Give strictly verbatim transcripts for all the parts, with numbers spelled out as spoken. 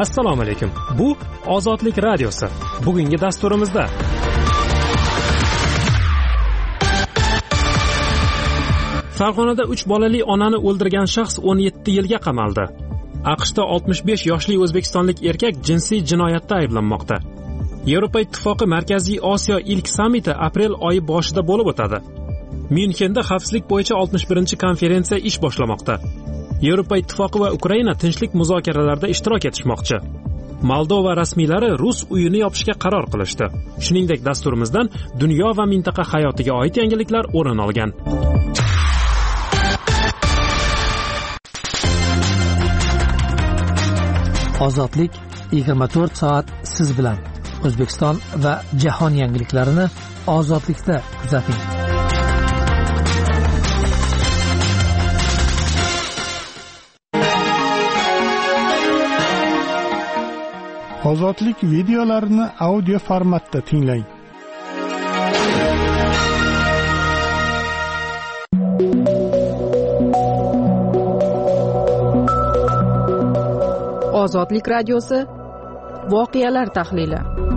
Assalomu alaykum. Bu Ozodlik radiosi. Bugungi dasturimizda Farg'onada uch bolali onani o'ldirgan shaxs o'n yetti yilga qamaldi. AQShda oltmish besh yoshli o'zbekistonlik erkak jinsiy jinoyatda ayblanmoqda. Yevropa Ittifoqi Markaziy Osiyo ilk sammiti aprel oyi boshida bo'lib o'tadi. Myunxenda xavfsizlik bo'yicha oltmish birinchi konferensiya ish boshlamoqda. Yevropa Ittifoqi va Ukraina tinchlik muzokaralarida ishtirok etishmoqchi. Moldova rasmiylari Rus uyini yopishga qaror qilishdi. Shuningdek, dasturimizdan dunyo va mintaqa hayotiga oid yangiliklar o'rin olgan. Ozodlik yigirma to'rt soat siz bilan. O'zbekiston va jahon yangiliklarini ozodlikda kuzating. Ozodlik videolarini audio formatda tinglang. Ozodlik radiosi voqealar tahlili.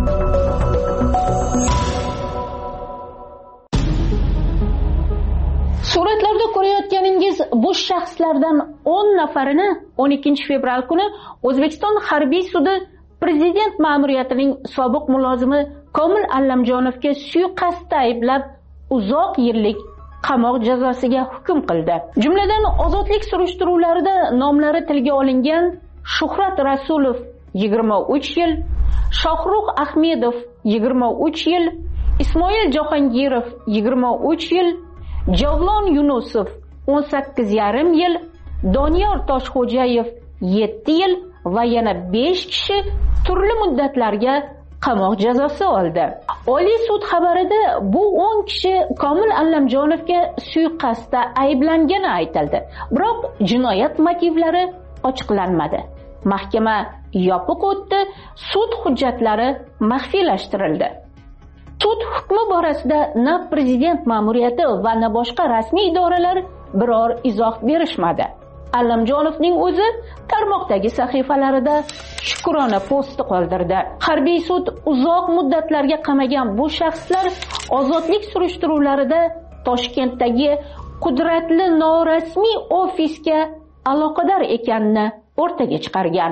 Suratlarda ko'rayotganingiz bu shaxslardan o'n nafarini o'n ikkinchi fevral kuni O'zbekiston harbiy sudi Prezident ma'muriyatining sobiq mulozimi Komil Allamjonovga suiqasdda ayblab uzoq yillik qamoq jazosiga hukm qildi. Jumladan ozodlik surishtiruvlarida nomlari tilga olingan Shuhrat Rasulov yigirma uch yil, Shohruh Ahmedov yigirma uch yil, Ismoil Jahongirov yigirma uch yil, Javlon Yunusov o'n sakkiz yarim yil, Doniyor Toshxo'jayev yetti yil va yana besh kishi turli muddatlarga qamoq jazosi oldi. Oliy sud xabarida bu o'n kishi Komil Allamjonovga suiqasdda ayblangani aytildi. Biroq jinoyat motivlari ochiqlanmadi. Mahkama yopiq o'tdi, sud hujjatlari maxfiylashtirildi. Sud hukmi borasida na prezident ma'muriyati va na boshqa rasmiy idoralar biror izoh berishmadi. Allamjonovning o'zi tarmoqdagi sahifalarida shukrona posti qoldirdi. Harbiy sud uzoq muddatlarga qamagan bu shaxslar ozodlik surishtiruvlarida Toshkentdagi qudratli norasmiy ofisga aloqador ekanini o'rtaga chiqargan.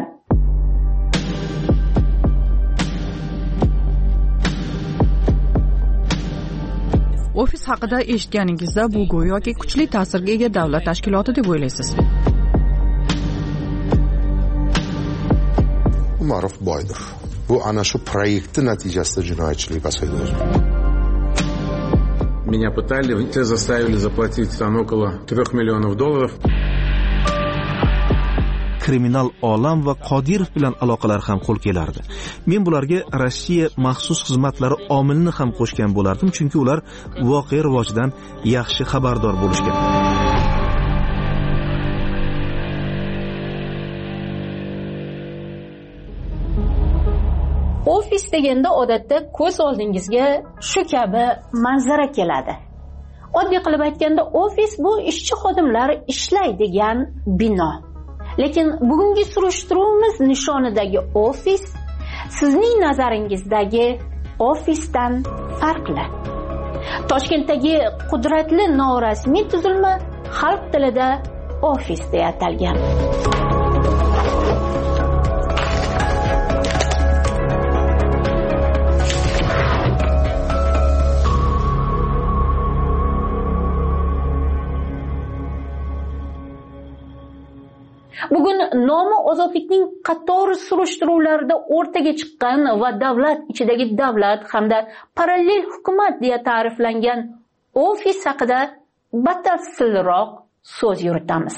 Ofis haqida eshitganingizda bu go'yoki kuchli ta'sirga ega davlat tashkiloti deb o'ylaysiz. Ma'ruf boydir. Bu ana shu proyektni natijasida jinoyatchilik pasaydi. Меня пытали, те заставили заплатить там около трех миллионов долларов. Kriminal olam va Qodirov bilan aloqalar ham qo'l kelardi. Men bularga Rossiya maxsus xizmatlari omilini ham qo'shgan bo'lardim, chunki ular voqea rivojidan yaxshi xabardor bo'lishgan. Ofis deganda odatda ko'z oldingizga shu kabi manzara keladi. Oddiy qilib aytganda, ofis bu ishchi xodimlar ishlaydigan bino. Lekin bugungi surishtiruvimiz nishonidagi ofis sizning nazaringizdagi ofisdan farqli. Toshkentdagi qudratli norasmiy tuzilma xalq tilida ofis deya atalgan. Bugun nomi ozodlikning qator surishtiruvlarida o'rtaga chiqqan va davlat ichidagi davlat hamda parallel hukumat deya ta'riflangan ofis haqida batafsilroq so'z yuritamiz.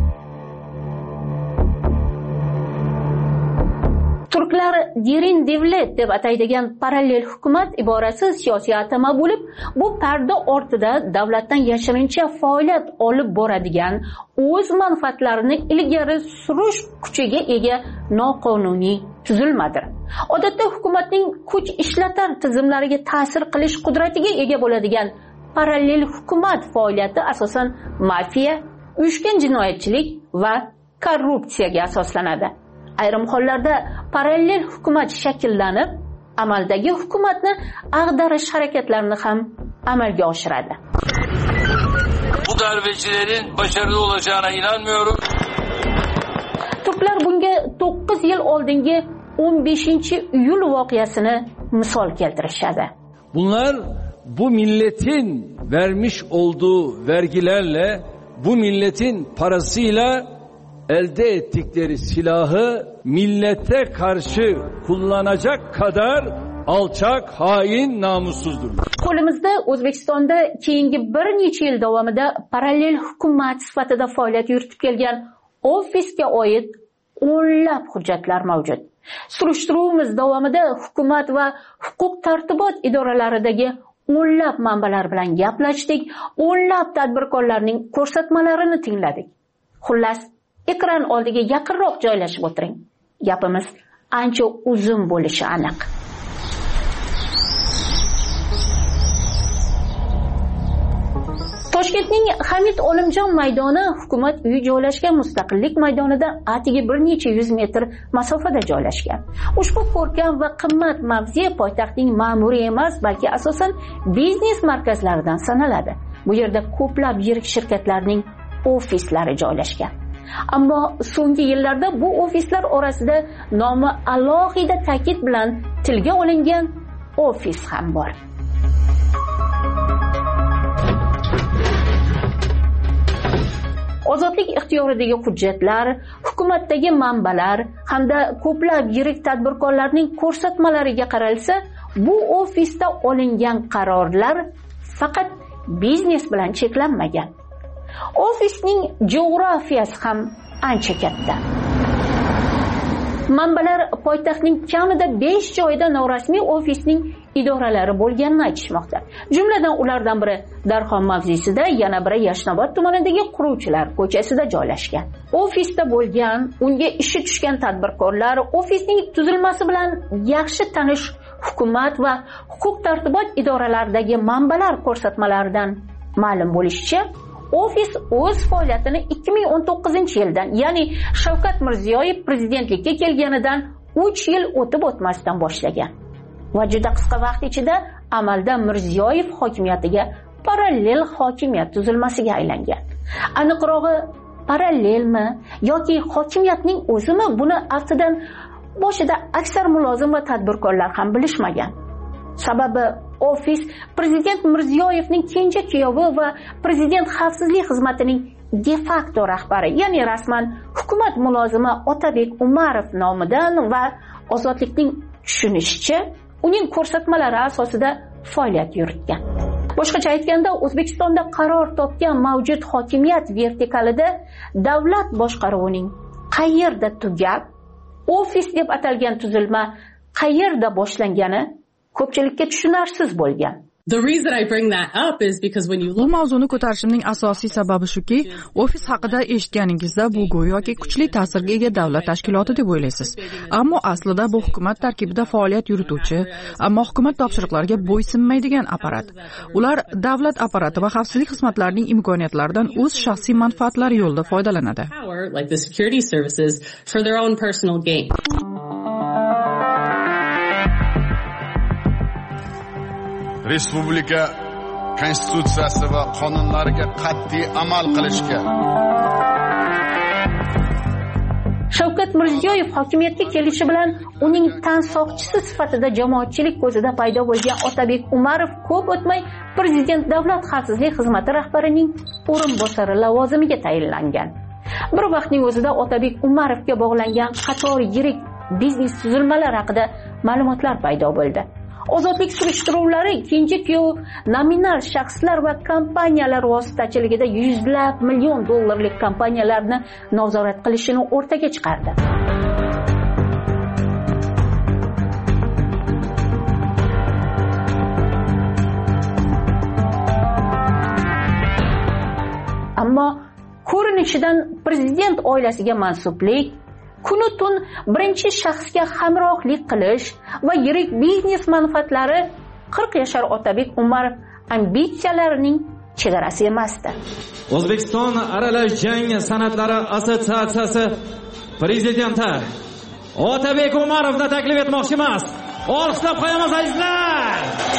Turklar Derin Devlet deb ataydigan parallel hukumat iborasi siyosiy atama bo'lib, bu parda ortida davlatdan yashirincha faoliyat olib boradigan, o'z manfaatlarini ilgari surish kuchiga ega noqonuniy tuzilmadir. Odatda hukumatning kuch ishlatar tizimlariga ta'sir qilish qudratiga ega bo'ladigan parallel hukumat faoliyati asosan mafiya, uyushgan jinoyatchilik va korrupsiyaga asoslanadi. Ayrim hollarda parallel hukumat shakllanib, amaldagi hukumatni ag'darish harakatlarini ham amalga oshiradi. Bu darbecilerin başarılı olacağına inanmıyorum. Turklar bunga to'qqiz yil oldingi o'n beshinchi iyul voqeasini misol keltirishadi. Bunlar bu milletin vermiş olduğu vergilerle, bu milletin parasıyla elde ettikleri silahı millete karşı kullanacak kadar alçak, hain, namussuzdur. Qo'limizda O'zbekistonda keyingi bir necha yil davomida parallel hukumat sifatida faoliyat yuritib kelgan ofisga oid o'nlab hujjatlar mavjud. Surishtiruvimiz davomida hukumat va huquq tartibot idoralaridagi o'nlab manbalar bilan gaplashdik, o'nlab tadbirkorlarning ko'rsatmalarini tingladik. Xullas, ekran oldiga yaqinroq joylashib o'tiring. Gapimiz ancha uzun bo'lishi aniq. Toshkentning Hamid Olimjon maydoni hukumat uyi joylashgan Mustaqillik maydonidan atigi bir necha yuz metr masofada joylashgan. Ushbu ko'rkam va qimmat mavze poytaxtning ma'muriy emas, balki asosan biznes markazlaridan sanaladi. Bu yerda ko'plab yirik shirkatlarning ofislari joylashgan. Ammo so'nggi yillarda bu ofislar orasida nomi alohida ta'kid bilan tilga olingan ofis ham bor. Ozodlik ixtiyoridagi hujjatlar, hukumatdagi manbalar hamda ko'plab yirik tadbirkorlarning ko'rsatmalariga qaralsa, bu ofisda olingan qarorlar faqat biznes bilan cheklanmagan. Ofisning geografiyasi ham ancha katta. Manbalar poytaxtning kamida besh joyda norasmiy ofisning idoralari bo'lganini aytishmoqda. Jumladan ulardan biri Darxon mavzesida, yana biri Yashnobod tumanidagi Quruvchilar ko'chasida joylashgan. Ofisda bo'lgan, unga ishi tushgan tadbirkorlar, ofisning tuzilmasi bilan yaxshi tanish hukumat va huquq tartibot idoralaridagi manbalar ko'rsatmalaridan ma'lum bo'lishicha, ofis o'z faoliyatini ikki ming o'n to'qqizinchi yildan, ya'ni Shavkat Mirziyoyev prezidentlikka kelganidan uch yil o'tib o'tmasdan boshlagan. Va juda qisqa vaqt ichida amalda Mirziyoyev hokimiyatiga parallel hokimiyat tuzilmasiga aylangan. Aniqrog'i, parallelmi yoki hokimiyatning o'zimi, buni aftidan boshida aksar mulozim va tadbirkorlar ham bilishmagan. Sababi ofis prezident Mirziyoyevning kenja kuyovi va prezident xavfsizlik xizmatining de facto rahbari, ya'ni rasman hukumat mulozimi Otabek Umarov nomidan va Ozodlikning tushunishicha uning ko'rsatmalari asosida faoliyat yuritgan. Boshqacha aytganda, O'zbekistonda qaror topgan mavjud hokimiyat vertikalida davlat boshqaruvining qayerda tugab, ofis deb atalgan tuzilma qayerda boshlangani ko'pchilikka tushunarsiz bo'lgan. The reason I bring that up is because when you Bu mavzuni ko'tarishimning asosiy sababi shuki, ofis haqida eshitganingizda bu go'yoki kuchli ta'sirga ega davlat tashkiloti deb o'ylaysiz. Ammo aslida bu hukumat tarkibida faoliyat yurituvchi, ammo hukumat topshiriqlariga bo'ysunmaydigan apparat. Ular davlat apparati va xavfsizlik xizmatlarining imkoniyatlaridan o'z shaxsiy manfaatlari yo'lida foydalanadi. Like the security services for their own personal gain. Respublika konstitutsiyasi va qonunlariga qat'iy amal qilishga. Shavkat Mirziyoyev hokimiyatga kelishi bilan uning tansoqchisi sifatida jamoatchilik ko'zida paydo bo'lgan Otabek Umarov ko'p o'tmay prezident davlat xavfsizlik xizmati rahbarining o'rinbosari lavozimiga tayinlangan. Bir vaqtning o'zida Otabek Umarovga bog'langan qator yirik biznes tuzilmalar haqida ma'lumotlar paydo bo'ldi. Ozodlik surishtiruvlari kenja kuyov nominal shaxslar va kompaniyalar vositachiligida yuzlab million dollarlik kompaniyalarni nazorat qilishini o'rtaga chiqardi. Ammo ko'rinishidan prezident oilasiga mansublik, kunu tun birinchi shaxsga hamrohlik qilish va yirik biznes manfaatlari qirq yashar Otabek Umarov ambitsiyalarining chegarasi emasdi. O'zbekiston aralash jang san'atlari assotsiatsiyasi prezidenti Otabek Umarovni taklif etmoqchimiz. Olqishlab qo'yamiz azizlar.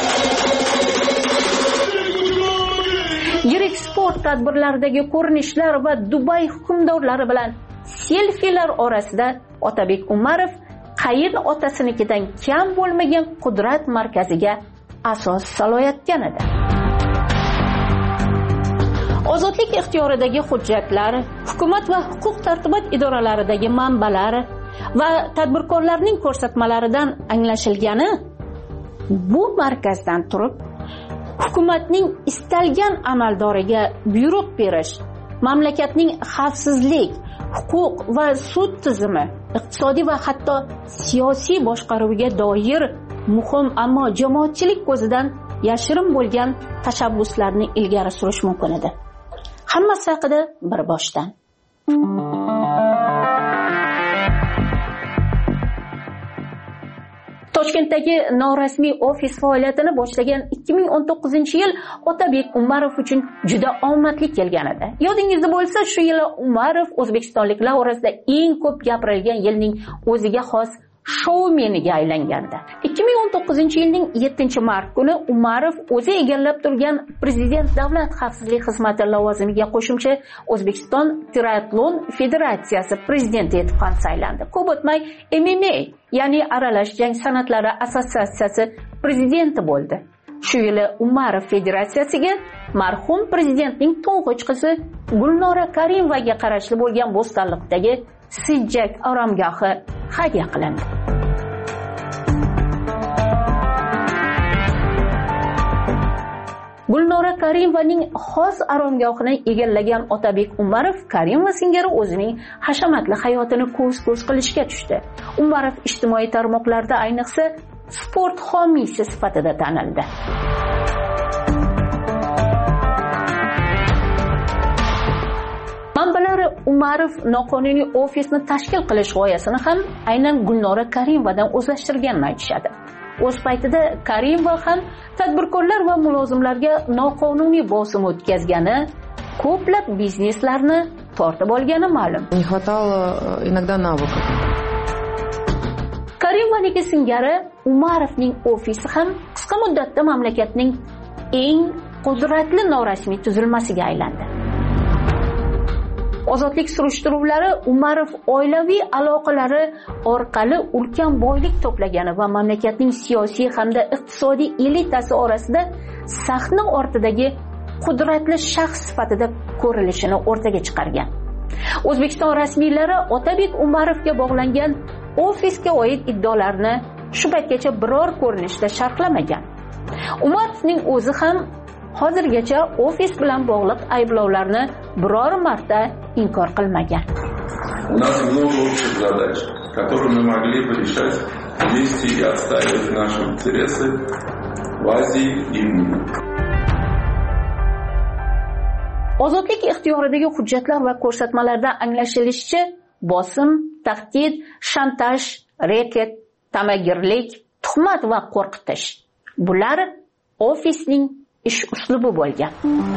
Yirik sport tadbirlaridagi ko'rinishlar va Dubay hukmdorlari bilan selfilar orasida Otabek Umarov qayin otasinikidan kam bo'lmagan qudrat markaziga asos solayotgan edi. Ozodlik ixtiyoridagi hujjatlar, hukumat va huquq tartibot idoralaridagi manbalar va tadbirkorlarning ko'rsatmalaridan anglashilgani, bu markazdan turib hukumatning istalgan amaldoriga buyruq berish, mamlakatning xavfsizlik, huquq va sud tizimi, iqtisodiy va hatto siyosiy boshqaruviga doir muhim ammo jamoatchilik ko'zidan yashirin bo'lgan tashabbuslarni ilgari surish mumkin edi. Hammasi haqida bir boshdan. Toshkentdagi norasmiy ofis faoliyatini boshlagan ikki ming o'n to'qqizinchi yil Otabek Umarov uchun juda omadli kelgan edi. Yodingizda bo'lsa, shu yili Umarov o'zbekistonliklar orasida eng ko'p gapirilgan yilning o'ziga xos shoumeniga aylangandi. ikki ming o'n to'qqizinchi yilning yettinchi mart kuni Umarov o'zi egallab turgan Prezident Davlat xavfsizlik xizmati lavozimiga qo'shimcha O'zbekiston Triatlon Federatsiyasi prezidenti etib ham saylandi. Ko'p o'tmay M M A, ya'ni aralash jang san'atlari assotsiatsiyasi prezidenti bo'ldi. Shu yili Umarov federatsiyasiga marhum prezidentning to'ng'ich qizi Gulnora Karimovaga qarashli bo'lgan Bo'stonliqdagi Sijjak oromgohi hadya qilindi. Gulnora Karimovaning xos oromgohini egallagan Otabek Umarov Karimova singari o'zining hashamatli hayotini ko'z-ko'z qilishga tushdi. Umarov ijtimoiy tarmoqlarda ayniqsa sport homiysi sifatida tanildi. Manbalari Umarov noqonuniy ofisni tashkil qilish g'oyasini ham aynan Gulnora Karimovadan o'zlashtirganini aytishadi. O'z paytida Karimova ham tadbirkorlar va mulozimlarga noqonuniy bosim o'tkazgani, ko'plab bizneslarni tortib olgani ma'lum. Не хватало иногда навыков. Karimovaning singari Umarovning ofisi ham qisqa muddatda mamlakatning eng qudratli norasmiy tuzilmasiga aylandi. Ozodlik surishtiruvlari Umarov oilaviy aloqalari orqali ulkan boylik to'plagani va mamlakatning siyosiy hamda iqtisodiy elitasi orasida sahna ortidagi qudratli shaxs sifatida ko'rilishini o'rtaga chiqargan. O'zbekiston rasmiylari Otabek Umarovga bog'langan ofisga oid iddaolarni shu paytgacha biror ko'rinishda sharhlamagan. Umarovning o'zi ham hozirgacha ofis bilan bog'liq ayblovlarni biror marta inkor qilmagan. У нас много общих задач, которые мы могли бы решать вместе и отстаивать наши интересы в Азии и в мире. Ozodlik ixtiyoridagi hujjatlar va ko'rsatmalarda anglashilishicha, bosim, tahdid, shantaj, reket, tamagirlik, tuhmat va qo'rqitish. Bular ofisning ish uslubi bo'lgan.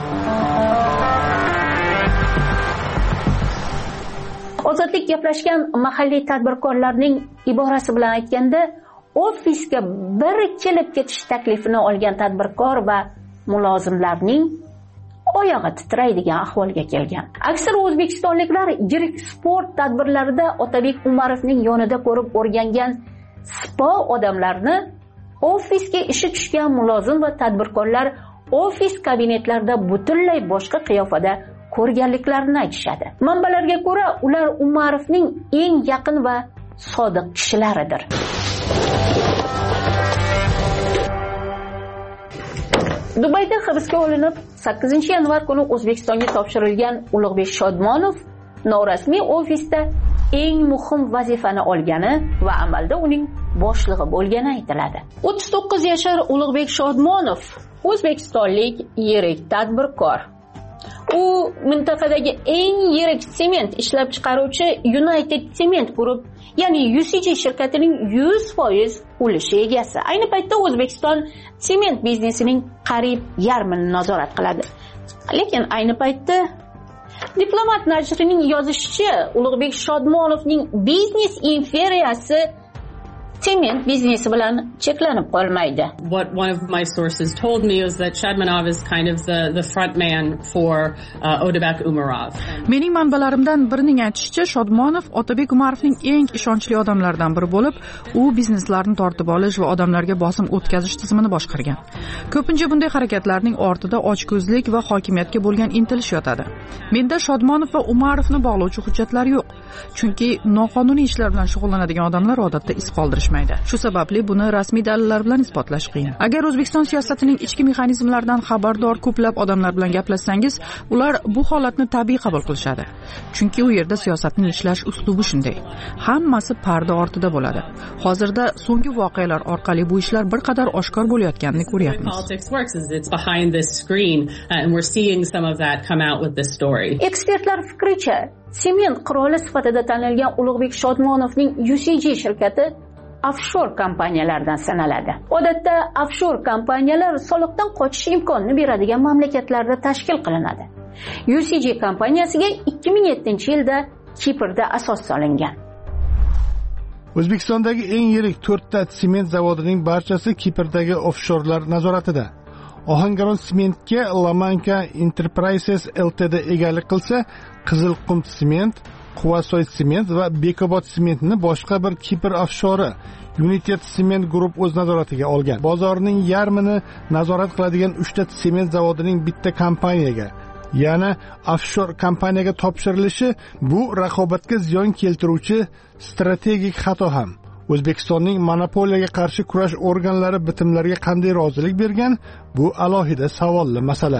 Ozodlik gaplashgan mahalliy tadbirkorlarning iborasi bilan aytganda, ofisga bir kelib ketish taklifini olgan tadbirkor va mulozimlarning oyog'i titraydigan ahvolga kelgan. Aksar o'zbekistonliklar yirik sport tadbirlarida Otabek Umarovning yonida ko'rib o'rgangan spo odamlarni ofisga ishi tushgan mulozim va tadbirkorlar ofis kabinetlarida butunlay boshqa qiyofada ko'rganliklarini aytishadi. Manbalarga ko'ra, ular Umarovning eng yaqin va sodiq kishilaridir. Dubayda hibsga olinib, sakkizinchi yanvar kuni O'zbekistonga topshirilgan Ulug'bek Shodmonov norasmiy ofisda eng muhim vazifani olgani va amalda uning boshlig'i bo'lgani aytiladi. o'ttiz to'qqiz yashar Ulug'bek Shodmonov o'zbekistonlik yirik tadbirkor. U mintaqadagi eng yirik sement ishlab chiqaruvchi United Cement Group, ya'ni U C G shirkatining yuz foiz ulushi egasi. Ayni paytda O'zbekiston sement biznesining qariyb yarmini nazorat qiladi. Lekin ayni paytda Diplomat nashrining yozishicha, Ulug'bek Shodmonovning biznes imperiyasi sement biznesi bilan cheklanib qolmaydi. What one of my sources told me was that Shadmanov is kind of the the front man for uh, Otabek Umarov. Mening manbalarimdan birining aytishicha, Shodmonov Otabek Umarovning eng ishonchli odamlaridan biri bo'lib, u bizneslarni tortib olish va odamlarga bosim o'tkazish tizimini boshqargan. Ko'pincha bunday harakatlarning ortida ochko'zlik va hokimiyatga bo'lgan intilish yotadi. Menda Shodmonov va Umarovni bog'lovchi hujjatlar yo'q, chunki noqonuniy ishlar bilan shug'ullanadigan odamlar odatda iz qoldirish Shu sababli buni rasmiy dalillar bilan isbotlash qiyin. Agar O'zbekiston siyosatining ichki mexanizmlaridan xabardor ko'plab odamlar bilan gaplashsangiz, ular bu holatni tabiiy qabul qilishadi. Chunki u yerda siyosatning ishlash uslubi shunday. Hammasi parda ortida bo'ladi. Hozirda so'nggi voqealar orqali bu ishlar bir qadar oshkor bo'layotganini ko'ryapmiz. Ekspertlar fikricha, sement qiroli sifatida tanilgan Ulug'bek Shodmonovning U C G shirkati offshore kompaniyalardan sanaladi. Odatda offshore kompaniyalar soliqdan qochish imkonini beradigan mamlakatlarda tashkil qilinadi. U C G kompaniyasiga ikki ming yettinchi yilda Kiprda asos solingan. O'zbekistondagi eng yirik to'rtta sement zavodining barchasi Kiprdagi offshorlar nazoratida. Ohangaron sementga Lamanka Enterprises Ltd egalik qilsa, Qizilqum sement, Quvasoy sement va Bekobod sementni boshqa bir Kipr offshori United Cement Group o'z nazoratiga olgan. Bozorning yarmini nazorat qiladigan uchta sement zavodining bitta kompaniyaga, ya'ni offshore kompaniyaga topshirilishi bu raqobatga ziyon keltiruvchi strategik xato ham. O'zbekistonning monopoliyaga qarshi kurash organlari bitimlarga qanday rozilik bergan? Bu alohida savolli masala.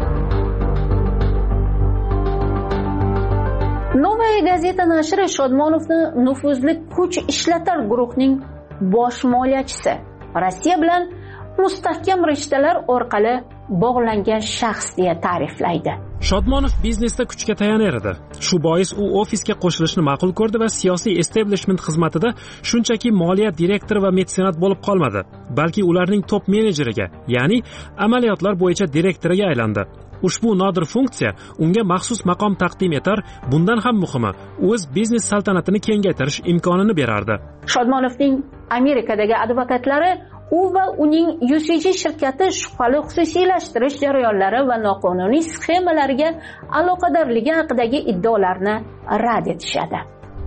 Novaya gazeta nashri Shodmonovni nufuzli kuch ishlatar guruhning bosh moliyachisi, Rossiya bilan mustahkam rishtalar orqali bog'langan shaxs deya ta'riflaydi. Shodmonov biznesda kuchga tayanar edi. Shu bois u ofisga qo'shilishni ma'qul ko'rdi va siyosiy establishment xizmatida shunchaki moliya direktori va metsenat bo'lib qolmadi, balki ularning top menejeriga, ya'ni amaliyotlar bo'yicha direktoriga aylandi. Ushbu nodir funksiya unga maxsus maqom taqdim etar, bundan ham muhimi, o'z biznes saltanatini kengaytirish imkonini berardi. Shodmonovning Amerikadagi advokatlari u va uning U C G shirkati shubhali xususiylashtirish jarayonlari va noqonuniy sxemalarga aloqadorligi haqidagi iddaolarni rad etishadi.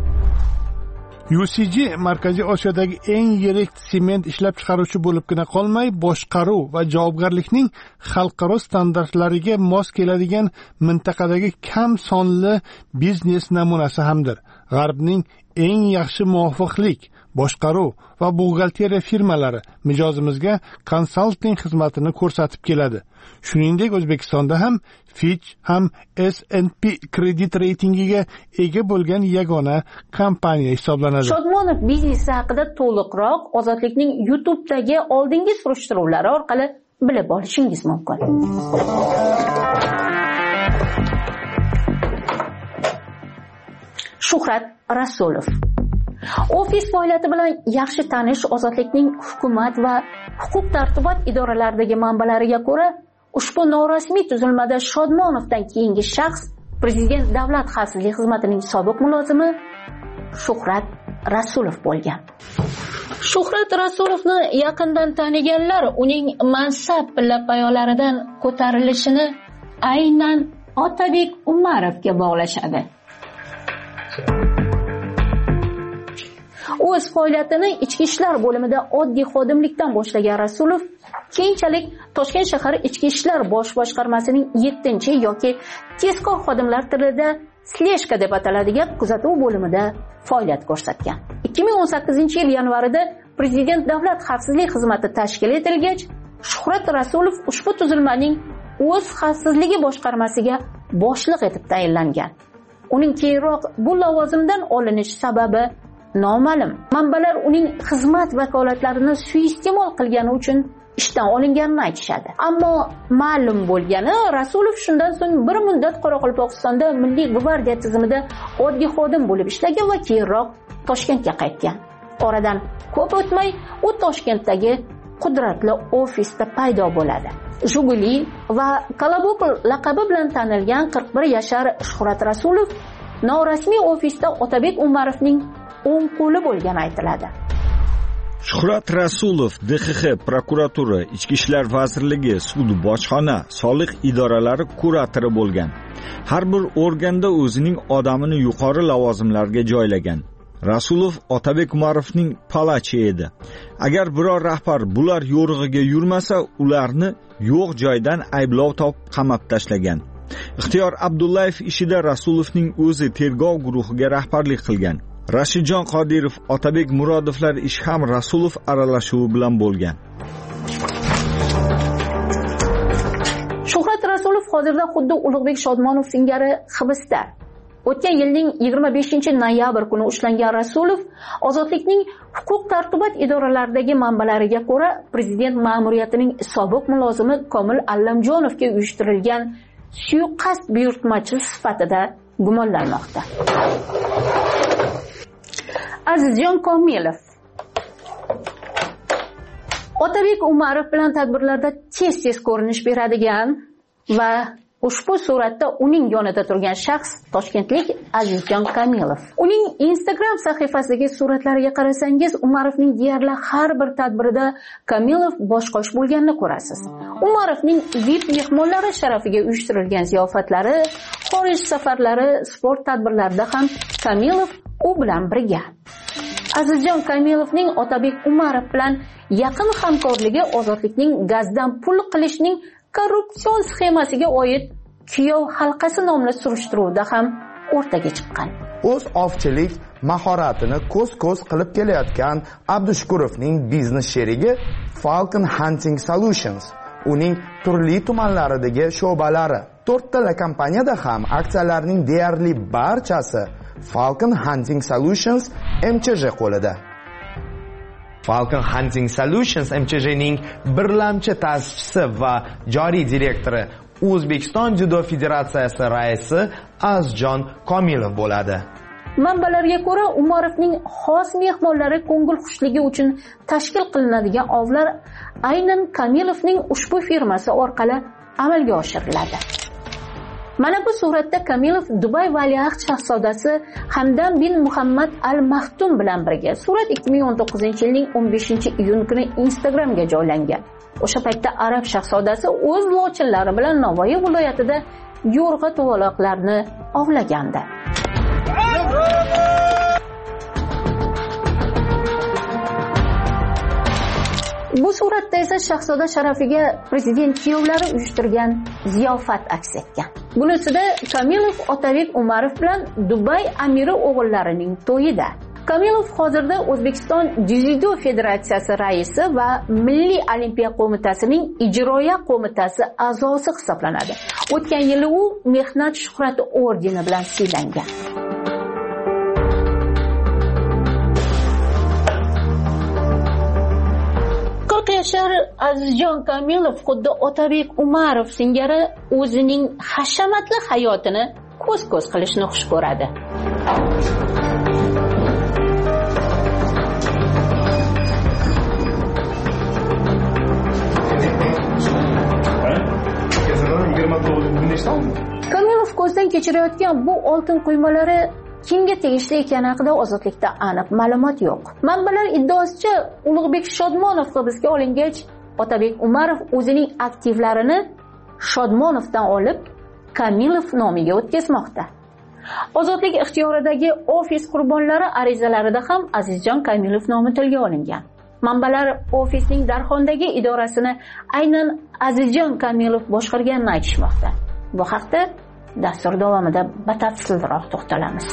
U C G Markaziy Osiyodagi eng yirik sement ishlab chiqaruvchi bo'libgina qolmay, boshqaruv va javobgarlikning xalqaro standartlariga mos keladigan mintaqadagi kam sonli biznes namunasi hamdir. G'arbning eng yaxshi muvofiqlik, boshqaruv va buxgalteriya firmalari mijozimizga konsalting xizmatini ko'rsatib keladi. Shuningdek, O'zbekistonda ham Fitch ham S and P kredit reytingiga ega bo'lgan yagona kompaniya hisoblanadi. Shodmonov biznesi haqida to'liqroq Ozodlikning YouTube'dagi oldingi surishtiruvlari orqali bilib olishingiz mumkin. Shuhrat Rasulov. Ofis faoliyati bilan yaxshi tanish Ozodlikning hukumat va huquq tartibot idoralaridagi manbalariga ko'ra, ushbu norasmiy tuzilmada Shodmonovdan keyingi shaxs Prezident Davlat xavfsizlik xizmatining sobiq mulozimi Shuhrat Rasulov bo'lgan. Shuhrat Rasulovni yaqindan taniganlar uning mansab pilla-poyolaridan ko'tarilishini aynan Otabek Umarovga bog'lashadi. O'z faoliyatini ichki ishlar bo'limida oddiy xodimlikdan boshlagan Rasulov keyinchalik Toshkent shahar ichki ishlar bosh boshqarmasining yettinchi yoki tezkor xodimlar tilida sleshka deb ataladigan kuzatuv bo'limida faoliyat ko'rsatgan. ikki ming o'n sakkizinchi yil yanvarida Prezident Davlat xavfsizlik xizmati tashkil etilgach, Shuhrat Rasulov ushbu tuzilmaning o'z xavfsizligi boshqarmasiga boshliq etib tayinlangan. Uning keyinroq bu lavozimdan olinish sababi noma'lum. Manbalar uning xizmat vakolatlarini suiiste'mol qilgani uchun ishdan olinganini aytishadi. Ammo ma'lum bo'lgani, Rasulov shundan so'ng bir muddat Qoraqalpog'istonda Milliy gvardiya tizimida oddiy xodim bo'lib ishlagan va keyinroq Toshkentga qaytgan. Oradan ko'p o'tmay u Toshkentdagi qudratli ofisda paydo bo'ladi. Juguli va Kolobokl laqabi bilan tanilgan qirq bir yashar Shuhrat Rasulov norasmiy ofisda Otabek Umarovning o'ng qo'li bo'lgani aytiladi. Shuhrat Rasulov D X X, prokuratura, Ichki ishlar vazirligi, sud, bojxona, soliq idoralari kuratori bo'lgan. Har bir organda o'zining odamini yuqori lavozimlarga joylagan. Rasulov Otabek Umarovning palachi edi. Agar biror rahbar bular yo'rig'iga yurmasa, ularni yo'q joydan ayblov topib qamab tashlagan. Ixtiyor Abdullayev ishida Rasulovning o'zi tergov guruhiga rahbarlik qilgan. Rashidjon Qodirov, Otabek Murodovlar ish ham Rasulov aralashuvi bilan bo'lgan. Shuhrat Rasulov hozirda xuddi Ulug'bek Shodmonov singari hibsda. O'tgan yilning yigirma beshinchi noyabr kuni ushlangan Rasulov ozodlikning huquq tartibot idoralaridagi manbalariga ko'ra prezident ma'muriyatining sobiq mulozimi Komil Allamjonovga uyushtirilgan suiqasd buyurtmachi sifatida gumonlanmoqda. Azizjon Komilov Otabek Umarov bilan tadbirlarda tez-tez ko'rinish beradigan va ushbu suratda uning yonida turgan shaxs toshkentlik Azizjon Komilov. Uning Instagram sahifasidagi suratlariga qarasangiz, Umarovning deyarli har bir tadbirida Komilov boshqosh bo'lganini ko'rasiz. Umarovning V I P mehmonlari sharafiga uyushtirilgan ziyofatlari, xorij safarlari, sport tadbirlarida ham Komilov u bilan birga. Azizjon Komilovning Otabek Umarov bilan yaqin hamkorligi ozodlikning gazdan pul qilishning korrupsion sxemasiga oid kuyov halqasi nomli surishtiruvda ham o'rtaga chiqqan. O'z ovchilik mahoratini ko'z-ko'z qilib kelayotgan Abdushukurovning biznes sherigi Falcon Hunting Solutions, uning turli tumanlaridagi sho'balari, to'rttala kompaniyada ham aksiyalarning deyarli barchasi Falcon Hunting Solutions M Ch J qo'lida. Falcon Hunting Solutions M Ch J'ning birlamchi ta'sischisi va joriy direktori O'zbekiston Judo Federatsiyasi raisi Azizjon Komilov bo'ladi. Manbalarga ko'ra, Umarovning xos mehmonlari ko'ngil xushligi uchun tashkil qilinadigan ovlar aynan Komilovning ushbu firmasi orqali amalga oshiriladi. Mana bu suratda Komilov Dubay valiahd shahzodasi Hamdan bin Muhammad Al Maktum bilan birga. Surat ikki ming o'n to'qqizinchi yilning o'n beshinchi iyun kuni Instagramga joylangan. O'sha paytda arab shahzodasi o'z lochinlari bilan Navoiy viloyatida yo'rg'a to'g'aloqlarni ovlagandi. Bu suratda esa shahzoda sharafiga prezident kuyovlari uyushtirgan ziyofat aks etgan. Bunisida Komilov Otabek Umarov bilan Dubay amiri o'g'illarining to'yida. Komilov hozirda O'zbekiston Dzyudo Federatsiyasi raisi va Milliy olimpiya qo'mitasining ijroiya qo'mitasi a'zosi hisoblanadi. O'tgan yili u Mehnat shuhrati ordeni bilan siylangan. qirq yashar Azizjon Komilov xuddi Otabek Umarov singari o'zining hashamatli hayotini ko'z-ko'z qilishni xush ko'radi. Komilov ko'zdan kechirayotgan bu oltin quymalari kimga tegishli ekani haqida ozodlikda aniq ma'lumot yo'q. Manbalar iddaosicha, Ulug'bek Shodmonov hibsga olingach, Otabek Umarov o'zining aktivlarini Shodmonovdan olib, Komilov nomiga o'tkazmoqda. Ozodlik ixtiyoridagi ofis qurbonlari arizalarida ham Azizjon Komilov nomi tilga olingan. Manbalar ofisning Darxondagi idorasini aynan Azizjon Komilov boshqarganini aytishmoqda. Bu haqda dastur davomida batafsilroq to'xtalamiz.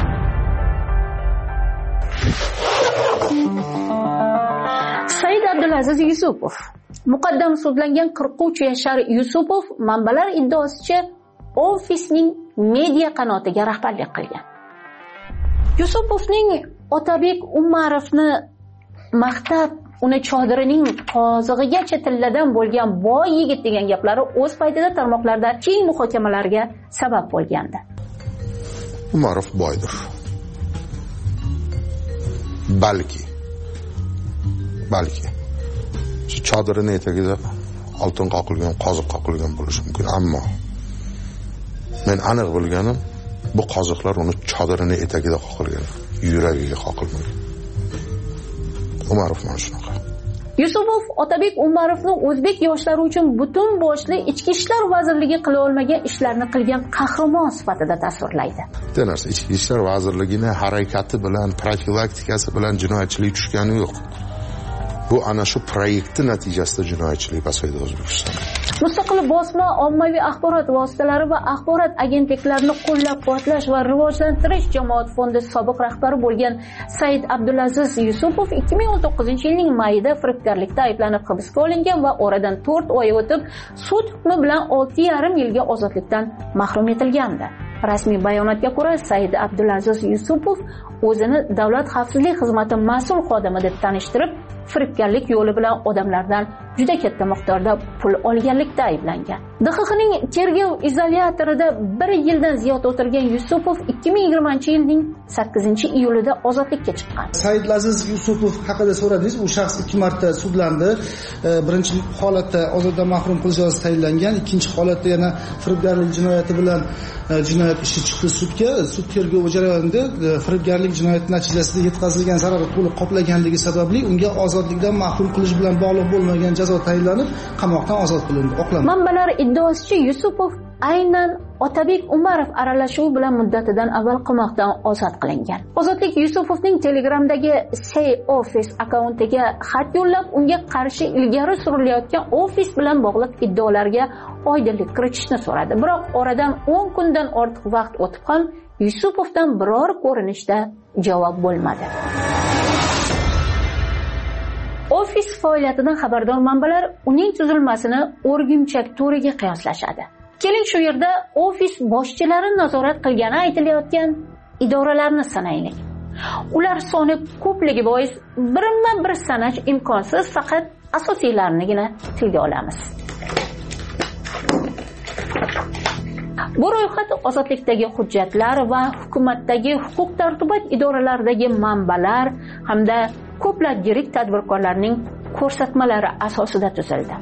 Said Abdulaziz Yusupov. Muqaddam sudlangan qirq uch yashar Yusupov manbalar iddaosicha ofisning media qanotiga rahbarlik qilgan. Yusupovning Otabek Umarovni maqtab, uni chodirining qozig'igacha tilladan bo'lgan boy yigit degan gaplari o'z paytida tarmoqlarda keng muhokamalarga sabab bo'lgandi. Umarov boydir. Balki balki shu chodirini etagida oltin qoqilgan, qoziq qoqilgan bo'lishi mumkin, ammo men aniq bilganim bu qoziqlar uni chodirini etagida qoqilgan, yuragiga qoqilmagan. Umarov mana shunaqa. Yusupov Otabek Umarovni o'zbek yoshlari uchun butun boshli Ichki ishlar vazirligi qila olmagan ishlarni qilgan qahramon sifatida tasvirlaydi. Bitta narsa, Ichki ishlar vazirligini harakati bilan, profilaktikasi bilan jinoyatchilik tushgani yo'q. Bu ana shu proyektni natijasida jinoyatchilik pasaydi O'zbekistonda. Mustaqil bosma, ommaviy axborot vositalari va axborot agentliklarini qo'llab-quvvatlash va rivojlantirish jamoat fondi sobiq rahbari bo'lgan Said Abdulaziz Yusupov ikki ming o'n to'qqizinchi yilning mayida firibgarlikda ayblanib hibsga olingan va oradan to'rt oy o'tib sud hukmi bilan olti yarim yilga ozodlikdan mahrum etilgandi. Rasmiy bayonotga ko'ra, Said Abdulaziz Yusupov o'zini Davlat xavfsizlik xizmati mas'ul xodimi deb tanishtirib, firibgarlik yo'li bilan odamlardan juda katta miqdorda pul olganlikda ayblangan. D X X'ning tergov izolyatorida bir yildan ziyod o'tirgan Yusupov ikki ming yigirmanchi yilning sakkizinchi iyulida ozodlikka chiqqan. Said Aziz Yusupov haqida so'radingiz. U shaxs ikki marta sudlandi. Birinchi holatda ozoddan mahrum qilish jazosi tayinlangan, ikkinchi holatda yana firibgarlik jinoyati bilan jinoyat ishi chiqdi sudga. Sud tergovi jarayonida firibgarlik jinoyati natijasida yetkazilgan zararni to'liq qoplaganligi sababli unga ozodlikdan mahrum qilish bilan bog'liq bo'lmagan jazo tayinlanib, qamoqdan ozod qilindi. Oqlandi. Manbalar iddaosicha Yusupov aynan Otabek Umarov aralashuvi bilan muddatidan avval qamoqdan ozod qilingan. Ozodlik Yusupovning Telegramdagi Say Office akkauntiga xat yo'llab, unga qarshi ilgari surilayotgan ofis bilan bog'liq iddaolarga oydinlik kiritishni so'radi. Biroq oradan o'n kundan ortiq vaqt o'tib ham Yusupovdan biror ko'rinishda javob bo'lmadi. Ofis faoliyatidan xabardor manbalar uning tuzilmasini o'rgimchak to'riga qiyoslashadi. Keling shu yerda ofis boshchilari nazorat qilgani aytilayotgan idoralarni sanaylik. Ular soni ko'pligi bois birma-bir sanash imkonsiz, faqat asosiylarnigina tilga olamiz. Bu ro'yxat ozodlikdagi hujjatlar va hukumatdagi huquq-tartibot idoralaridagi manbalar hamda ko'plab yirik tadbirkorlarning ko'rsatmalari asosida tuzildi.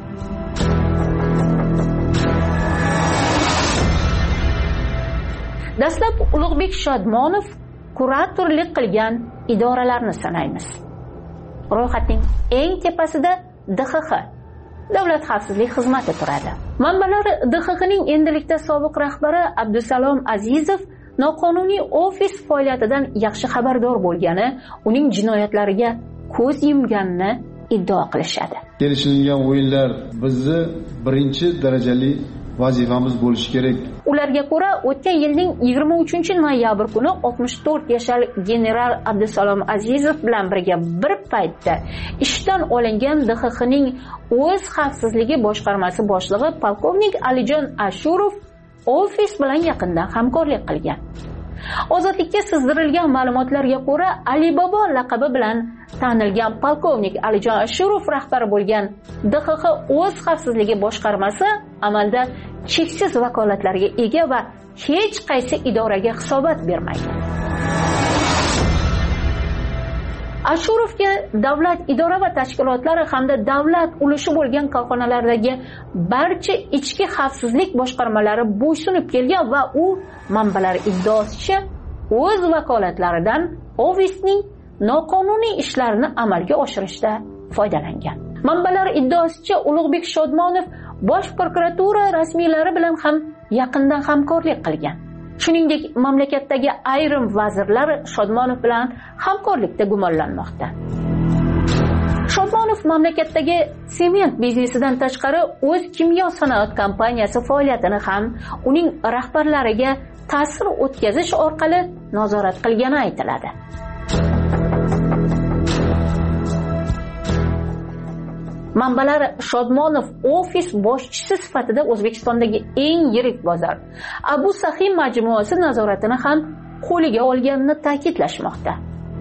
Dastlab Ulug'bek Shodmonov kuratorlik qilgan idoralarni sanaymiz. Ro'yxatning eng tepasida D X X, Davlat xavfsizlik xizmati turadi. Manbalar D X X'ning endilikda sobiq rahbari Abdusalom Azizov noqonuniy ofis faoliyatidan yaxshi xabardor bo'lgani, uning jinoyatlariga ko'z yumganini iddao qilishadi. Kelishilgan o'yinlar bizni birinchi darajali vazifamiz bo'lishi kerak. Ularga ko'ra, o'tgan yilning yigirma uchinchi noyabr kuni oltmish to'rt yoshli general Abdusalom Azizov bilan birga bir paytda ishdan olingan D X X'ning o'z xavfsizligi boshqarmasi boshlig'i polkovnik Alijon Ashurov ofis bilan yaqindan hamkorlik qilgan. Ozodlikka sizdirilgan ma'lumotlarga ko'ra, Alibaba laqabi bilan tanilgan polkovnik Alijon Ashurov rahbari bo'lgan D X X o'z xavfsizligi boshqarmasi amalda cheksiz vakolatlarga ega va hech qaysi idoraga hisobot bermaydi. Ashurovga davlat idora va tashkilotlari hamda davlat ulushi bo'lgan korxonalardagi barcha ichki xavfsizlik boshqarmalari bo'ysunib kelgan va u manbalar iddaosicha o'z vakolatlaridan ofisning noqonuniy ishlarini amalga oshirishda foydalangan. Manbalar iddaosicha Ulug'bek Shodmonov bosh prokuratura rasmiylari bilan ham yaqindan hamkorlik qilgan. Shuningdek, mamlakatdagi ayrim vazirlar Shodmonov bilan hamkorlikda gumonlanmoqda. Shodmonov mamlakatdagi sement biznesidan tashqari o'z kimyo sanoat kompaniyasi faoliyatini ham uning rahbarlariga ta'sir o'tkazish orqali nazorat qilgani aytiladi. Manbalar Shodmonov ofis boshchisi sifatida O'zbekistondagi eng yirik bozor Abu Sahi majmuasi nazoratini ham qo'liga olganini ta'kidlashmoqda.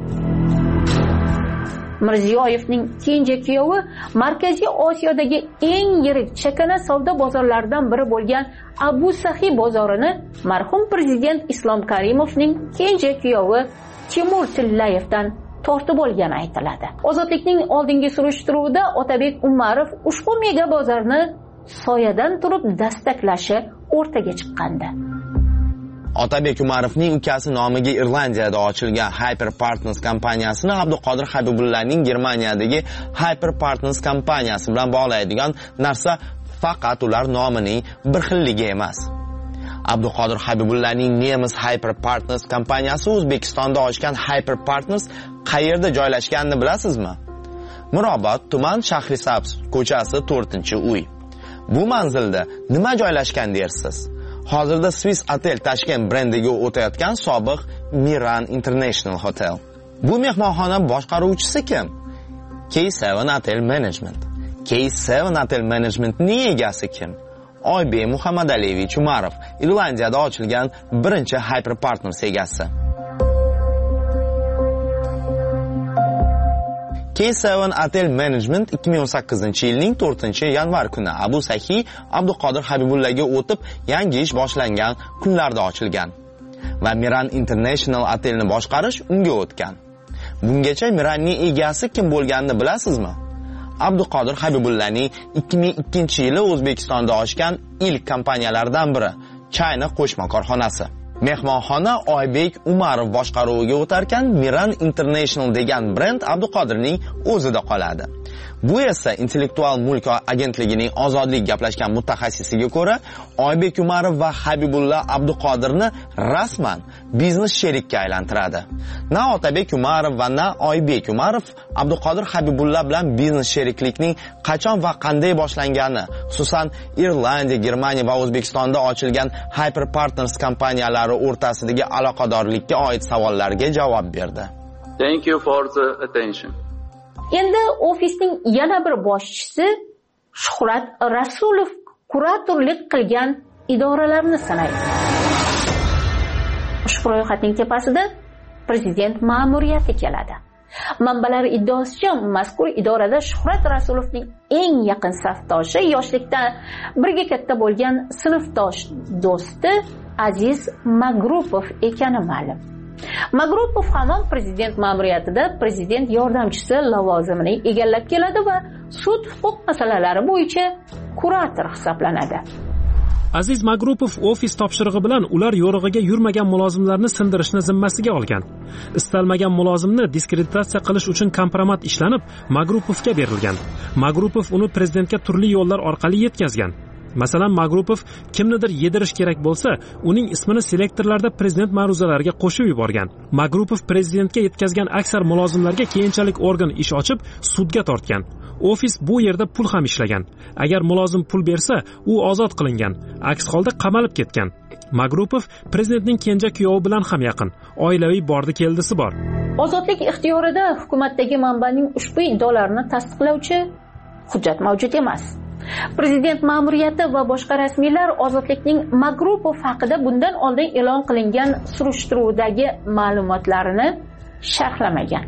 Mirziyoyevning kenja kuyovi Markaziy Osiyodagi eng yirik chakana savdo bozorlaridan biri bo'lgan Abu Sahi bozorini marhum prezident Islom Karimovning kenja kuyovi Timur Tillayevdan tortib olgani aytiladi. Ozodlikning oldingi surishtiruvida Otabek Umarov ushbu mega bozorni soyadan turib dastaklashi o'rtaga chiqqandi. Otabek Umarovning ukasi nomiga Irlandiyada ochilgan Hyper Partners kompaniyasini Abduqodir Habibullaning Germaniyadagi Hyper Partners kompaniyasi bilan bog'laydigan narsa faqat ular nomining bir xilligi emas. Abduqodir Habibullaning Nemis Hyper Partners kompaniyasi O'zbekistonda ochgan Hyper Partners qayerda joylashganini bilasizmi? Mirobod tuman Shahrisabz ko'chasi to'rtinchi uy. Bu manzilda nima joylashgan dersiz? Hozirda Swiss Hotel Tashkent brendiga o'tayotgan sobiq Miran International Hotel. Bu mehmonxona boshqaruvchisi kim? K seven Hotel Management. K seven Hotel Managementning egasi kim? Oybek Muhammadaliyevich Umarov, Irlandiyada ochilgan birinchi Hyper Partners egasi. K seven Hotel Management ikki ming o'n sakkizinchi yilning to'rtinchi yanvar kuni Abu Sahiy Abduqodir Habibullaga o'tib yangi ish boshlangan kunlarda ochilgan va Miran International Hotelni boshqarish unga o'tgan. Bungacha Miranning egasi kim bo'lganini bilasizmi? Abduqodir Habibullaning ikki ming ikkinchi yili O'zbekistonda ochgan ilk kompaniyalardan biri China qo'shma korxonasi. Mehmonxona Oybek Umarov boshqaruviga o'tarkan Miran International degan brend Abduqodirning o'zida qoladi. Bu esa Intellektual mulk agentligining ozodlik gaplashgan mutaxassisiga ko'ra, Oybek Umarov va Habibulla Abduqodirni rasman biznes sherikka aylantiradi. Na Otabek Umarov va na Oybek Umarov Abduqodir Habibulla bilan biznes sheriklikning qachon va qanday boshlangani, xususan Irlandiya, Germaniya va O'zbekistonda ochilgan Hyper Partners kompaniyalari o'rtasidagi aloqadorlikka oid savollarga javob berdi. Thank you for the attention. Endi ofisning yana bir boshchisi Shuhrat Rasulov kuratorlik qilgan idoralarni sanaydi. Ushbu ro'yxatning tepasida prezident ma'muriyati keladi. Manbalar iddaosicha, mazkur idorada Shuhrat Rasulovning eng yaqin safdoshi yoshlikda birga katta bo'lgan sinfdosh do'sti Aziz Magrupov ekani ma'lum. Magrupov hamon prezident ma'muriyatida prezident yordamchisi lavozimini egallab keladi va sud huquq masalalari bo'yicha kurator hisoblanadi. Aziz Magrupov ofis topshirig'i bilan ular yo'rig'iga yurmagan mulozimlarni sindirishni zimmasiga olgan. Istalmagan mulozimni diskreditatsiya qilish uchun kompromat ishlanib, Magrupovga berilgan. Magrupov uni prezidentga turli yo'llar orqali yetkazgan. Masalan, Magrupov kimnidir yedirish kerak bo'lsa, uning ismini selektorlarda prezident ma'ruzalariga qo'shib yuborgan. Magrupov prezidentga yetkazgan aksar mulozimlarga keyinchalik organ ish ochib, sudga tortgan. Ofis bu yerda pul ham ishlagan. Agar mulozim pul bersa, u ozod qilingan. Aks holda qamalib ketgan. Magrupov prezidentning kenja kuyovi bilan ham yaqin. Oilaviy bordi-keldisi bor. Ozodlik ixtiyorida hukumatdagi manbaning ushbu iddaolarini tasdiqlovchi hujjat mavjud emas. Prezident ma'muriyati va boshqa rasmiylar Ozodlikning Magrupov haqida bundan oldin e'lon qilingan surishtiruvdagi ma'lumotlarini sharhlamagan.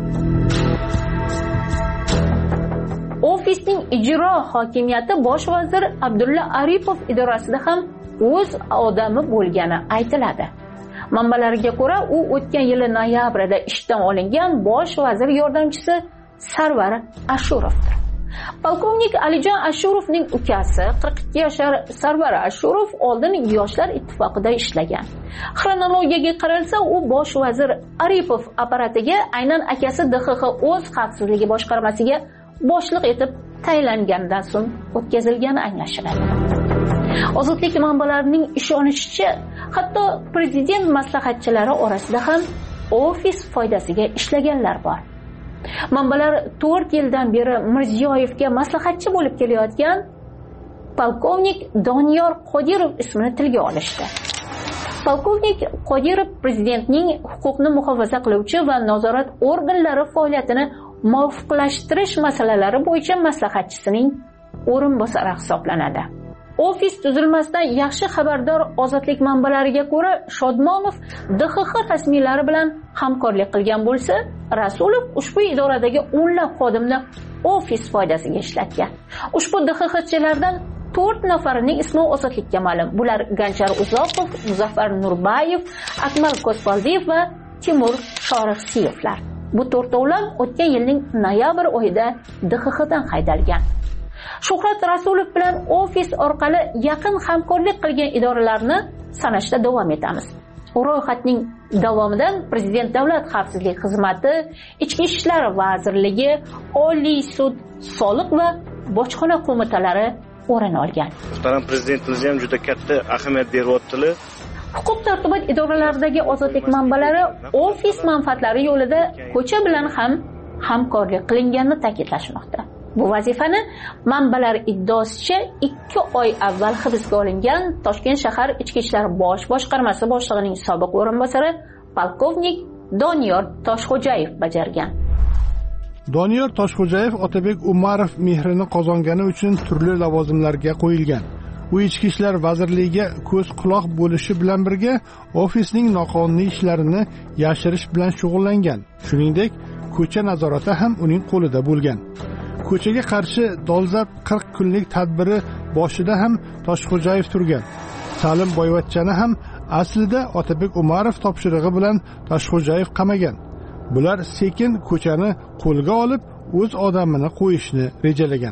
Ofisning ijro hokimiyati bosh vazir Abdulla Aripov idorasida ham o'z odami bo'lgani aytiladi. Manbalarga ko'ra, u o'tgan yili noyabrda ishdan olingan bosh vazir yordamchisi Sarvar Ashurovdir. Polkovnik Alijon Ashurovning ukasi qirq ikki yoshar Sarvar Ashurov oldin Yoshlar ittifoqida ishlagan. Xronologiyaga qaralsa, u bosh vazir Aripov apparatiga aynan akasi D X X o'z xavfsizligi boshqarmasiga boshliq etib tayinlanganidan so'ng o'tkazilgani anglashiladi. Ozodlik manbalarining ishonishicha, hatto prezident maslahatchilari orasida ham ofis foydasiga ishlaganlar bor. Manbalar to'rt yildan beri Mirziyoyevga maslahatchi bo'lib kelayotgan polkovnik Doniyor Qodirov ismini tilga olishdi. Polkovnik Qodirov prezidentning huquqni muhofaza qiluvchi va nazorat organlari faoliyatini muvofiqlashtirish masalalari bo'yicha maslahatchisining o'rinbosari hisoblanadi. Ofis tuzilmasidan yaxshi xabardor Ozodlik manbalariga ko'ra, Shodmonov D X X rasmiylari bilan hamkorlik qilgan bo'lsa, Rasulov ushbu idoradagi o'nlab xodimni ofis foydasiga ishlatgan. Ushbu D X Xchilardan to'rt nafarining ismi Ozodlikka ma'lum. Bular Ganjar Uzoqov, Muzaffar Nurbayev, Akmal Ko'sbaldiyev va Timur Shorixsiyevlar. Bu to'rtovlon o'tgan yilning noyabr oyida D X X dan haydalgan. Shuhrat Rasulov bilan ofis orqali yaqin hamkorlik qilgan idoralarni sanashda davom etamiz. Ro'yxatning davomidan Prezident Davlat xavfsizlik xizmati, Ichki ishlar vazirligi, Oliy sud, soliq va bojxona qo'mitalari o'rin olgan. Muhtaram prezidentimiz ham juda katta ahamiyat beryaptilar. Huquq tartibot idoralaridagi ozodlik manbalari ofis manfaatlari yo'lida ko'cha bilan ham hamkorlik qilinganini ta'kidlashmoqda. Bu vazifani manbalar iddaosicha ikki oy avval hibsga olingan Toshkent shahar Ichki ishlar bosh boshqarmasi boshlig'ining sobiq o'rinbosari polkovnik Doniyor Toshxo'jayev bajargan. Doniyor Toshxo'jayev Otabek Umarov mehrini qozongani uchun turli lavozimlarga qo'yilgan. U Ichki ishlar vazirligiga ko'z quloq bo'lishi bilan birga ofisning noqonuniy ishlarini yashirish bilan shug'ullangan. Shuningdek, ko'cha nazorati ham uning qo'lida bo'lgan. Ko'chaga qarshi dolzarb qirq kunlik tadbiri boshida ham Toshxo'jayev turgan. Salim Boyvachchani ham aslida Otabek Umarov topshirig'i bilan Toshxo'jayev qamagan. Bular sekin ko'chani qo'lga olib, o'z odamini qo'yishni rejalagan.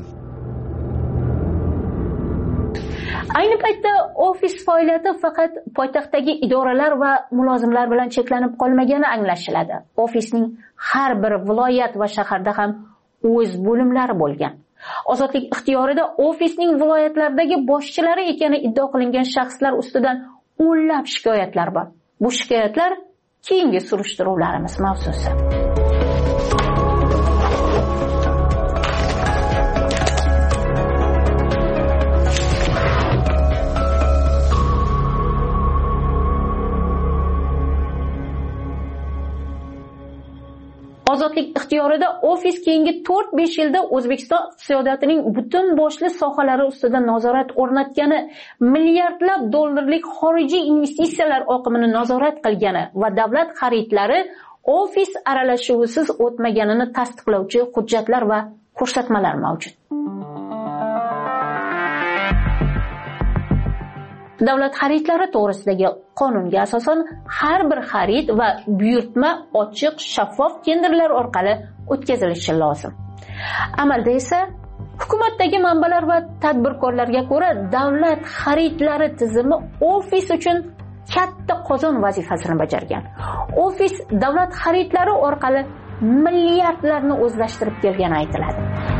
Ayni paytda ofis faoliyati faqat poytaxtdagi idoralar va mulozimlar bilan cheklanib qolmagani anglashiladi. Ofisning har bir viloyat va shaharda ham o'z bo'limlari bo'lgan. Ozodlik ixtiyorida ofisning viloyatlardagi boshchilari ekani iddio qilingan shaxslar ustidan o'nlab shikoyatlar bor. Bu shikoyatlar keyingi surishtiruvlarimiz mavzusi. Ozodlik ixtiyorida ofis keyingi to'rt besh yilda O'zbekiston iqtisodiyotining butun boshli sohalari ustida nazorat o'rnatgani, milliardlab dollarlik xorijiy investitsiyalar oqimini nazorat qilgani va davlat xaridlari ofis aralashuvisiz o'tmaganini tasdiqlovchi hujjatlar va ko'rsatmalar mavjud. Davlat xaridlari to'g'risidagi qonunga asosan har bir xarid va buyurtma ochiq, shaffof tenderlar orqali o'tkazilishi lozim. Amalda esa hukumatdagi manbalar va tadbirkorlarga ko'ra davlat xaridlari tizimi ofis uchun katta qozon vazifasini bajargan. Ofis davlat xaridlari orqali milliardlarni o'zlashtirib kelgani aytiladi.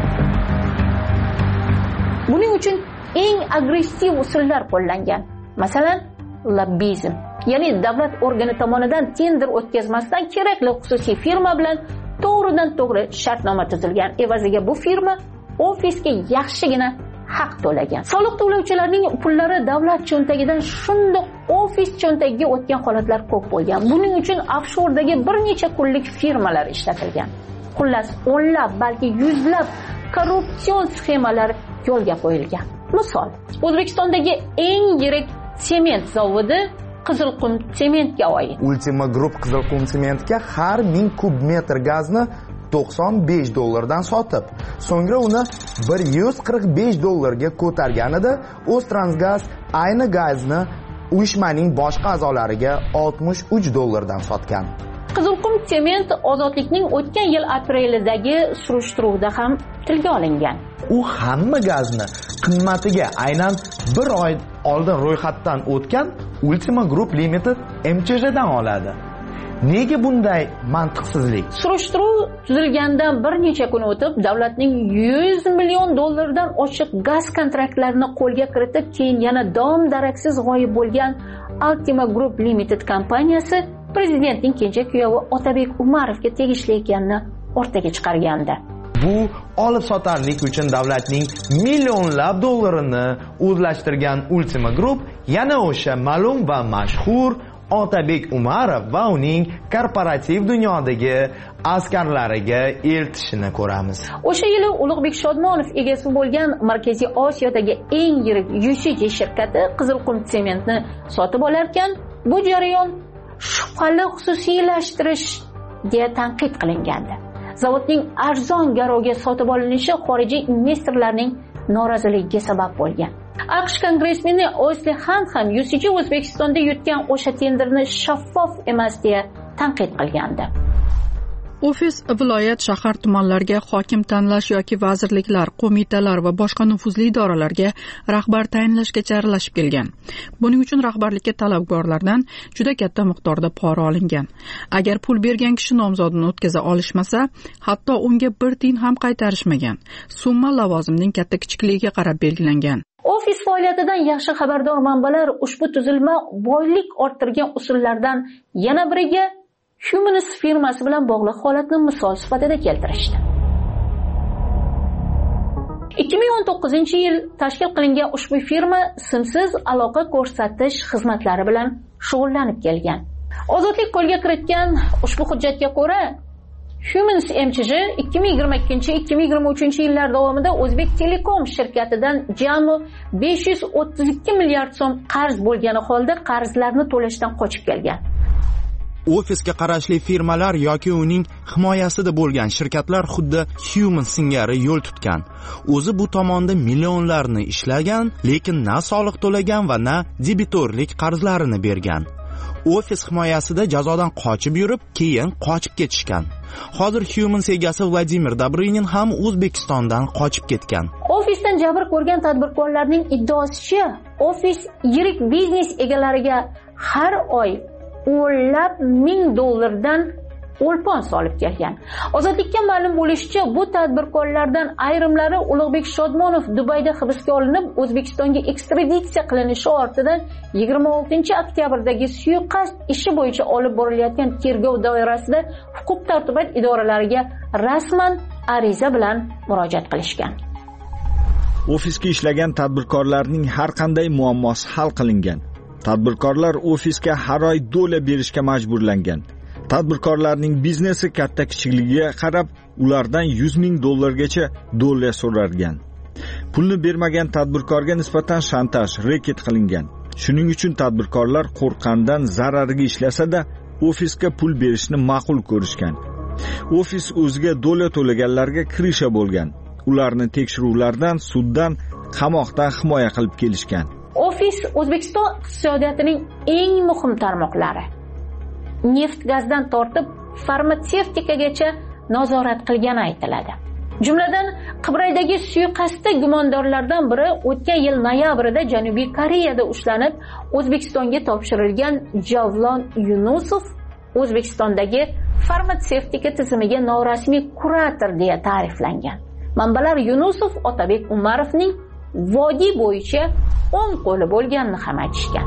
Buning uchun eng agressiv usullar qo'llangan. Masalan, lobbizm, ya'ni davlat organi tomonidan tender o'tkazmasdan kerakli xususiy firma bilan to'g'ridan-to'g'ri shartnoma tuzilgan. Evaziga bu firma ofisga yaxshigina haq to'lagan. Soliq to'lovchilarning pullari davlat cho'ntagidan shundoq ofis cho'ntagiga o'tgan holatlar ko'p bo'lgan. Buning uchun offshordagi bir necha kunlik firmalar ishlatilgan. Xullas, o'nlab, balki yuzlab korrupsion sxemalar yo'lga qo'yilgan. Misol, O'zbekistondagi eng yirik sement zavodi Qizilqum sementga oid. Ultima Group Qizilqum sementga har ming kub metr gazni to'qson besh dollardan sotib, so'ngra uni bir yuz qirq besh dollarga ko'targanida O'ztransgaz ayni gazni uyushmaning boshqa a'zolariga oltmish uch dollardan sotgan. Qizilqum sement ozodlikning o'tgan yil aprelidagi surishtiruvda ham tilga olingan. U hamma gazni qimmatiga aynan bir oy oldin ro'yxatdan o'tgan Ultima Group Limited M Ch J'dan oladi. Nega bunday mantiqsizlik? Surishtiruv tuzilgandan bir necha kun o'tib, davlatning yuz million dollardan oshiq gaz kontraktlarini qo'lga kiritib, keyin yana dom daraksiz g'oyib bo'lgan Ultima Group Limited kompaniyasi prezidentning kenja kuyovi Otabek Umarovga tegishli ekanini o'rtaga chiqargandi. Bu olib sotarlik uchun davlatning millionlab dollarini o'zlashtirgan Ultima Group yana o'sha ma'lum va mashhur Otabek Umarov va uning korporativ dunyodagi askarlariga eltishini ko'ramiz. O'sha yili Ulug'bek Shodmonov egasi bo'lgan Markaziy Osiyodagi eng yirik U C G shirkati Qizilqum sementni sotib olarkan, bu jarayon shubhali xususiylashtirish deya tanqid qilingandi. Zavodning arzon garovga sotib olinishi xorijiy investorlarning noroziligiga sabab bo'lgan. AQSh kongressmeni Osli Hunt ham U C G O'zbekistonda yutgan o'sha tenderni shaffof emas deya tanqid qilgandi. ofis viloyat, shahar, tumanlarga hokim tanlash yoki vazirliklar, qo'mitalar va boshqa nufuzli idoralarga rahbar tayinlashgacha aralashib kelgan. Buning uchun rahbarlikka talabgorlardan juda katta miqdorda pora olingan. Agar pul bergan kishi nomzodini o'tkaza olishmasa, hatto unga bir tiyin ham qaytarishmagan. Summa lavozimning katta kichikligiga qarab belgilangan. Ofis faoliyatidan yaxshi xabardor manbalar ushbu tuzilma boylik orttirgan usullardan yana biriga Humanis firmasi bilan bog'liq holatni misol sifatida keltirishdi. ikki ming o'n to'qqizinchi yil tashkil qilingan ushbu firma simsiz aloqa ko'rsatish xizmatlari bilan shug'ullanib kelgan. Ozodlik qo'lga kiritgan ushbu hujjatga ko'ra, Humanis M C J ikki ming yigirma ikkinchi ikki ming yigirma uchinchi yillar davomida O'zbek Telekom shirkatidan jami besh yuz o'ttiz ikki milliard so'm qarz bo'lgani holda qarzlarni to'lashdan qochib kelgan. Ofisga qarashli firmalar yoki uning himoyasida bo'lgan shirkatlar xuddi Human singari yo'l tutgan. O'zi bu tomonda millionlarni ishlagan, lekin na soliq to'lagan va na debitorlik qarzlarini bergan. Ofis himoyasida jazodan qochib yurib, keyin qochib ketishgan. Hozir Human egasi Vladimir Dobrinin ham O'zbekistondan qochib ketgan. Ofisdan jabr ko'rgan tadbirkorlarning iddaosicha, ofis yirik biznes egalariga har oy o'nlab ming dollardan o'lpon solib kelgan. Ozodlikka ma'lum bo'lishicha, bu tadbirkorlardan ayrimlari Ulug'bek Shodmonov Dubayda hibsga olinib, O'zbekistonga ekstraditsiya qilinishi ortidan yigirma oltinchi oktyabrdagi suiqasd ishi bo'yicha olib borilayotgan tergov doirasida huquq-tartibot idoralariga rasman ariza bilan murojaat qilishgan. Ofisga ishlagan tadbirkorlarning har qanday muammosi hal qilingan. Tadbirkorlar ofisga har oy dollar berishga majburlangan. Tadbirkorlarning biznesi katta kichikligiga qarab, ulardan yuz ming dollargacha dollar so'ralgan. Pulni bermagan tadbirkorga nisbatan shantaj, reket qilingan. Shuning uchun tadbirkorlar qo'rqqandan zarariga ishlasa-da, ofisga pul berishni ma'qul ko'rishgan. Ofis o'ziga dollar to'laganlarga kirisha bo'lgan. Ularni tekshiruvlardan, suddan, qamoqdan himoya qilib kelishgan. Ofis O'zbekiston iqtisodiyotining eng muhim tarmoqlari, neft gazdan tortib farmatsevtikagacha nazorat qilgani aytiladi. Jumladan, Qibraydagi suiqasdda gumondorlardan biri o'tgan yil noyabrida Janubiy Koreyada ushlanib, O'zbekistonga topshirilgan Javlon Yunusov O'zbekistondagi farmatsevtika tizimiga norasmiy kurator deya ta'riflangan. Manbalar Yunusov Otabek Umarovning vodiy bo'yicha o'ng qo'li bo'lganini ham aytishgan.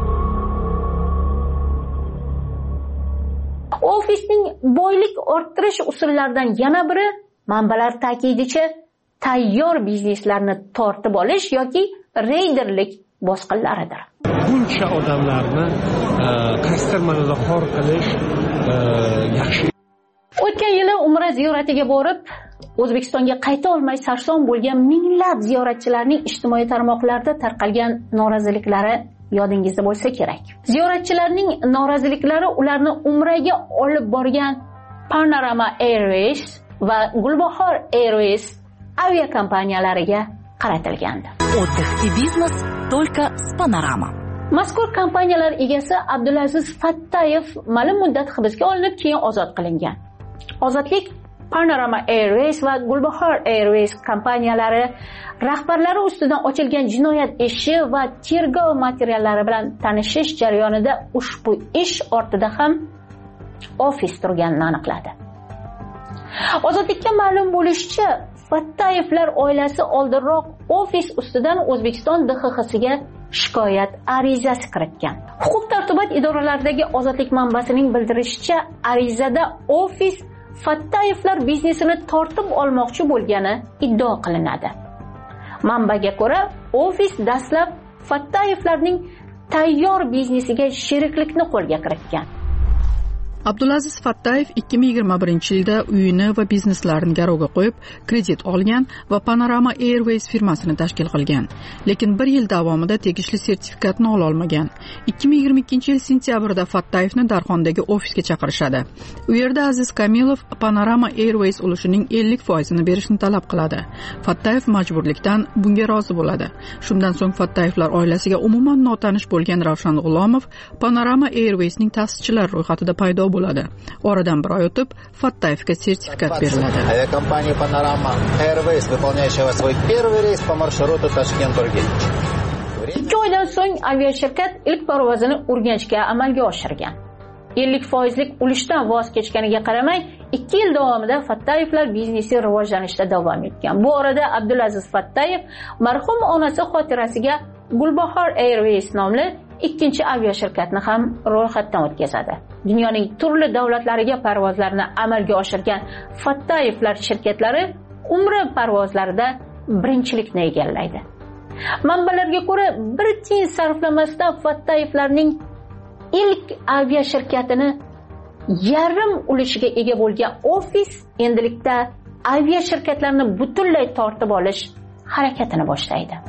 Ofisning boylik orttirish usullaridan yana biri, manbalar ta'kidicha, tayyor bizneslarni tortib olish yoki reyderlik bosqinlaridir. Buncha odamlarni qasddan ma'noda xor qilish yaxshi. O'tgan yili Umra ziyoratiga borib, O'zbekistonga qayta olmay sarson bo'lgan minglab ziyoratchilarning ijtimoiy tarmoqlarda tarqalgan noroziliklari yodingizda bo'lsa kerak. Ziyoratchilarning noroziliklari ularni Umraga olib borgan Panorama Airways va Gulbahor Airways aviakompaniyalariga qaratilgandi. Отдых и бизнес только с Panorama. Mazkur kompaniyalar egasi Abdulaziz Fattayev ma'lum muddat hibsga olinib, keyin ozod qilingan. Ozodlik Panorama Airways va Gulbahor Airways kompaniyalari rahbarlari ustidan ochilgan jinoyat ishi va tergov materiallari bilan tanishish jarayonida ushbu ish ortida ham ofis turganini aniqladi. Ozodlikka ma'lum bo'lishicha, Fattayevlar oilasi oldinroq ofis ustidan O'zbekiston D X X'siga shikoyat arizasi kiritgan. Huquq-tartibot idoralaridagi Ozodlik manbasining bildirishicha, arizada ofis Fattayevlar biznesini tortib olmoqchi bo'lgani iddao qilinadi. Manbaga ko'ra, ofis dastlab Fattayevlarning tayyor biznesiga sheriklikni qo'lga kiritgan. Abdulaziz Fattayev ikki ming yigirma birinchi yilda uyini va bizneslarini garovga qo'yib, kredit olgan va Panorama Airways firmasini tashkil qilgan. Lekin bir yil davomida tegishli sertifikatni ola olmagan. ikki ming yigirma ikkinchi yil sentyabrda Fattayevni Darxondagi ofisga chaqirishadi. U yerda Aziz Kamilov Panorama Airways ulushining ellik foizini berishni talab qiladi. Fattayev majburlikdan bunga rozi bo'ladi. Shundan so'ng Fattayevlar oilasiga umuman notanish bo'lgan Ravshan G'ulomov Panorama Airwaysning ta'sischilar ro'yxatida paydo bo'ladi. Oradan bir oy o'tib Fattayevga sertifikat beriladi. Aviakompaniya Panorama Airways, выполняющая свой первый рейс по маршруту Tashkent-Urganch. ikki oydan so'ng aviashirkat ilk parvozini Urganchga amalga oshirgan. ellik foizlik ulushdan voz kechganiga qaramay, ikki yil davomida Fattayevlar biznesi rivojlanishda davom etgan. Bu orada Abdulaziz Fattayev marhum onasi xotirasiga Gulbahor Airways nomli ikkinchi aviashirkatni ham ro'yxatdan o'tkazadi. Dunyoning turli davlatlariga parvozlarni amalga oshirgan Fattayevlar shirkatlari umra parvozlarida birinchilikni egallaydi. Manbalarga ko'ra, bir tiyin sarflamasdan Fattayevlarning ilk aviashirkatini yarim ulushiga ega bo'lgan ofis endilikda aviashirkatlarni butunlay tortib olish harakatini boshlaydi.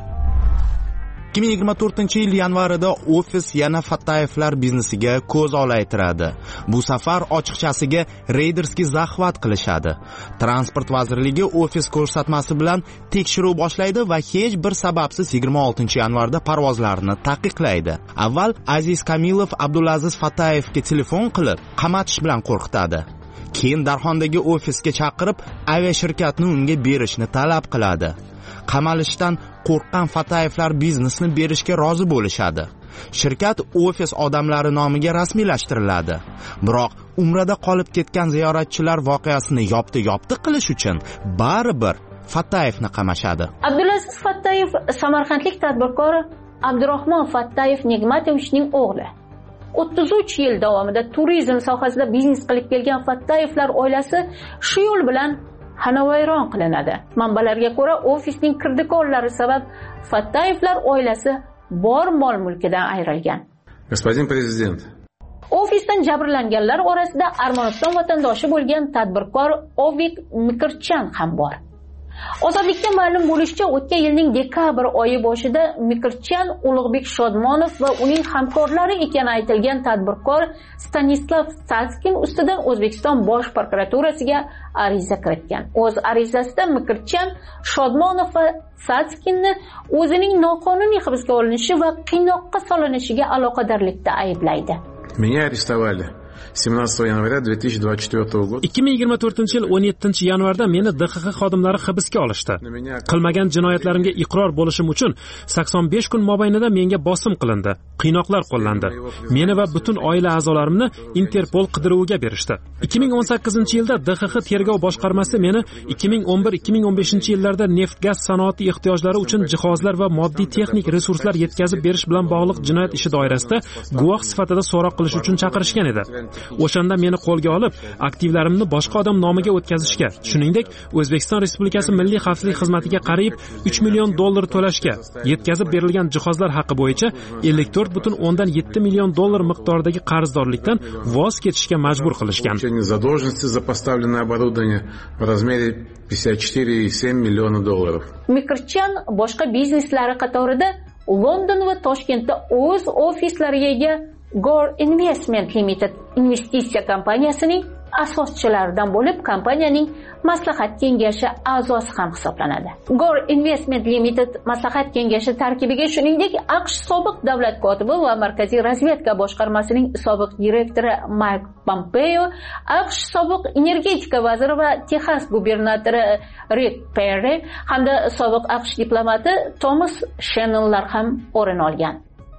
ikki ming yigirma to'rtinchi yil yanvarida ofis yana Fattayevlar biznesiga ko'z olaytiradi. Bu safar ochiqchasiga reyderskiy zaxvat qilishadi. Transport vazirligi ofis ko'rsatmasi bilan tekshiruv boshlaydi va hech bir sababsiz yigirma oltinchi yanvarda parvozlarni taqiqlaydi. Avval Aziz Kamilov Abdulaziz Fattayevga telefon qilib, qamatish bilan qo'rqitadi. Keyin Darxondagi ofisga chaqirib, aviashirkatni unga berishni talab qiladi. Qamalishdan qo'rqqan Fattayevlar biznesni berishga rozi bo'lishadi. Shirkat ofis odamlari nomiga rasmiylashtiriladi. Biroq umrada qolib ketgan ziyoratchilar voqeasini yopti-yopti qilish uchun baribir Fattayevni qamashadi. Abdulaziz Fattayev samarqandlik tadbirkor Abdurahmon Fattayev Nigmatovichning o'g'li. o'ttiz uch yil davomida turizm sohasida biznes qilib kelgan Fattayevlar oilasi shu yo'l bilan xonavayron qilinadi. Manbalarga ko'ra, ofisning kirdikorlari sabab Fattayevlar oilasi bor mol-mulkidan ayrilgan. Господин prezident. Ofisdan jabrlanganlar orasida Armaniston vatandoshi bo'lgan tadbirkor Ovik Mikirchan ham bor. Ozodlikka ma'lum bo'lishicha, o'tgan yilning dekabr oyi boshida Mikirchan Ulug'bek Shodmonov va uning hamkorlari ekani aytilgan tadbirkor Stanislav Satskin ustidan O'zbekiston Bosh prokuraturasiga ariza kiritgan. O'z arizasida Mikirchan Shodmonov va Satskinni o'zining noqonuniy hibsga olinishi va qiynoqqa solinishiga aloqadorlikda ayblaydi. Меня арестовали семнадцатого января две тысячи двадцать четвёртого года. ikki ming yigirma to'rtinchi yil o'n yettinchi yanvarda meni D X X xodimlari hibsga olishdi. Qilmagan jinoyatlarimga iqror bo'lishim uchun sakson besh kun mobaynida menga bosim qilindi. Qiynoqlar qo'llandi. Meni va butun oila a'zolarimni Interpol qidiruviga berishdi. ikki ming o'n sakkizinchi yilda D X X tergov boshqarmasi meni ikki ming o'n bir ikki ming o'n beshinchi yillarda neft-gaz sanoati ehtiyojlari uchun jihozlar va moddiy texnik resurslar yetkazib berish bilan bog'liq jinoyat ishi doirasida guvoh sifatida so'roq qilish uchun chaqirishgan edi. O'shanda meni qo'lga olib, aktivlarimni boshqa odam nomiga o'tkazishga, shuningdek, O'zbekiston Respublikasi Milliy xavfsizlik xizmatiga qariyb uch million dollar to'lashga, yetkazib berilgan jihozlar haqi bo'yicha ellik to'rt butun o'ndan yetti million dollar miqdoridagi qarzdorlikdan voz kechishga majbur qilishgan. Задолженности за поставленное оборудование в размере пятьдесят четыре и семь миллиона долларов. Mikirchan boshqa bizneslari qatorida London va Toshkentda o'z ofislariga ega Gore Investment Limited investitsiya kompaniyasining asoschilaridan bo'lib, kompaniyaning maslahat kengashi a'zosi ham hisoblanadi. Gore Investment Limited maslahat kengashi tarkibiga shuningdek AQSh sobiq davlat kotibi va Markaziy razvedka boshqarmasining sobiq direktori Mike Pompeo, AQSh sobiq energetika vaziri va Texas gubernatori Rick Perry hamda sobiq AQSh diplomati Thomas Shannonlar ham o'rin olgan.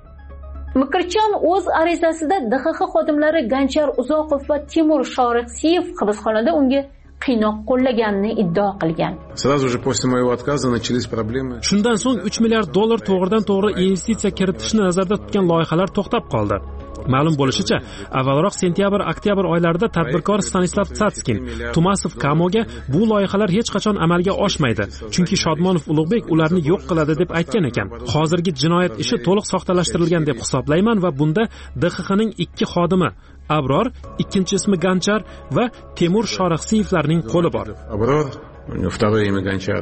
Mikirchan o'z arizasida D X X xodimlari Ganchar Uzoqov va Timur Shoriqsiyev hibsxonada unga qiynoq qo'llaganini iddao qilgan. Сразу же после моего отказа начались проблемы. Shundan so'ng uch milliard dollar to'g'ridan-to'g'ri investitsiya kiritishni nazarda tutgan loyihalar to'xtab qoldi. Ma'lum bo'lishicha, avvalroq sentyabr-oktyabr oylarida tadbirkor Stanislav Satskin Tumasov Kamoga bu loyihalar hech qachon amalga oshmaydi, chunki Shodmonov Ulug'bek ularni yo'q qiladi deb aytgan ekan. Hozirgi jinoyat ishi to'liq soxtalashtirilgan deb hisoblayman va bunda D X Xning ikki xodimi Abror, ikkinchi ismi Ganchar va Temur Shoriqsiyevlarning qo'li bor. Abror, второе имя Ganchar.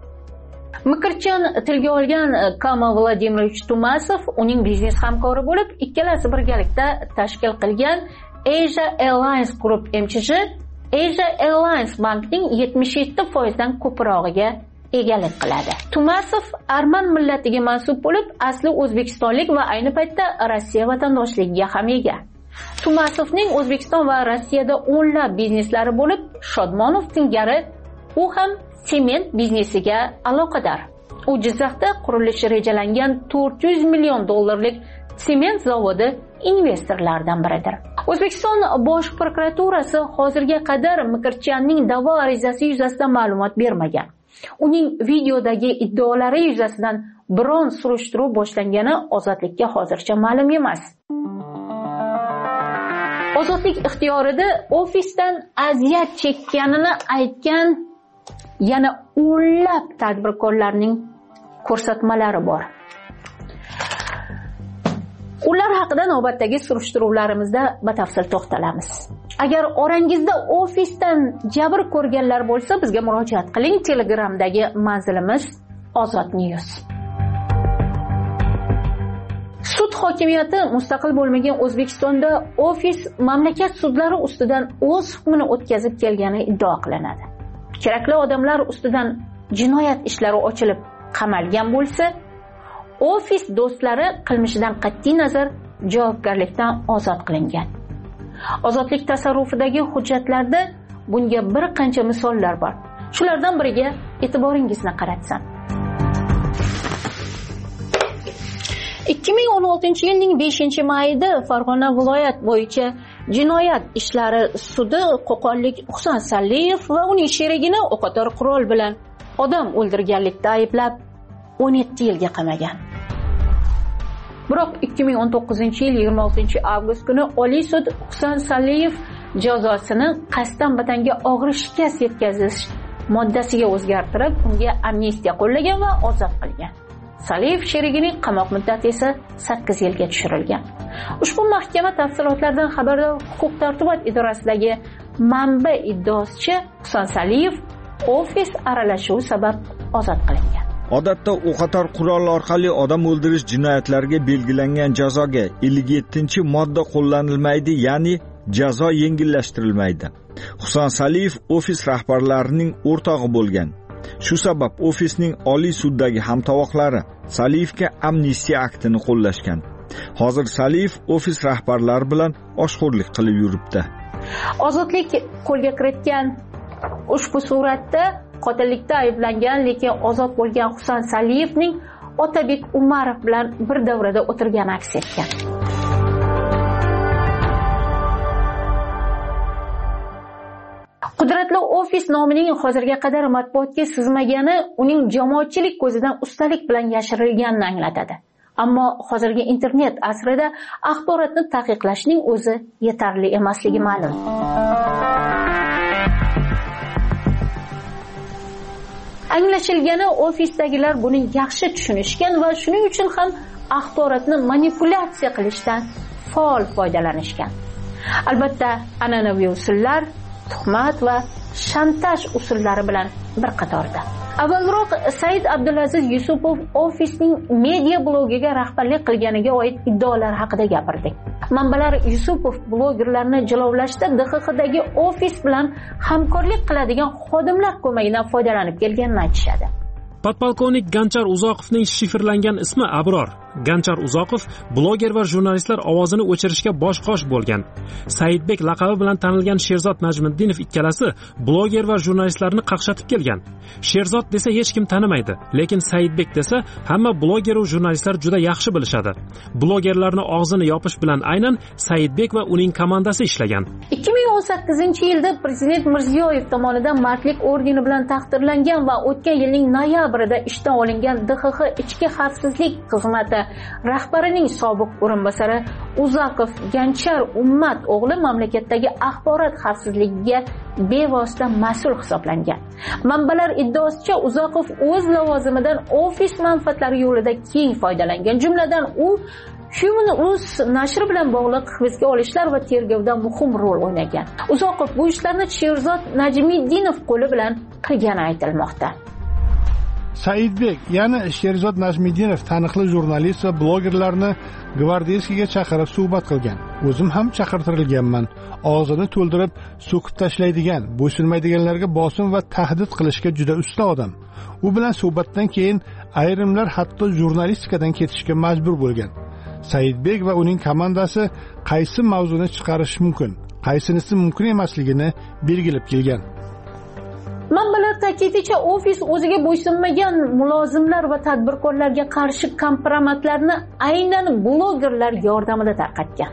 Mikirchan tilga olgan Kama Vladimirovich Tumasov uning biznes hamkori bo'lib, ikkalasi birgalikda tashkil qilgan Asia Airlines Group M C J Asia Airlines bankning yetmish yetti foizdan ko'prog'iga egalik qiladi. Tumasov arman millatiga mansub bo'lib, asli o'zbekistonlik va ayni paytda Rossiya vatandoshligiga ham ega. Tumasovning O'zbekiston va Rossiyada o'nlab bizneslari bo'lib, Shodmonov singari u ham sement biznesiga aloqador. U Jizzaxda qurilishi rejalangan to'rt yuz million dollarlik sement zavodi investorlaridan biridir. O'zbekiston Bosh prokuraturasi hozirga qadar Mikirchiyanning da'vo arizasi yuzasidan ma'lumot bermagan. Uning videodagi iddaolari yuzasidan biron surishtiruv boshlangani Ozodlikka hozircha ma'lum emas. Ozodlik ixtiyorida ofisdan aziyat chekkanini aytgan yana o'nlab tadbirkorlarning ko'rsatmalari bor. Ular haqida navbatdagi surishtiruvlarimizda batafsil to'xtalamiz. Agar orangizda ofisdan jabr ko'rganlar bo'lsa, bizga murojaat qiling. Telegramdagi manzilimiz Ozod News. Sud hokimiyati mustaqil bo'lmagan O'zbekistonda ofis mamlakat sudlari ustidan o'z hukmini o'tkazib kelgani iddao qilinadi. Kerakli odamlar ustidan jinoyat ishlari ochilib qamalgan bo'lsa, ofis do'stlari qilmishidan qat'iy nazar javobgarlikdan ozod qilingan. Ozodlik tasarrufidagi hujjatlarda bunga bir qancha misollar bor. Shulardan biriga e'tiboringizni qaratsam. ikki ming o'n oltinchi yilning beshinchi mayida Farg'ona viloyat bo'yicha jinoyat ishlari sudi qo'qonlik Husan Saliyev va uning sherigini o'qotar qurol bilan odam o'ldirganlikda ayblab o'n yetti yilga qamagan. Biroq ikki ming o'n to'qqizinchi yil yigirma oltinchi avgust kuni Oliy sud Husan Saliyev jazosini qasddan vatanga og'ir shikast yetkazish moddasiga o'zgartirib, unga amnistiya qo'llagan va ozod qilgan. Saliyev sherigining qamoq muddati esa sakkiz yilga tushirilgan. Ushbu mahkama tafsilotlardan xabardor huquq-tartibot idorasidagi manba iddaosicha Husan Saliyev ofis aralashuvi sabab ozod qilingan. Odatda o'qotar qurol orqali odam o'ldirish jinoyatlariga belgilangan jazoga ellik yettinchi modda qo'llanilmaydi, ya'ni jazo yengillashtirilmaydi. Husan Saliyev ofis rahbarlarining o'rtog'i bo'lgan. Shu sabab ofisning Oliy suddagi hamtovoqlari Saliyevga amnistiya aktini qo'llashgan. Hozir Saliyev ofis rahbarlari bilan oshxo'rlik qilib yuribdi. Ozodlik qo'lga kiritgan ushbu suratda qotillikda ayblangan lekin ozod bo'lgan Husan Saliyevning Otabek Umarov bilan bir davrada o'tirgani aks etgan. Qudratli ofis nomining hozirga qadar matbuotga sizmagani uning jamoatchilik ko'zidan ustalik bilan yashirilganini anglatadi. Ammo hozirgi internet asrida axborotni taqiqlashning o'zi yetarli emasligi ma'lum. Anglashilgani ofisdagilar buni yaxshi tushunishgan va shuning uchun ham axborotni manipulyatsiya qilishdan faol foydalanishgan. Albatta, an'anaviy usullar, tuhmat va shantaj usullari bilan bir qatorda. Avvalroq Said Abdulaziz Yusupov ofisning media blogiga rahbarlik qilganiga oid iddaolar haqida gapirdik. Manbalar Yusupov blogerlarni jilovlashda D X Xdagi ofis bilan hamkorlik qiladigan xodimlar ko'magidan foydalanib kelganini aytishadi. Podpolkovnik Ganchar Uzoqovning shifrlangan ismi Abror. Ganchar Uzoqov bloger va jurnalistlar ovozini o'chirishga bosh-qosh bo'lgan. Saidbek laqabi bilan tanilgan Sherzod Najmiddinov ikkalasi bloger va jurnalistlarni qaqshatib kelgan. Sherzod desa hech kim tanimaydi, lekin Saidbek desa hamma bloger va jurnalistlar juda yaxshi bilishadi. Blogerlarni og'zini yopish bilan aynan Saidbek va uning komandasi ishlagan. ikki ming o'n sakkizinchi yilda Prezident Mirziyoyev tomonidan Mardlik ordeni bilan taqdirlangan va o'tgan yilning noyabrida ishdan olingan D X X ichki xavfsizlik xizmati rahbarining sobiq o'rinbosari Uzoqov Ganchar Ummat o'g'li mamlakatdagi axborot xavfsizligiga bevosita mas'ul hisoblangan. Manbalar iddaosicha Uzoqov o'z lavozimidan ofis manfaatlari yo'lida keng foydalangan. Jumladan u Human News nashri bilan bog'liq hibsga olishlar va tergovda muhim rol o'ynagan. Uzoqov bu ishlarni Sherzod Najmiddinov qo'li bilan qilgani aytilmoqda. Saidbek, ya'ni Sherzod Najmiddinov taniqli jurnalist va blogerlarni gvardeyskiga chaqirib suhbat qilgan. O'zim ham chaqirtirilganman. Og'zini to'ldirib so'kib tashlaydigan, bo'ysunmaydiganlarga bosim va tahdid qilishga juda usta odam. U bilan suhbatdan keyin ayrimlar hatto jurnalistikadan ketishga majbur bo'lgan. Saidbek va uning komandasi qaysi mavzuni chiqarish mumkin, qaysinisi mumkin emasligini belgilab kelgan. Manbalar ta'kidincha, ofis o'ziga bo'ysunmagan mulozimlar va tadbirkorlarga qarshi kompromatlarni aynan blogerlar yordamida tarqatgan.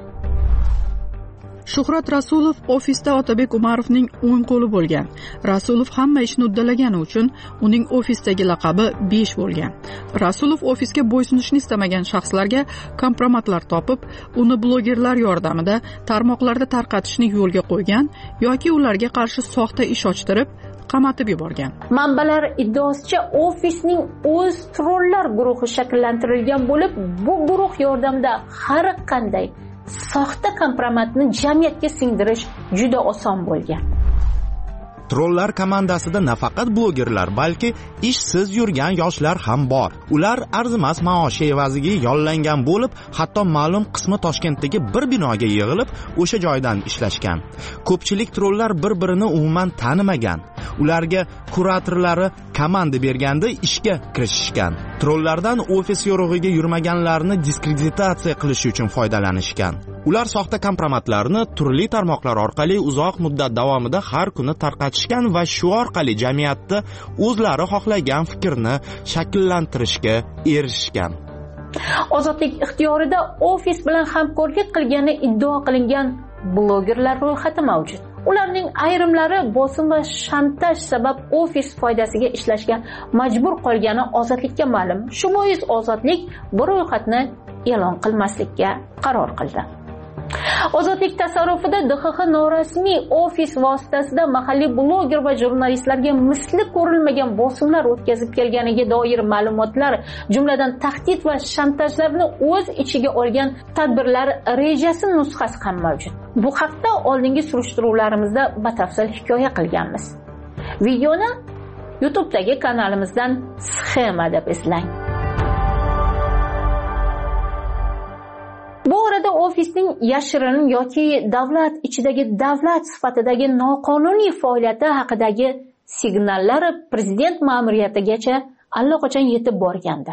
Shuhrat Rasulov ofisda Otabek Umarovning o'ng qo'li bo'lgan. Rasulov hamma ishni uddalagani uchun uning ofisdagi laqabi besh bo'lgan. Rasulov ofisga bo'ysunishni istamagan shaxslarga kompromatlar topib, uni blogerlar yordamida tarmoqlarda tarqatishni yo'lga qo'ygan yoki ularga qarshi soxta ish ochtirib, qamatib yuborgan. Manbalar iddaosicha, ofisning o'z trollar guruhi shakllantirilgan bo'lib, bu guruh yordamida har qanday soxta kompromatni jamiyatga singdirish juda oson bo'lgan. Trollar komandasida nafaqat blogerlar, balki ishsiz yurgan yoshlar ham bor. Ular arzimas maoshi evaziga yollangan bo'lib, hatto ma'lum qismi Toshkentdagi bir binoga yig'ilib, o'sha joydan ishlashgan. Ko'pchilik trollar bir-birini umuman tanimagan. Ularga kuratorlari komanda berganda ishga kirishishgan. Trollardan ofis yo'rig'iga yurmaganlarni diskreditatsiya qilish uchun foydalanishgan. Ular soxta kompromatlarni turli tarmoqlar orqali uzoq muddat davomida har kuni tarqatishgan va shu orqali jamiyatda o'zlari xohlagan fikrni shakllantirishga erishgan. Ozodlik ixtiyorida ofis bilan hamkorlik qilgani iddao qilingan blogerlar ro'yxati mavjud. Ularning ayrimlari bosim va shantaj sabab ofis foydasiga ishlashga majbur qolgani Ozodlikka ma'lum. Shu bois Ozodlik bu ro'yxatni e'lon qilmaslikka qaror qildi. Ozodlik tasarrufida D X X norasmiy ofis vositasida mahalliy bloger va jurnalistlarga misli ko'rilmagan bosimlar o'tkazib kelganiga doir ma'lumotlar, jumladan tahdid va shantajlarni o'z ichiga olgan tadbirlar rejasi nusxasi ham mavjud. Bu haqda oldingi surishtiruvlarimizda batafsil hikoya qilganmiz. Videoni YouTube'dagi kanalimizdan Sxema deb izlang. Bu orada ofisning yashirin yoki davlat ichidagi davlat sifatidagi noqonuniy faoliyati haqidagi signallar prezident ma'muriyatigacha allaqachon yetib borgandi.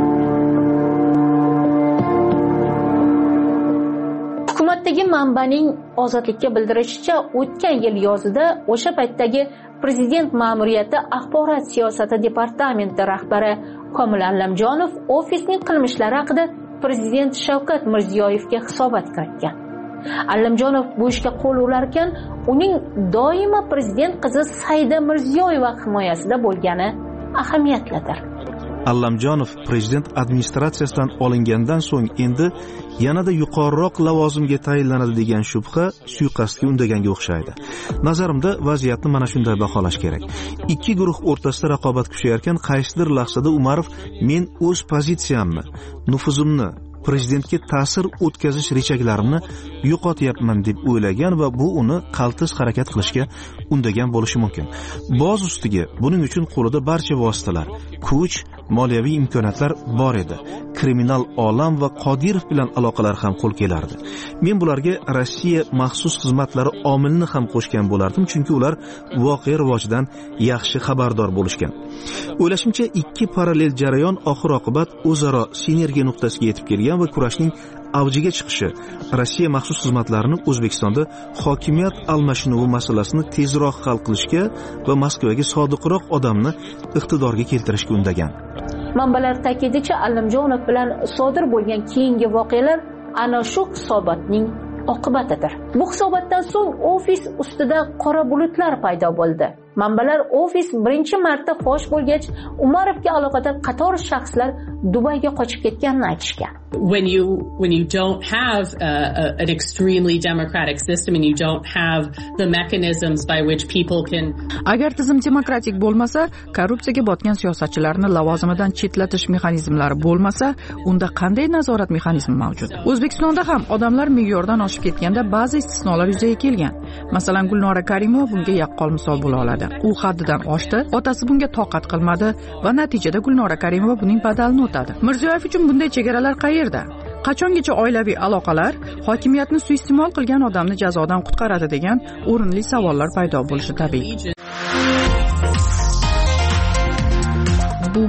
Hukumatdagi manbaning Ozodlikka bildirishicha, o'tgan yil yozida o'sha paytdagi prezident ma'muriyati axborot siyosati departamenti rahbari Komil Allamjonov ofisning qilmishlari haqida Prezident Shavkat Mirziyoyevga hisobot kiritgan. Allamjonov bu ishga qo'l urarkan, uning doimo prezident qizi Saida Mirziyoyeva himoyasida bo'lgani ahamiyatlidir. Allamjonov prezident administratsiyasidan olingandan so'ng endi yanada yuqoriroq lavozimga tayinlanadi degan shubha suiqasdga undaganga o'xshaydi. Nazarimda vaziyatni mana shunday baholash kerak. Ikki guruh o'rtasida raqobat kuchayarkan, qaysidir lahzada Umarov men o'z pozitsiyamni, nufuzimni, prezidentga ta'sir o'tkazish rejaklarimni yo'qotyapman deb o'ylagan va bu uni qaltis harakat qilishga undagan bo'lishi mumkin. Boz ustiga buning uchun qo'lida barcha vositalar, kuch, moliyaviy imkoniyatlar bor edi. Kriminal olam va Qodirov bilan aloqalar ham qo'l kelardi. Men bularga Rossiya maxsus xizmatlari omilini ham qo'shgan bo'lardim, chunki ular voqea rivojidan yaxshi xabardor bo'lishgan. O'ylashimcha, ikki parallel jarayon oxir-oqibat o'zaro sinergiya nuqtasiga yetib kelgan va kurashning avjiga chiqishi Rossiya maxsus xizmatlarining O'zbekistonda hokimiyat almashinuvi masalasini tezroq hal qilishga va Moskvaga sodiqroq odamni iqtidorga keltirishga undagan. Manbalar ta'kidicha, Allamjonov bilan sodir bo'lgan keyingi voqealar ana shu hisobotning oqibatidir. Bu hisobotdan so'ng ofis ustida qora bulutlar paydo bo'ldi. Manbalar ofis birinchi marta fosh bo'lgach, Umarovga aloqador qator shaxslar Dubayga qochib ketganini aytishgan. When you when you don't have a, a, an extremely democratic system and you don't have the mechanisms by which people can Agar tizim demokratik bo'lmasa, korrupsiyaga botgan siyosatchilarni lavozimidan chetlatish mexanizmlari bo'lmasa, unda qanday nazorat mexanizmi mavjud? O'zbekistonda ham odamlar me'yordan oshib ketganda ba'zi istisnolar yuzaga kelgan. Masalan, Gulnora Karimova bunga yaqqol misol bo'la oladi. U haddidan oshdi, otasi bunga toqat qilmadi va natijada Gulnora Karimova buning badalini o'tadi. Mirziyoyev uchun bunday chegaralar qayerda? Qachongacha oilaviy aloqalar hokimiyatni suiiste'mol qilgan odamni jazodan qutqaradi degan o'rinli savollar paydo bo'lishi tabiiy. Bu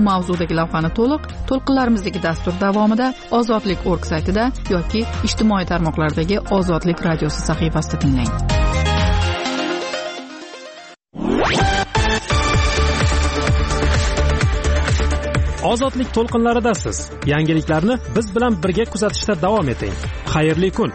mavzudagi lavhani to'liq to'lqinlarimizdagi dastur davomida ozodlik nokta org saytida yoki ijtimoiy tarmoqlardagi Ozodlik radiosi sahifasida tinglang. Ozodlik to'lqinlaridasiz. Yangiliklarni biz bilan birga kuzatishda davom eting. Xayrli kun.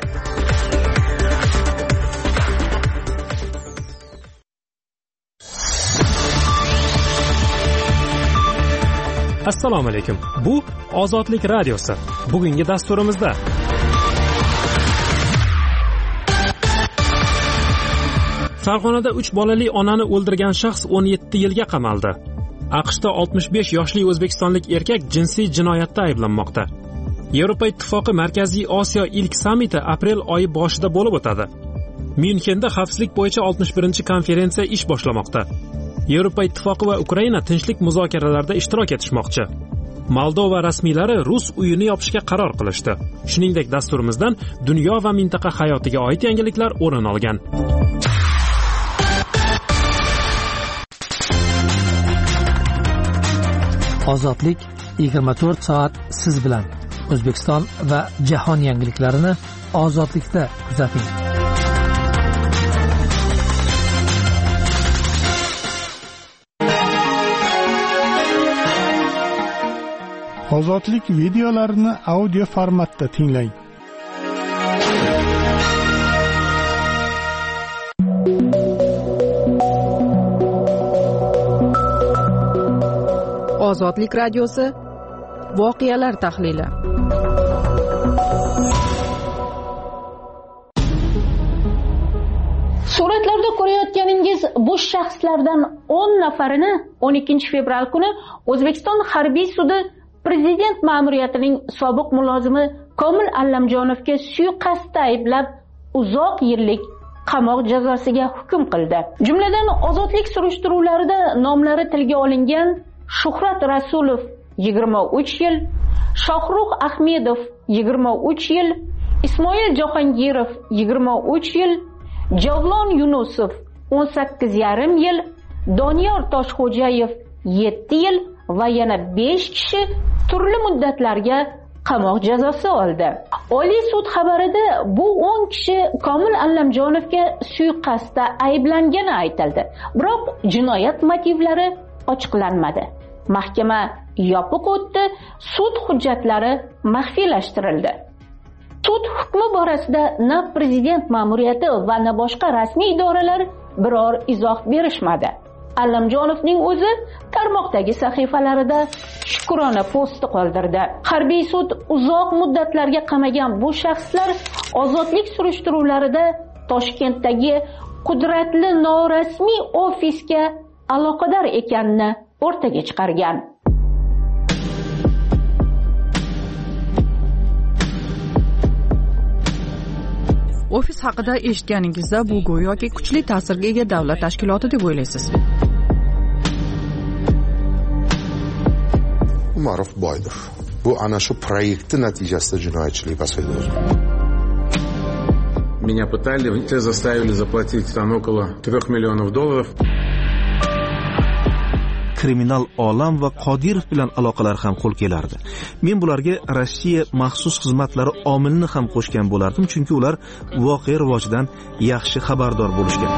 Assalomu alaykum. Bu Ozodlik radiosi. Bugungi dasturimizda Farg'onada uch bolali onani o'ldirgan shaxs o'n yetti yilga qamaldi. AQShda oltmish besh yoshli o'zbekistonlik erkak jinsiy jinoyatda ayblanmoqda. Yevropa Ittifoqi Markaziy Osiyo ilk sammiti aprel oyi boshida bo'lib o'tadi. Myunxenda xavfsizlik bo'yicha oltmish birinchi konferensiya ish boshlamoqda. Yevropa Ittifoqi va Ukraina tinchlik muzokaralarida ishtirok etishmoqchi. Moldova rasmiylari Rus uyini yopishga qaror qilishdi. Shuningdek, dasturimizdan dunyo va mintaqa hayotiga oid yangiliklar o'rin olgan. Ozodlik yigirma to'rt soat siz bilan. O'zbekiston va jahon yangiliklarini ozodlikda kuzating. Ozodlik videolarini audio formatda tinglang. Ozodlik radiosi voqealar tahlili. Suratlarda ko'rayotganingiz bu shaxslardan o'n nafarini o'n ikkinchi fevral kuni O'zbekiston harbiy sudi Prezident ma'muriyatining sobiq mulozimi Komil Allamjonovga suiqasdda ayblab uzoq yillik qamoq jazosiga hukm qildi. Jumladan ozodlik surishtiruvlarida nomlari tilga olingan Shuhrat Rasulov yigirma uch yil, Shohrux Ahmedov yigirma uch yil, Ismoil Jahongirov yigirma uch yil, Javlon Yunusov o'n sakkiz yarim yil, Doniyor Toshxo'jayev yetti yil va yana besh kishi turli muddatlarga qamoq jazosi oldi. Oliy sud xabarida bu o'n kishi Komil Allamjonovga suiqasdda ayblangani aytildi. Biroq jinoyat motivlari ochiqlanmadi. Mahkama yopiq o'tdi, sud hujjatlari maxfiylashtirildi. Sud hukmi borasida na prezident ma'muriyati va na boshqa rasmiy idoralar biror izoh berishmadi. Allamjonovning o'zi tarmoqdagi sahifalarida shukrona posti qoldirdi. Harbiy sud uzoq muddatlarga qamagan bu shaxslar ozodlik surishtiruvlarida Toshkentdagi qudratli norasmiy ofisga aloqador ekanini o'rtaga chiqargan. Ofis haqida eshitganingizda bu go'yoki kuchli ta'sirga ega davlat tashkiloti deb o'ylaysiz. Umarov Boydov. Bu ana shu proyektni natijasida jinoyatchilik pasaydi. Меня пытали, те заставили заплатить там около трех миллионов долларов. Kriminal olam va Qodirov bilan aloqalar ham qo'l kelardi. Men bularga Rossiya maxsus xizmatlari omilini ham qo'shgan bo'lardim, chunki ular voqea rivojidan yaxshi xabardor bo'lishgan.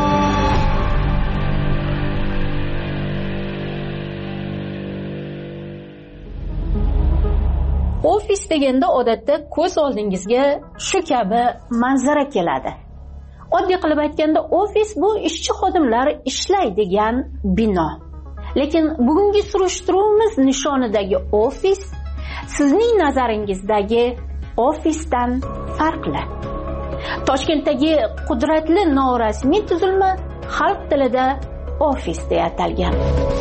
Ofis deganda odatda ko'z oldingizga shu kabi manzara keladi. Oddiy qilib aytganda, ofis bu ishchi xodimlar ishlaydigan bino. Lekin bugungi surishtiruvimiz nishonidagi ofis sizning nazaringizdagi ofisdan farqli. Toshkentdagi qudratli norasmiy tuzilma xalq tilida ofis deya atalgan.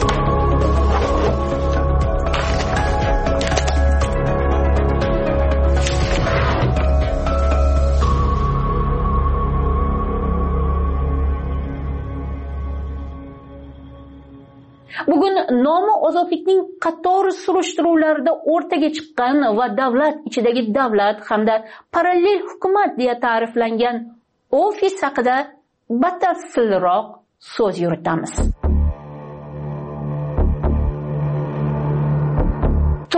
Bugun nomi ozodlikning qator surishtiruvlarida o'rtaga chiqqan va davlat ichidagi davlat hamda parallel hukumat deya ta'riflangan ofis haqida batafsilroq so'z yuritamiz.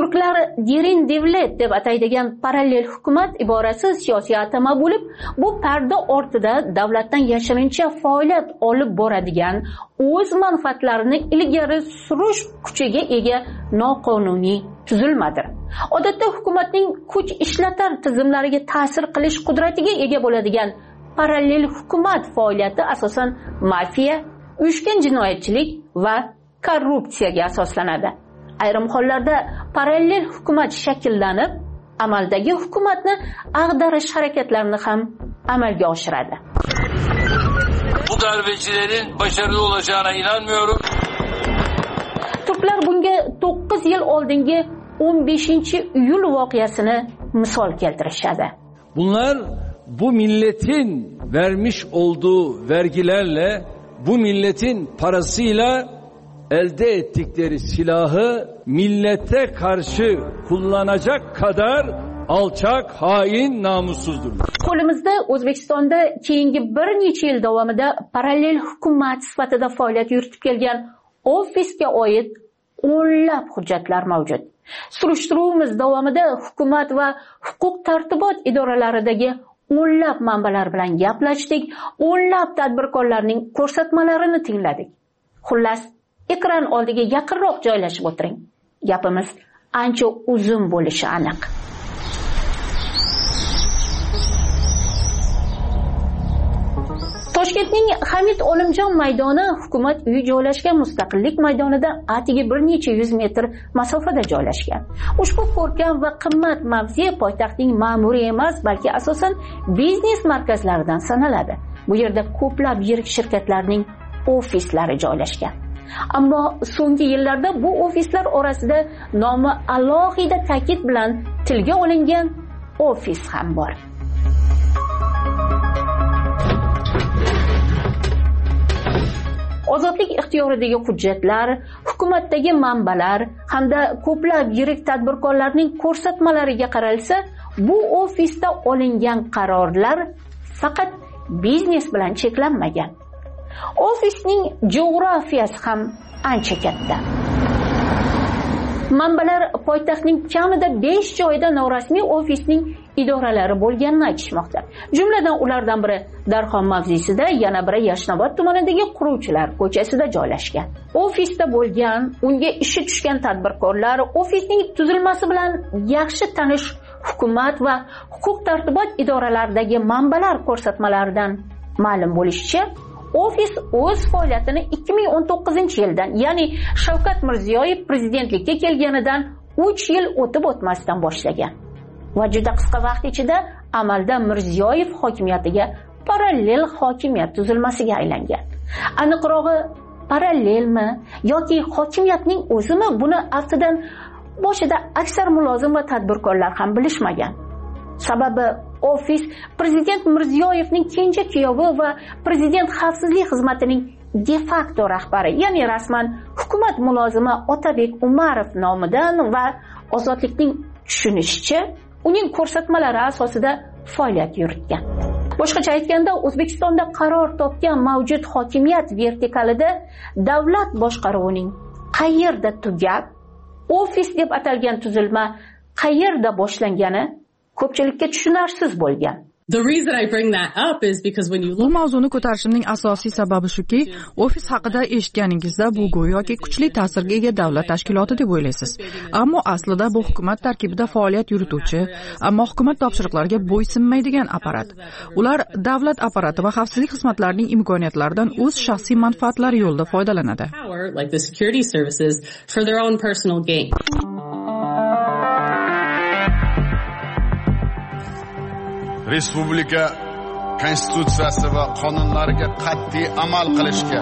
turklar derin devlet deb ataydigan parallel hukumat iborasi siyosiy atama bo'lib, bu parda ortida davlatdan yashirincha faoliyat olib boradigan, o'z manfaatlarini ilgari surish kuchiga ega noqonuniy tuzilmadir. Odatda hukumatning kuch ishlatar tizimlariga ta'sir qilish qudratiga ega bo'ladigan parallel hukumat faoliyati asosan mafiya, uyushgan jinoyatchilik va korrupsiyaga asoslanadi. Ayrim hollarda parallel hukumat shakllanib, amaldagi hukumatni ag'darish harakatlarini ham amalga oshiradi. Bu darbecilerin başarılı olacağına inanmıyorum. Turklar bunga to'qqiz yil oldingi o'n beshinchi iyul voqeasini misol keltirishadi. Bunlar bu milletin vermiş olduğu vergilerle, bu milletin parasıyla elde ettikleri silahı millete karşı kullanacak kadar alçak, hain, namussuzdur. Qo'limizda O'zbekistonda keyingi bir necha yil davomida parallel hukumat sifatida faoliyat yuritib kelgan ofisga oid o'nlab hujjatlar mavjud. Surishtiruvimiz davomida hukumat va huquq tartibot idoralaridagi o'nlab manbalar bilan gaplashdik, o'nlab tadbirkorlarning ko'rsatmalarini tingladik. Xullas, ekran oldiga yaqinroq joylashib o'tiring. Gapimiz ancha uzun bo'lishi aniq. Toshkentning Hamid Olimjon maydoni hukumat uyi joylashgan Mustaqillik maydonidan atigi bir necha yuz metr masofada joylashgan. Ushbu ko'rkam va qimmat mavze poytaxtning ma'muriy emas, balki asosan biznes markazlaridan sanaladi. Bu yerda ko'plab yirik shirkatlarning ofislari joylashgan. Ammo so'nggi yillarda bu ofislar orasida nomi alohida ta'kid bilan tilga olingan ofis ham bor. Ozodlik ixtiyoridagi hujjatlar, hukumatdagi manbalar hamda ko'plab yirik tadbirkorlarning ko'rsatmalariga qaralsa, bu ofisda olingan qarorlar faqat biznes bilan cheklanmagan. Ofisning geografiyasi ham ancha katta. Manbalar poytaxtning kamida besh joyda norasmiy ofisning idoralari bo'lganini aytishmoqda. Jumladan ulardan biri Darxon mavzesida, yana biri Yashnobod tumanidagi Quruvchilar ko'chasida joylashgan. Ofisda bo'lgan, unga ishi tushgan tadbirkorlar ofisning tuzilmasi bilan yaxshi tanish hukumat va huquq tartibot idoralaridagi manbalar ko'rsatmalaridan ma'lum bo'lishicha, ofis o'z faoliyatini ikki ming o'n to'qqizinchi yildan, ya'ni Shavkat Mirziyoyev prezidentlikka kelganidan uch yil o'tib o'tmasdan boshlagan. Va juda qisqa vaqt ichida amalda Mirziyoyev hokimiyatiga parallel hokimiyat tuzilmasiga aylangan. Aniqrog'i, parallelmi yoki hokimiyatning o'zimi, buni aftidan boshida aksar mulozim va tadbirkorlar ham bilishmagan. Sababi ofis prezident Mirziyoyevning kenja kuyovi va prezident xavfsizlik xizmatining de facto rahbari, ya'ni rasman hukumat mulozimi Otabek Umarov nomidan va Ozodlikning tushunishicha uning ko'rsatmalari asosida faoliyat yuritgan. Boshqacha aytganda, O'zbekistonda qaror topgan mavjud hokimiyat vertikalida davlat boshqaruvining qayerda tugab, ofis deb atalgan tuzilma qayerda boshlangani ko'pchilikka tushunarsiz bo'lgan. The reason I bring that up is because when you Bu mavzuni ko'tarishimning asosiy sababi shuki, ofis haqida eshitganingizda bu go'yoki kuchli ta'sirga ega davlat tashkiloti deb o'ylaysiz. Ammo aslida bu hukumat tarkibida faoliyat yurituvchi, ammo hukumat topshiriqlariga bo'ysunmaydigan apparat. Ular davlat apparati va xavfsizlik xizmatlarining imkoniyatlaridan o'z shaxsiy manfaatlari yo'lida foydalanadi. Like the security services for their own personal gain. Respublika konstitutsiyasi va qonunlariga qat'iy amal qilishga.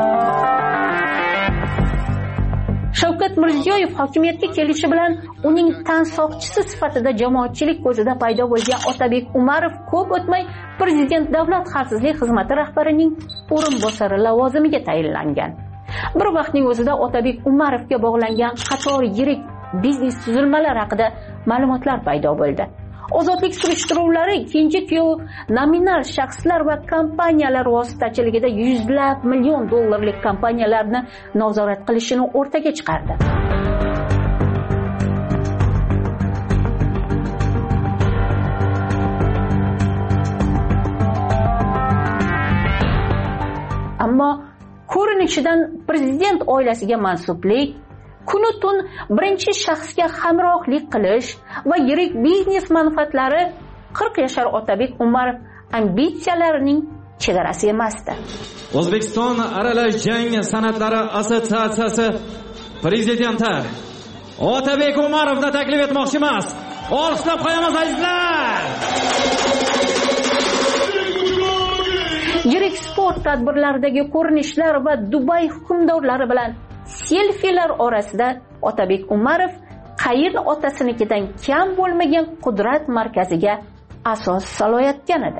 Shavkat Mirziyoyev hokimiyatga kelishi bilan uning tansoqchisi sifatida jamoatchilik ko'zida paydo bo'lgan Otabek Umarov ko'p o'tmay prezident davlat xavfsizlik xizmati rahbarining o'rinbosari lavozimiga tayinlangan. Bir vaqtning o'zida Otabek Umarovga bog'langan qator yirik biznes tuzilmalar haqida ma'lumotlar paydo bo'ldi. Ozodlik surishtiruvlari kenja kuyov nominal shaxslar va kompaniyalar vositachiligida yuzlab million dollarlik kompaniyalarni nazorat qilishini o'rtaga chiqardi. ammo ko'rinishidan prezident oilasiga mansublik, kunu tun birinchi shaxsga hamrohlik qilish va yirik biznes manfaatlari qirq yashar Otabek Umarov ambitsiyalarining chegarasi emasdi. O'zbekiston aralash jang san'atlari assotsiatsiyasi prezidenti Otabek Umarovni taklif etmoqchimiz. Olqishlab qo'yamiz azizlar. Yirik sport tadbirlaridagi ko'rinishlar va Dubay hukmdorlari bilan selfilar orasida Otabek Umarov qayin otasinikidan kam bo'lmagan qudrat markaziga asos solayotgan edi.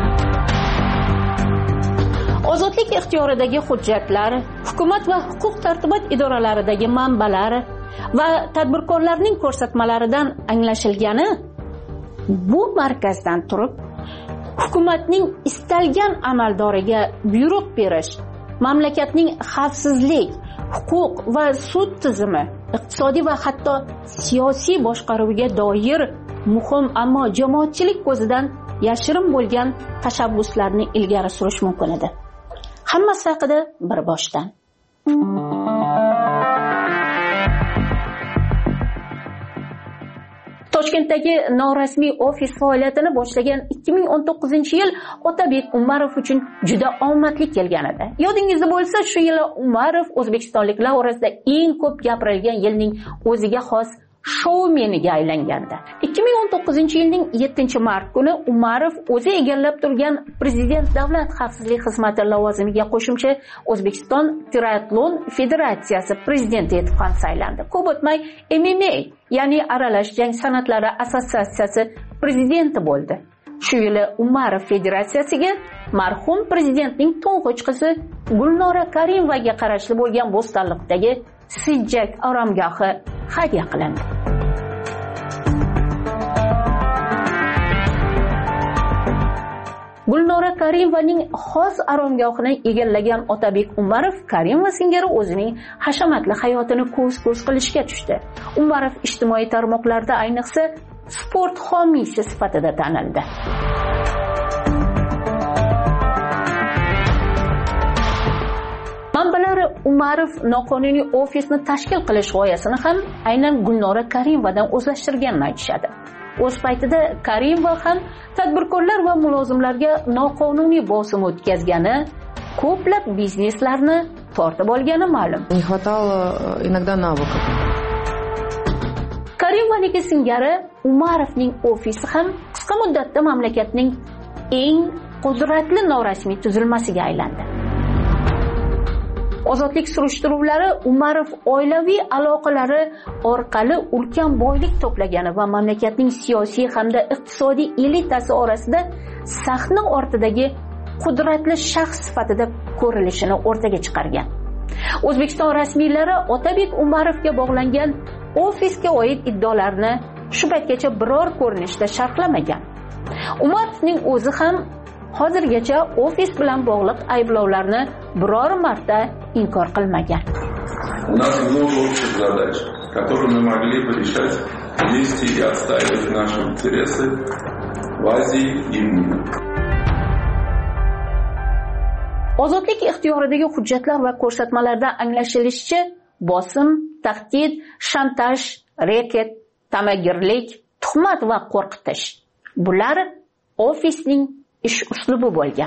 Ozodlik ixtiyoridagi hujjatlar, hukumat va huquq tartibot idoralaridagi manbalar va tadbirkorlarning ko'rsatmalaridan anglashilgani, bu markazdan turib hukumatning istalgan amaldoriga buyruq berish, mamlakatning xavfsizlik, huquq va sud tizimi, iqtisodiy va hatto siyosiy boshqaruviga doir muhim ammo jamoatchilik ko'zidan yashirin bo'lgan tashabbuslarni ilgari surish mumkin edi. Hammasi haqida bir boshdan. Toshkentdagi norasmiy ofis faoliyatini boshlagan ikki ming o'n to'qqizinchi yil Otabek Umarov uchun juda omadli kelgan edi. Yodingizda bo'lsa, shu yili Umarov o'zbekistonliklar orasida eng ko'p gapirilgan yilning o'ziga xos shoumeniga aylangandi. ikki ming o'n to'qqizinchi yilning yettinchi mart kuni Umarov o'zi egallab turgan Prezident Davlat xavfsizlik xizmati lavozimiga qo'shimcha O'zbekiston Triatlon Federatsiyasi prezidenti etib ham saylandi. Ko'p o'tmay M M A, ya'ni aralash jang san'atlari assotsiatsiyasi prezidenti bo'ldi. Shu yili Umarov federatsiyasiga marhum prezidentning to'ng'ich qizi Gulnora Karimovaga qarashli bo'lgan Bo'stonliqdagi Sijjak oromgohi hadya qilindi. Gulnora Karimovaning xos oromgohini egallagan Otabek Umarov Karimova singari o'zining hashamatli hayotini ko'z-ko'z qilishga tushdi. Umarov ijtimoiy tarmoqlarda ayniqsa sport homiysi sifatida tanildi. Manbalar Umarov noqonuniy ofisni tashkil qilish g'oyasini ham aynan Gulnora Karimovadan o'zlashtirganini aytishadi. O'z paytida Karimova ham tadbirkorlar va mulozimlarga noqonuniy bosim o'tkazgani, ko'plab bizneslarni tortib olgani ma'lum. Не хватало иногда навыков. Karimovaning singari Umarovning ofisi ham qisqa muddatda mamlakatning eng qudratli norasmiy tuzilmasiga aylandi. Ozodlik surishtiruvlari Umarov oilaviy aloqalari orqali ulkan boylik to'plagani va mamlakatning siyosiy hamda iqtisodiy elitasi orasida sahna ortidagi qudratli shaxs sifatida ko'rilishini o'rtaga chiqargan. O'zbekiston rasmiylari Otabek Umarovga bog'langan ofisga oid iddaolarni shu paytgacha biror ko'rinishda sharhlamagan. Umarovning o'zi ham hozirgacha ofis bilan bog'liq ayblovlarni biror marta inkor qilmagan. У нас много общих задач, которые мы могли бы решать вместе и отстаивать наши интересы в Азии и в мире. Ozodlik ixtiyoridagi hujjatlar va ko'rsatmalardan anglashilishicha, bosim, tahdid, shantaj, reket, tamagirlik, tuhmat va qo'rqitish – bular ofisning ish uslubi bo'lgan.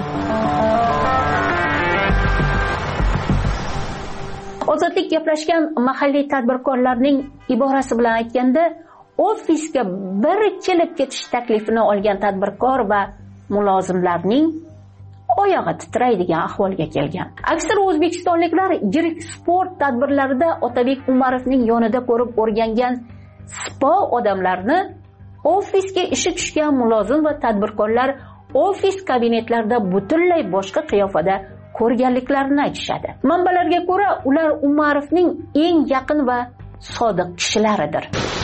Ozodlik gaplashgan mahalliy tadbirkorlarning iborasi bilan aytganda, ofisga bir kelib ketish taklifini olgan tadbirkor va mulozimlarning oyog'i titraydigan ahvolga kelgan. Aksar o'zbekistonliklar yirik sport tadbirlarida Otabek Umarovning yonida ko'rib o'rgangan spo odamlarni ofisga ishi tushgan mulozim va tadbirkorlar ofis kabinetlarida butunlay boshqa qiyofada ko'rganliklarini aytishadi. Manbalarga ko'ra, ular Umarovning eng yaqin va sodiq kishilaridir.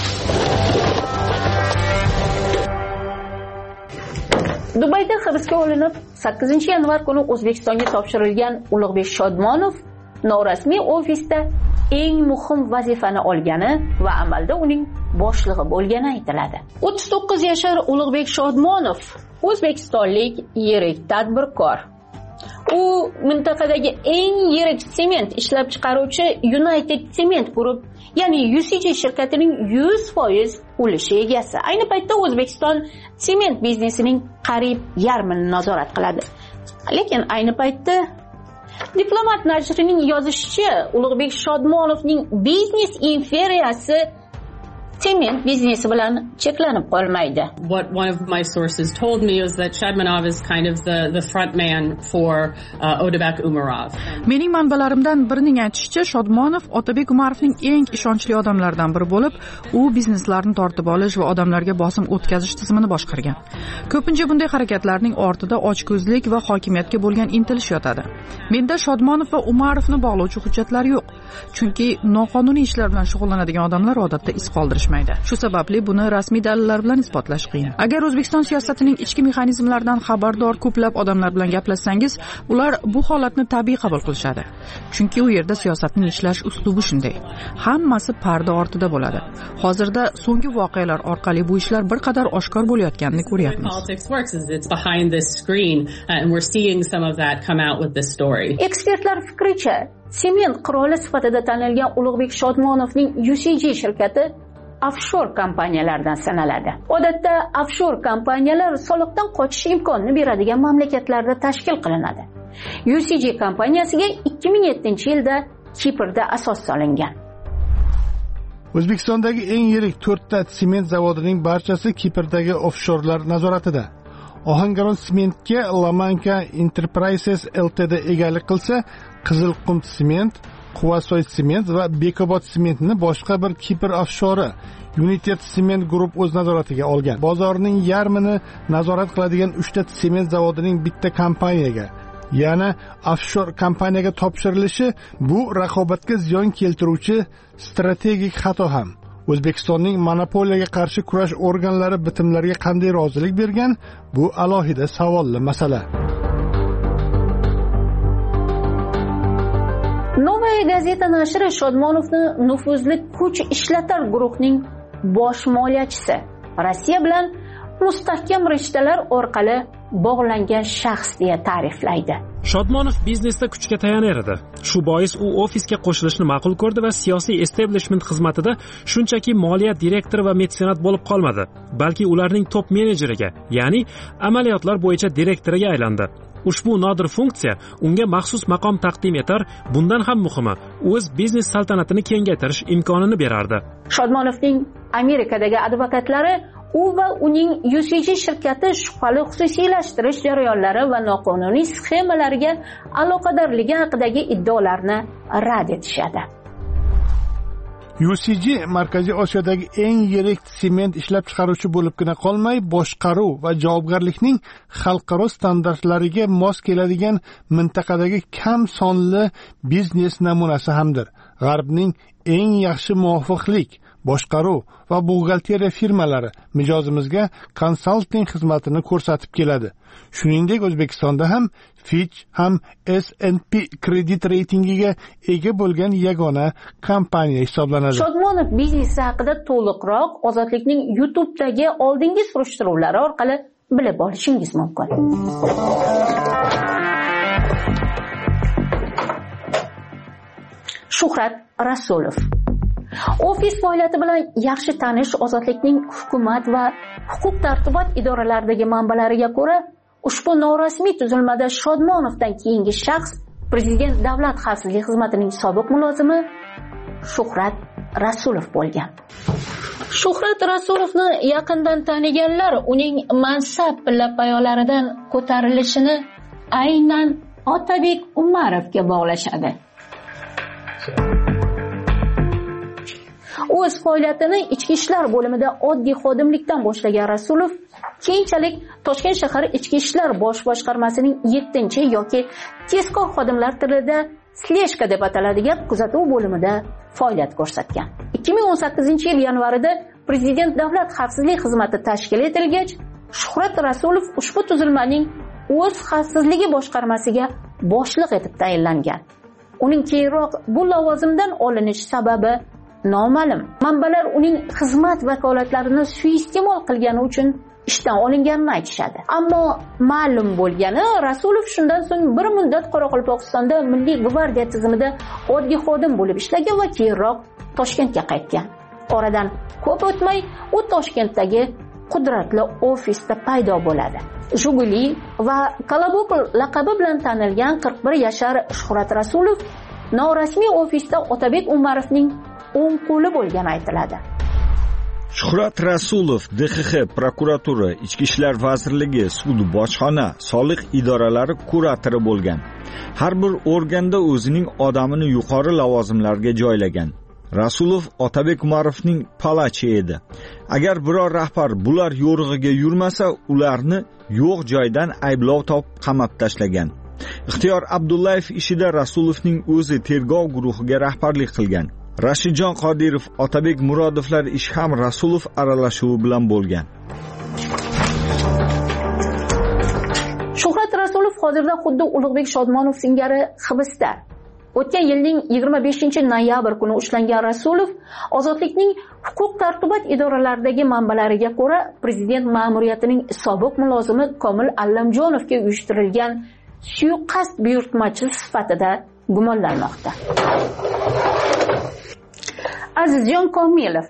Dubayda hibsga olinib, sakkizinchi yanvar kuni O'zbekistonga topshirilgan Ulug'bek Shodmonov norasmiy ofisda eng muhim vazifani olgani va amalda uning boshlig'i bo'lgani aytiladi. o'ttiz to'qqiz yashar Ulug'bek Shodmonov o'zbekistonlik yirik tadbirkor. U mintaqadagi eng yirik sement ishlab chiqaruvchi United Cement Group, ya'ni U C G shirkatining yuz foiz ulushi egasi. Ayni paytda O'zbekiston sement biznesining qariyb yarmini nazorat qiladi. Lekin ayni paytda Diplomat nashrining yozishicha, Ulug'bek Shodmonovning biznes imperiyasi sement biznesi bilan cheklanib qolmaydi. What one of my sources told me was that Shadmanov is kind of the the front man for uh, Otabek Umarov. Mening manbalarimdan birining aytishicha, Shodmonov Otabek Umarovning eng ishonchli odamlaridan biri bo'lib, u bizneslarni tortib olish va odamlarga bosim o'tkazish tizimini boshqargan. Ko'pincha bunday harakatlarning ortida ochko'zlik va hokimiyatga bo'lgan intilish yotadi. Menda Shodmonov va Umarovni bog'lovchi hujjatlar yo'q, chunki noqonuniy ishlar bilan shug'ullanadigan odamlar odatda iz qoldirish. Shu sababli buni rasmiy dalillar bilan isbotlash qiyin. Agar O'zbekiston siyosatining ichki mexanizmlaridan xabardor ko'plab odamlar bilan gaplashsangiz, ular bu holatni tabiiy qabul qilishadi. Chunki u yerda siyosatning ishlash uslubi shunday. Hammasi parda ortida bo'ladi. Hozirda so'nggi voqealar orqali bu ishlar bir qadar oshkor bo'layotganini ko'ryapmiz. Ekspertlar fikricha, sement qiroli sifatida tanilgan Ulug'bek Shodmonovning U C G shirkati offshore kompaniyalardan sanaladi. Odatda offshore kompaniyalar soliqdan qochish imkonini beradigan mamlakatlarda tashkil qilinadi. U C G kompaniyasiga ikki ming yettinchi yilda Kiprda asos solingan. O'zbekistondagi eng yirik to'rtta sement zavodining barchasi Kiprdagi offshorlar nazoratida. Ohangaron sementga Lamanka Enterprises Ltd egalik qilsa, Qizilqum sement, Quvasoy sement va Bekobod sementni boshqa bir Kipr offshori United Cement Group o'z nazoratiga olgan. Bozorning yarmini nazorat qiladigan uchta sement zavodining bitta kompaniyaga, ya'ni offshore kompaniyaga topshirilishi bu raqobatga ziyon keltiruvchi strategik xato ham. O'zbekistonning monopoliyaga qarshi kurash organlari bitimlarga qanday rozilik bergan? Bu alohida savolli masala. Novaya gazeta nashri Shodmonovni nufuzli kuch ishlatar guruhning bosh moliyachisi, Rossiya bilan mustahkam rishtalar orqali bog'langan shaxs deya ta'riflaydi. Shodmonov biznesda kuchga tayanar edi. Shu bois u ofisga qo'shilishni ma'qul ko'rdi va siyosiy establishment xizmatida shunchaki moliya direktori va metsenat bo'lib qolmadi, balki ularning top menejeriga, ya'ni amaliyotlar bo'yicha direktoriga aylandi. Ushbu nodir funksiya unga maxsus maqom taqdim etar, bundan ham muhimi, o'z biznes saltanatini kengaytirish imkonini berardi. Shodmonovning Amerikadagi advokatlari u va uning U C G shirkati shubhali xususiylashtirish jarayonlari va noqonuniy sxemalarga aloqadorligi haqidagi iddaolarni rad etishadi. U C G Markaziy Osiyodagi eng yirik sement ishlab chiqaruvchi bo'libgina qolmay, boshqaruv va javobgarlikning xalqaro standartlariga mos keladigan mintaqadagi kam sonli biznes namunasi hamdir. G'arbning eng yaxshi muvofiqlik, boshqaruv va buxgalteriya firmalari mijozimizga konsalting xizmatini ko'rsatib keladi. Shuningdek, O'zbekistonda ham Fitch ham S and P kredit reytingiga ega bo'lgan yagona kompaniya hisoblanadi. Shodmonov biznesi haqida to'liqroq Ozodlikning YouTube'dagi oldingi surishtiruvlari orqali bilib olishingiz mumkin. Shuhrat Rasulov. Ofis faoliyati bilan yaxshi tanish Ozodlikning hukumat va huquq tartibot idoralaridagi manbalariga ko'ra, ushbu norasmiy tuzilmada Shodmonovdan keyingi shaxs Prezident Davlat xavfsizlik xizmatining sobiq mulozimi Shuhrat Rasulov bo'lgan. Shuhrat Rasulovni yaqindan taniganlar uning mansab pilla-poyolaridan ko'tarilishini aynan Otabek Umarovga bog'lashadi. O'z faoliyatini ichki ishlar bo'limida oddiy xodimlikdan boshlagan Rasulov keyinchalik Toshkent shahar ichki ishlar bosh boshqarmasining yettinchi yoki tezkor xodimlar tilida sleshka deb ataladigan kuzatuv bo'limida faoliyat ko'rsatgan. ikki ming o'n sakkizinchi yil yanvarida Prezident Davlat xavfsizlik xizmati tashkil etilgach, Shuhrat Rasulov ushbu tuzilmaning o'z xavfsizligi boshqarmasiga boshliq etib tayinlangan. Uning keyinroq bu lavozimdan olinish sababi noma'lum. Manbalar uning xizmat vakolatlarini suiiste'mol qilgani uchun ishdan olinganini aytishadi. Ammo ma'lum bo'lgani, Rasulov shundan so'ng bir muddat Qoraqalpog'istonda Milliy gvardiya tizimida oddiy xodim bo'lib ishlagan va keyinroq Toshkentga qaytgan. Oradan ko'p o'tmay u Toshkentdagi qudratli ofisda paydo bo'ladi. Juguli va Kolobokl laqabi bilan tanilgan qirq bir yashar Shuhrat Rasulov norasmiy ofisda Otabek Umarovning o'ng qo'li bo'lgani aytiladi. Shuhrat Rasulov D X X prokuratura, Ichki ishlar vazirligi, sud, bojxona, soliq idoralari kuratori bo'lgan. Har bir organda o'zining odamini yuqori lavozimlarga joylagan. Rasulov Otabek Umarovning palachi edi. Agar biror rahbar bular yo'rig'iga yurmasa, ularni yo'q joydan ayblov topib qamab tashlagan. Ixtiyor Abdullayev ishida Rasulovning o'zi tergov guruhiga rahbarlik qilgan. Rashidjon Qodirov, Otabek Murodovlar ish ham Rasulov aralashuvi bilan bo'lgan. Shuhrat Rasulov hozirda xuddi Ulug'bek Shodmonov singari hibsda. O'tgan yilning yigirma beshinchi noyabr kuni ushlangan Rasulov ozodlikning huquq tartibot idoralaridagi manbalariga ko'ra prezident ma'muriyatining sobiq mulozimi Komil Allamjonovga uyushtirilgan suiqasd buyurtmachi sifatida gumonlanmoqda. Azizjon Komilov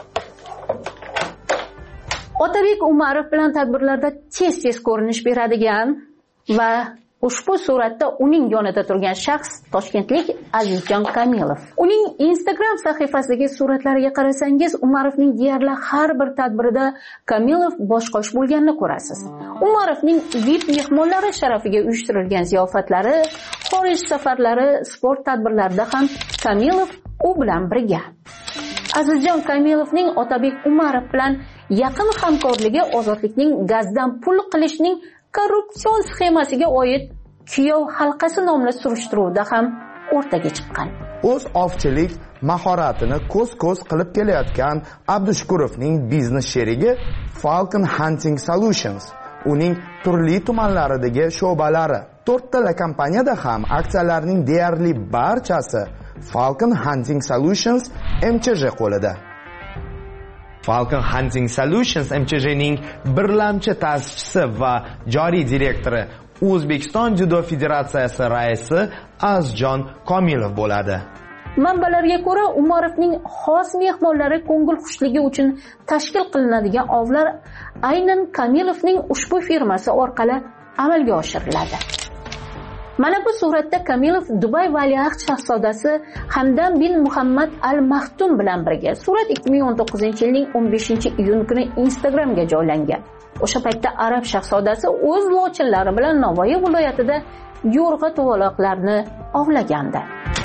Otabek Umarov bilan tadbirlarda tez-tez ko'rinish beradigan va ushbu suratda uning yonida turgan shaxs toshkentlik Azizjon Komilov. Uning Instagram sahifasidagi suratlariga qarasangiz, Umarovning deyarli har bir tadbirida Komilov boshqosh bo'lganini ko'rasiz. Umarovning V I P mehmonlari sharafiga uyushtirilgan ziyofatlari, xorij safarlari, sport tadbirlarida ham Komilov u bilan birga. Azizjon Komilovning Otabek Umarov bilan yaqin hamkorligi ozodlikning gazdan pul qilishning korrupsion sxemasiga oid kuyov halqasi nomli surishtiruvda ham o'rtaga chiqqan. O'z ovchilik mahoratini ko'z-ko'z qilib kelayotgan Abdushukurovning biznes sherigi Falcon Hunting Solutions, uning turli tumanlaridagi sho'balari, to'rttala kompaniyada ham aksiyalarning deyarli barchasi Falcon Hunting Solutions M Ch J qo'lida. Falcon Hunting Solutions M Ch J'ning birlamchi ta'sischisi va joriy direktori O'zbekiston Judo Federatsiyasi raisi Azizjon Komilov bo'ladi. Manbalarga ko'ra, Umarovning xos mehmonlari ko'ngil xushligi uchun tashkil qilinadigan ovlar aynan Komilovning ushbu firmasi orqali amalga oshiriladi. Mana bu suratda Komilov Dubay valiahd shahzodasi Hamdam bin Muhammad Al Maxtum bilan birga. Surat ikki ming o'n to'qqizinchi yilning o'n beshinchi iyun kuni Instagramga joylangan. O'sha paytda arab shahzodasi o'z lochinlari bilan Navoiy viloyatida yo'rg'a to'g'aloqlarni ovlagandi.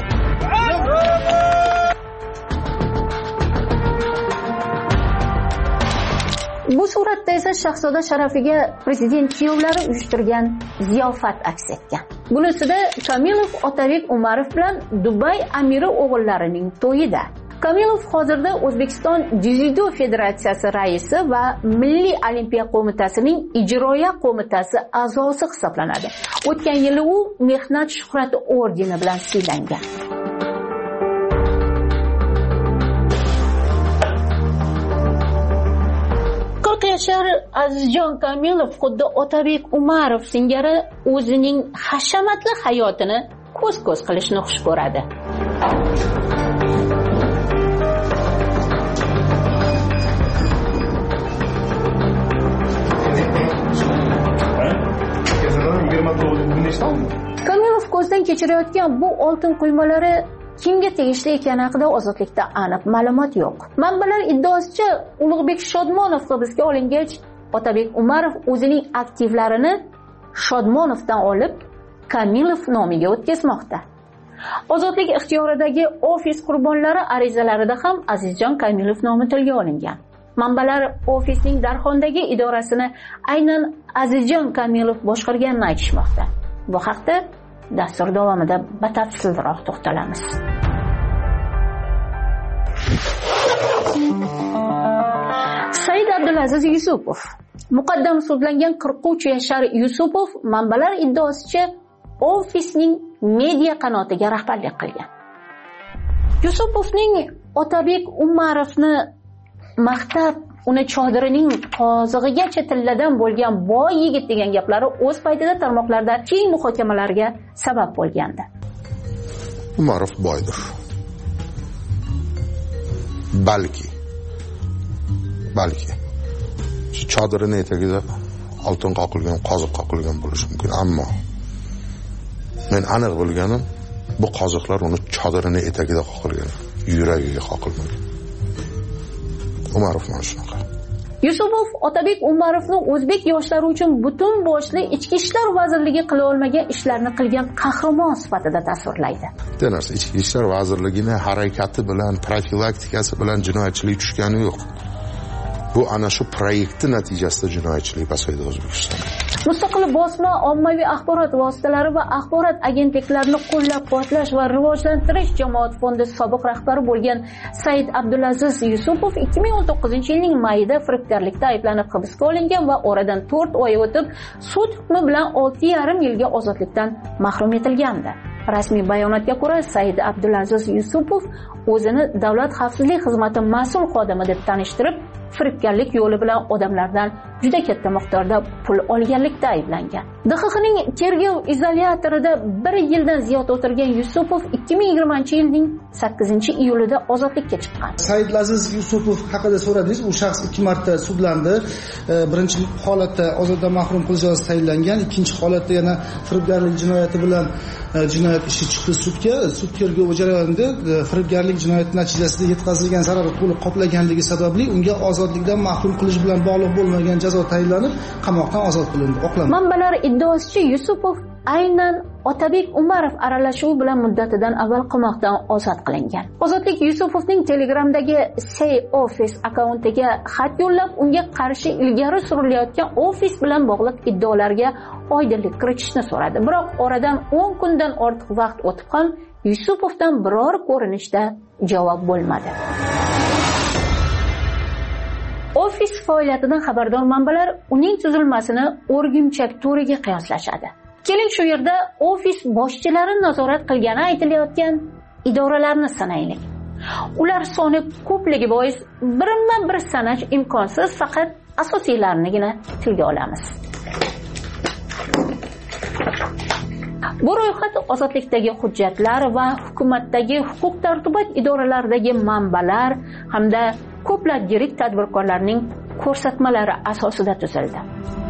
Bu suratda esa shahzoda sharafiga prezident kuyovlari uyushtirgan ziyofat aks etgan. Bunisida Komilov Otabek Umarov bilan Dubay amiri o'g'illarining to'yida. Komilov hozirda O'zbekiston Dzyudo Federatsiyasi raisi va Milliy olimpiya qo'mitasining ijroiya qo'mitasi a'zosi hisoblanadi. O'tgan yili u Mehnat shuhrati ordeni bilan siylangan. qirq yashar Azizjon Komilov xuddi Otabek Umarov singari o'zining hashamatli hayotini ko'z-ko'z qilishni xush ko'radi. Komilov ko'zdan kechirayotgan bu oltin quymalari kimga tegishli ekani haqida ozodlikda aniq ma'lumot yo'q. Manbalar iddaosicha, Ulug'bek Shodmonov hibsga olingach, Otabek Umarov o'zining aktivlarini Shodmonovdan olib, Komilov nomiga o'tkazmoqda. Ozodlik ixtiyoridagi ofis qurbonlari arizalarida ham Azizjon Komilov nomi tilga olingan. Manbalar ofisning Darxondagi idorasini aynan Azizjon Komilov boshqarganini aytishmoqda. Bu haqda dastur davomida batafsilroq to'xtalamiz. Said Abdulaziz Yusupov. Muqaddam sudlangan qirq uch yashar Yusupov manbalar iddaosicha ofisning media qanotiga rahbarlik qilgan. Yusupovning Otabek Umarovni maqtab uni chodirining qozig'igacha tilladan bo'lgan boy yigit degan gaplari o'z paytida tarmoqlarda keng muhokamalarga sabab bo'lgandi. Umarov boydir. Balki balki shu chodirining etagida oltin qoqilgan, qoziq qoqilgan bo'lishi mumkin, ammo men aniq bilganim bu qoziqlar uni chodirining etagida qoqilgan, yuragiga qoqilmagan. Umarov mana shunaqa. Yusupov Otabek Umarovni o'zbek yoshlari uchun butun boshli ichki ishlar vazirligi qila olmagan ishlarni qilgan qahramon sifatida tasvirlaydi. Bitta narsa, ichki ishlar vazirligining harakati bilan, profilaktikasi bilan jinoyatchilik tushgani yo'q. Bu ana shu proyektni natijasida jinoyatchilik pasaydi O'zbekistonda. Mustaqil bosma, ommaviy axborot vositalari va axborot agentliklarini qo'llab-quvvatlash va rivojlantirish jamoat fondi sobiq rahbari bo'lgan Said Abdulaziz Yusupov ikki ming o'n to'qqizinchi yilning mayida firibgarlikda ayblanib hibsga olingan va oradan to'rt oy o'tib sud hukmi bilan olti yarim yilga ozodlikdan mahrum etilgandi. Rasmiy bayonotga ko'ra, Said Abdulaziz Yusupov o'zini Davlat xavfsizlik xizmati mas'ul xodimi deb tanishtirib, firibgarlik yo'li bilan odamlardan juda katta miqdorda pul olganlikda ayblangan. D X X'ning tergov izolyatorida bir yildan ziyod o'tirgan Yusupov ikki ming yigirmanchi yilning sakkizinchi iyulida ozodlikka chiqqan. Saidlaziz Yusupov haqida so'radingiz. U shaxs ikki marta sudlandi. Birinchi holatda ozoddan mahrum qilish jazosi tayinlangan, ikkinchi holatda yana firibgarlik jinoyati bilan jinoyat ishi chiqdi sudga. Sud tergovi jarayonida firibgarlik jinoyati natijasida yetkazilgan zararni to'liq qoplaganligi sababli unga ozodlikdan mahrum qilish bilan bog'liq bo'lmagan jazo tayinlanib, qamoqdan ozod qilindi. Oqlandi. Manbalar iddaosicha Yusupov aynan Otabek Umarov aralashuvi bilan muddatidan avval qamoqdan ozod qilingan. Ozodlik Yusupovning Telegramdagi Say Office akkauntiga xat yo'llab, unga qarshi ilgari surilayotgan ofis bilan bog'liq iddaolarga oydinlik kiritishni so'radi. Biroq oradan o'n kundan ortiq vaqt o'tib ham Yusupovdan biror ko'rinishda javob bo'lmadi. Ofis faoliyatidan xabardor manbalar uning tuzilmasini o'rgimchak to'riga qiyoslashadi. Keling shu yerda ofis boshchilari nazorat qilgani aytilayotgan idoralarni sanaylik. Ular soni ko'pligi bois birinma-bir sanash imkonsiz, faqat asosiylarnigina tilga olamiz. Bu ro'yxat ozodlikdagi hujjatlar va hukumatdagi huquq-tartibot idoralaridagi manbalar hamda ko'plab yirik tadbirkorlarning ko'rsatmalari asosida tuzildi.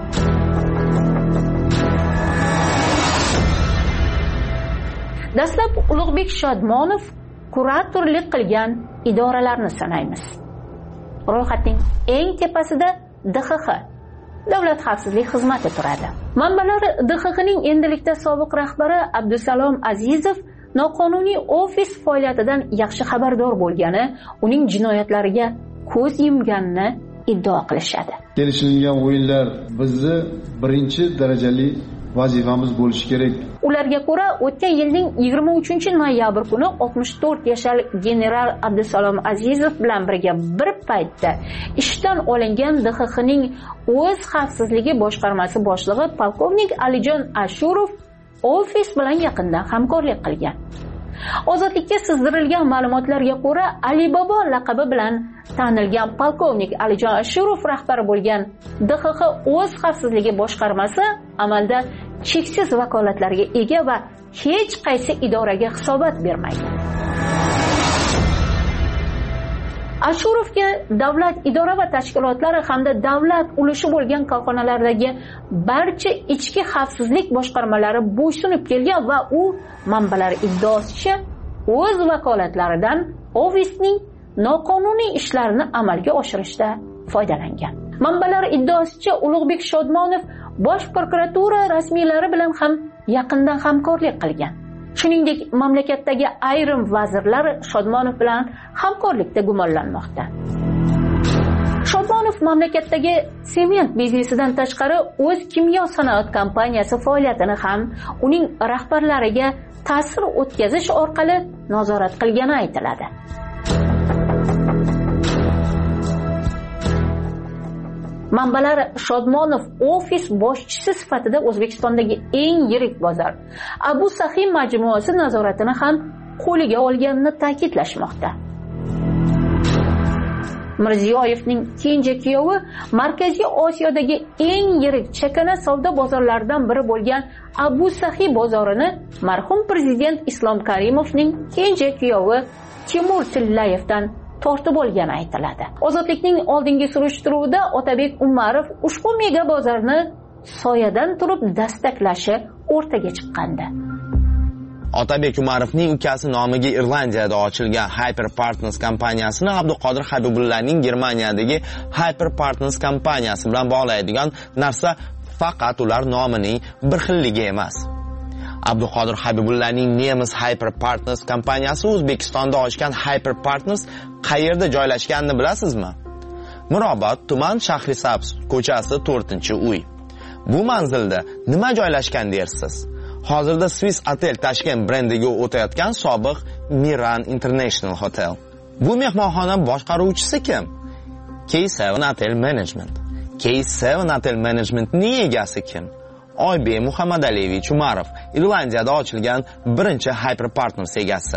Dastlab Ulug'bek Shodmonov kuratorlik qilgan idoralarni sanaymiz. Ro'yxatning eng tepasida D X X, Davlat xavfsizlik xizmati turadi. Manbalar D X X'ning endilikda sobiq rahbari Abdusalom Azizov noqonuniy ofis faoliyatidan yaxshi xabardor bo'lgani, uning jinoyatlariga ko'z yumganini iddao qilishadi. Kelishilgan o'yinlar bizni birinchi darajali vazifamiz bo'lishi kerak. Ularga ko'ra, o'tgan yilning yigirma uchinchi noyabr kuni oltmish to'rt yoshli general Abdusalom Azizov bilan birga bir paytda ishdan olingan D X X'ning o'z xavfsizligi boshqarmasi boshlig'i polkovnik Alijon Ashurov ofis bilan yaqindan hamkorlik qilgan. Ozodlikka sizdirilgan ma'lumotlarga ko'ra, Alibaba laqabi bilan tanilgan polkovnik Alijon Ashurov rahbari bo'lgan D X X o'z xavfsizligi boshqarmasi amalda cheksiz vakolatlarga ega va hech qaysi idoraga hisobot bermaydi. Ashurovga davlat idora va tashkilotlari hamda davlat ulushi bo'lgan korxonalardagi barcha ichki xavfsizlik boshqarmalari bo'ysunib kelgan va u manbalar iddaosicha o'z vakolatlaridan ofisning noqonuniy ishlarini amalga oshirishda foydalangan. Manbalar iddaosicha Ulug'bek Shodmonov bosh prokuratura rasmiylari bilan ham yaqindan hamkorlik qilgan. Shuningdek, mamlakatdagi ayrim vazirlar Shodmonov bilan hamkorlikda gumonlanmoqda. Shodmonov mamlakatdagi sement biznesidan tashqari o'z kimyo sanoat kompaniyasi faoliyatini ham uning rahbarlariga ta'sir o'tkazish orqali nazorat qilgani aytiladi. Manbalar Shodmonov ofis boshchisi sifatida O'zbekistondagi eng yirik bozor Abu Sahiy majmuasi nazoratini ham qo'liga olganini ta'kidlashmoqda. Mirziyoyevning kenja kuyovi Markaziy Osiyodagi eng yirik chakana savdo bozorlaridan biri bo'lgan Abu Sahiy bozorini marhum prezident Islom Karimovning kenja kuyovi Timur Tillayevdan tortib olgani aytiladi. Ozodlikning oldingi surishtiruvida Otabek Umarov ushbu mega bozorni soyadan turib dastaklashi o'rtaga chiqqandi. Otabek Umarovning ukasi nomiga Irlandiyada ochilgan Hyper Partners kompaniyasini Abduqodir Habibullaning Germaniyadagi Hyper Partners kompaniyasi bilan bog'laydigan narsa faqat ular nomining bir xilligi emas. Abduqodir Habibullaning Nemis Hyper Partners kompaniyasi O'zbekistonda ochgan Hyper Partners qayerda joylashganini bilasizmi? Mirobod tuman Shahrisabz ko'chasi to'rtinchi uy. Bu manzilda nima joylashgan dersiz? Hozirda Swiss Hotel Tashkent brendiga o'tayotgan sobiq Miran International Hotel. Bu mehmonxona boshqaruvchisi kim? K seven Hotel Management. K seven Hotel Managementning egasi kim? Oybek Muhammadaliyevich Umarov, Irlandiyada ochilgan birinchi Hyper Partners egasi.